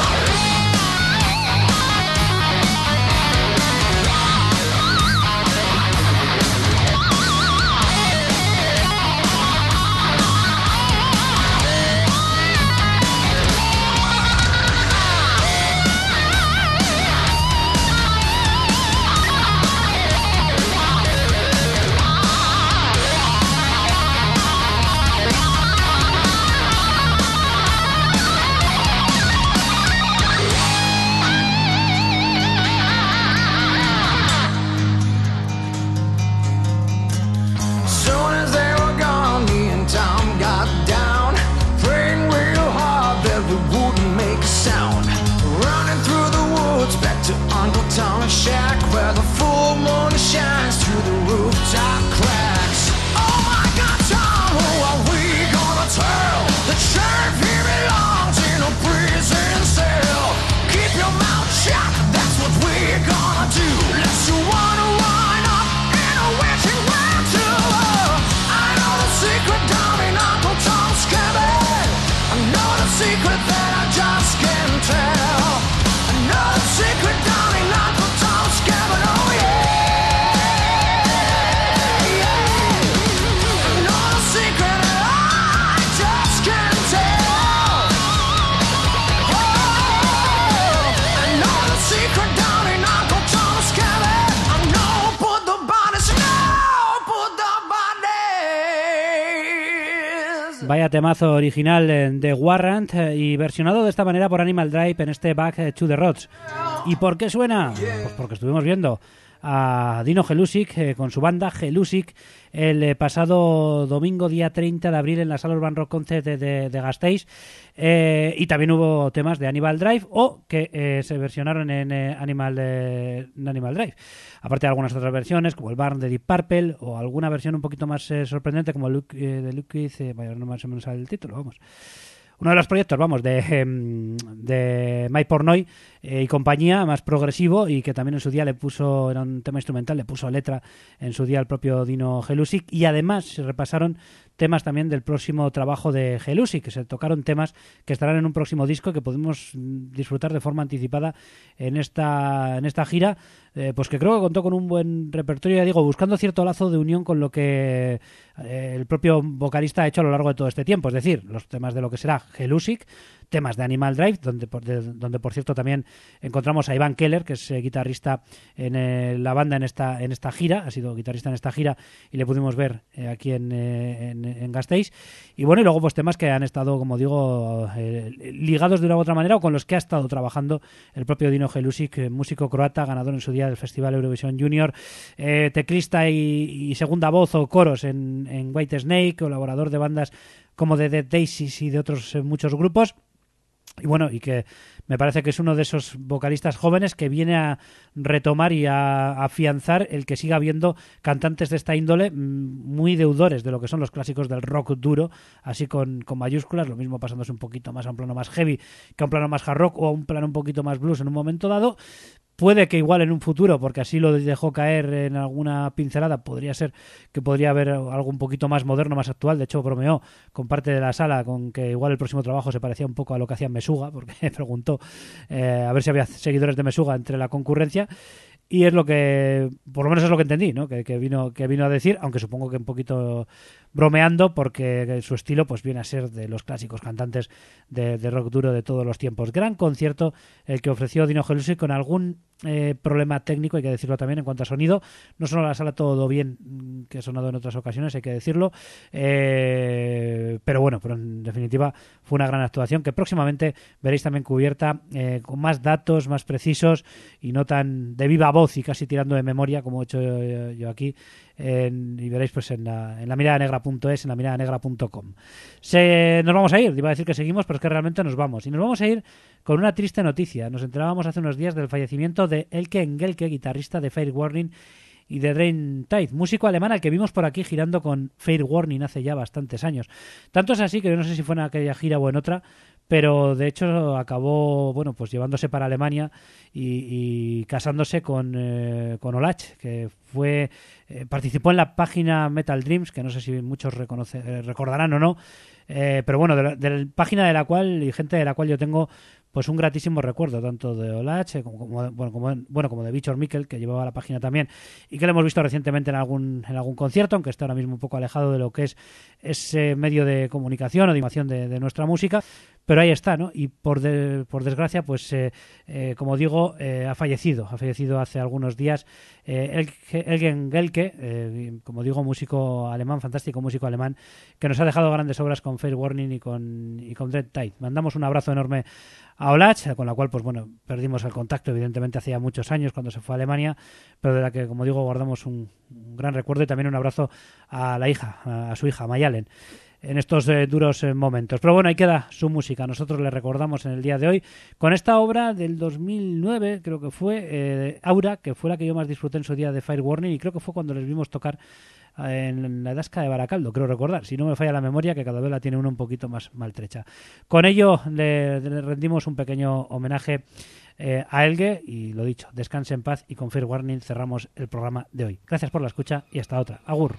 Soon as they were gone, me and Tom got down, praying real hard that we wouldn't make a sound. Running through the woods back to Uncle Tom's shack, where the full moon shines through the rooftop cracks. Oh my God, Tom, who are we gonna tell? The sheriff here belongs in a prison cell. Keep your mouth shut, that's what we're gonna do. Unless you wanna wind up in a wishing well too. I know the secret down in Uncle Tom's cabin. I know the secret that I just can't tell. I know the secret down in Uncle Tom's cabin, oh yeah. Yeah. I know the secret that I just can't tell. Oh, I know the secret down in Uncle Tom's cabin. I know put the bodies, no, put the bodies. Vaya temazo original de Warrant y versionado de esta manera por Animal Drive en este Back to the Roots. ¿Y por qué suena? Pues porque estuvimos viendo a Dino Gelusic con su banda Gelusic el pasado domingo día 30 de abril en la Sala Urban Rock Concert de Gasteiz, y también hubo temas de Animal Drive o que se versionaron en Animal Drive, aparte de algunas otras versiones como el Barn de Deep Purple o alguna versión un poquito más sorprendente como de Liquid, no más o menos sale el título, vamos. Uno de los proyectos, vamos, de Mike Pornoy y compañía, más progresivo, y que también en su día le puso, era un tema instrumental, le puso letra en su día el propio Dino Gelusic, y además se repasaron temas también del próximo trabajo de Gelusic, que se tocaron temas que estarán en un próximo disco que podemos disfrutar de forma anticipada en esta gira, pues que creo que contó con un buen repertorio, ya digo, buscando cierto lazo de unión con lo que el propio vocalista ha hecho a lo largo de todo este tiempo, es decir, los temas de lo que será Gelusic, temas de Animal Drive, donde por cierto también encontramos a Iván Keller, que es guitarrista en la banda en esta gira, ha sido guitarrista en esta gira y le pudimos ver aquí en Gasteiz, y bueno, y luego pues temas que han estado, como digo, ligados de una u otra manera o con los que ha estado trabajando el propio Dino Gelusic, músico croata, ganador en su día del Festival Eurovisión Junior, teclista y segunda voz o coros en White Snake, colaborador de bandas como de Dead Daisies y de otros muchos grupos. Y bueno, y que me parece que es uno de esos vocalistas jóvenes que viene a retomar y a afianzar el que siga habiendo cantantes de esta índole muy deudores de lo que son los clásicos del rock duro, así con mayúsculas, lo mismo pasándose un poquito más a un plano más heavy que a un plano más hard rock o a un plano un poquito más blues en un momento dado, Puede que igual en un futuro, porque así lo dejó caer en alguna pincelada, podría ser que podría haber algo un poquito más moderno, más actual. De hecho, bromeó con parte de la sala con que igual el próximo trabajo se parecía un poco a lo que hacía Meshuggah, porque preguntó a ver si había seguidores de Meshuggah entre la concurrencia. Y es lo que, por lo menos es lo que entendí, ¿no? Que vino a decir, aunque supongo que un poquito bromeando, porque su estilo pues viene a ser de los clásicos cantantes de rock duro de todos los tiempos. Gran concierto el que ofreció Dino Gelusi, con algún problema técnico, hay que decirlo también, en cuanto a sonido. No solo la sala todo bien, que ha sonado en otras ocasiones, hay que decirlo, pero bueno, pero en definitiva fue una gran actuación que próximamente veréis también cubierta con más datos, más precisos y no tan de viva voz y casi tirando de memoria como he hecho yo aquí, y veréis pues en la miradanegra.es, en la miradanegra.com. Nos vamos a ir, iba a decir que seguimos, pero es que realmente nos vamos. Y nos vamos a ir con una triste noticia. Nos enterábamos hace unos días del fallecimiento de Elke Engelke, guitarrista de Fair Warning y de Drain Tide, músico alemán al que vimos por aquí girando con Fair Warning hace ya bastantes años. Tanto es así que yo no sé si fue en aquella gira o en otra, pero de hecho acabó, bueno, pues llevándose para Alemania y casándose con Olach, que participó en la página Metal Dreams, que no sé si muchos recordarán o no, pero bueno, de la página de la cual y gente de la cual yo tengo pues un gratísimo recuerdo, tanto de Olach como de Víctor Mikkel, que llevaba la página también y que lo hemos visto recientemente en algún concierto, aunque está ahora mismo un poco alejado de lo que es ese medio de comunicación o de información de nuestra música, pero ahí está, ¿no? Y por desgracia, pues como digo, ha fallecido hace algunos días Elke Engelke, como digo, músico alemán, fantástico músico alemán, que nos ha dejado grandes obras con Fair Warning y con Dread Tide. Mandamos un abrazo enorme a Olach, con la cual pues bueno, perdimos el contacto evidentemente hacía muchos años cuando se fue a Alemania, pero de la que, como digo, guardamos un gran recuerdo, y también un abrazo a la hija, a su hija Mayalen, en estos duros momentos. Pero bueno, ahí queda su música. Nosotros le recordamos en el día de hoy con esta obra del 2009, creo que fue, Aura, que fue la que yo más disfruté en su día de Fair Warning, y creo que fue cuando les vimos tocar en la Edasca de Baracaldo, creo recordar, si no me falla la memoria, que cada vez la tiene uno un poquito más maltrecha. Con ello le rendimos un pequeño homenaje a Elke, y lo dicho, descanse en paz, y con Fair Warning cerramos el programa de hoy. Gracias por la escucha y hasta otra. Agur.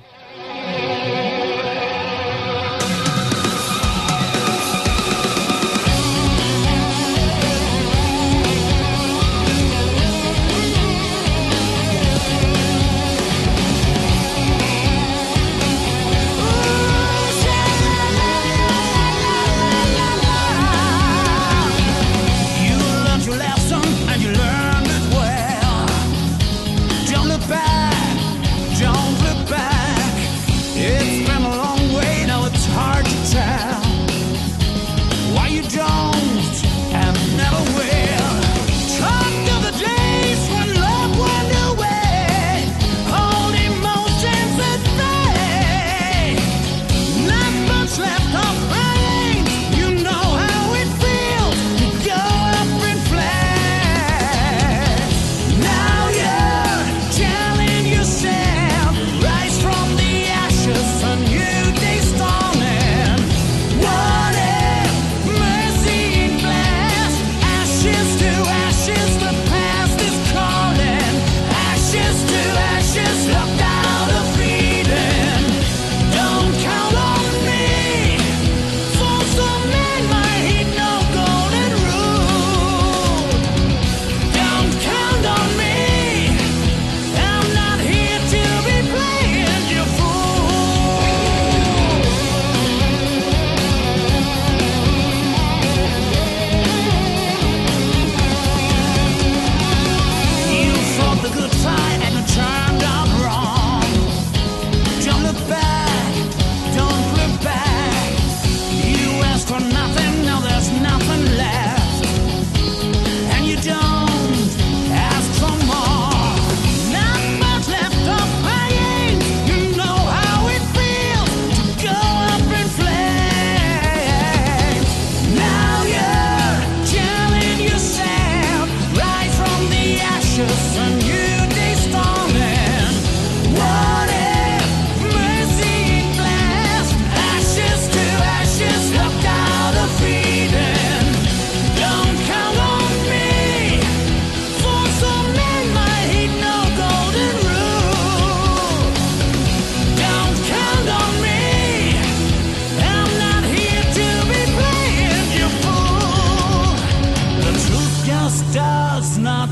So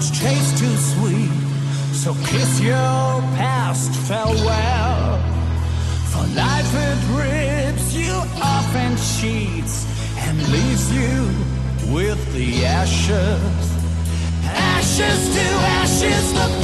taste too sweet. So kiss your past farewell. For life it rips you off and cheats and leaves you with the ashes. Ashes to ashes, the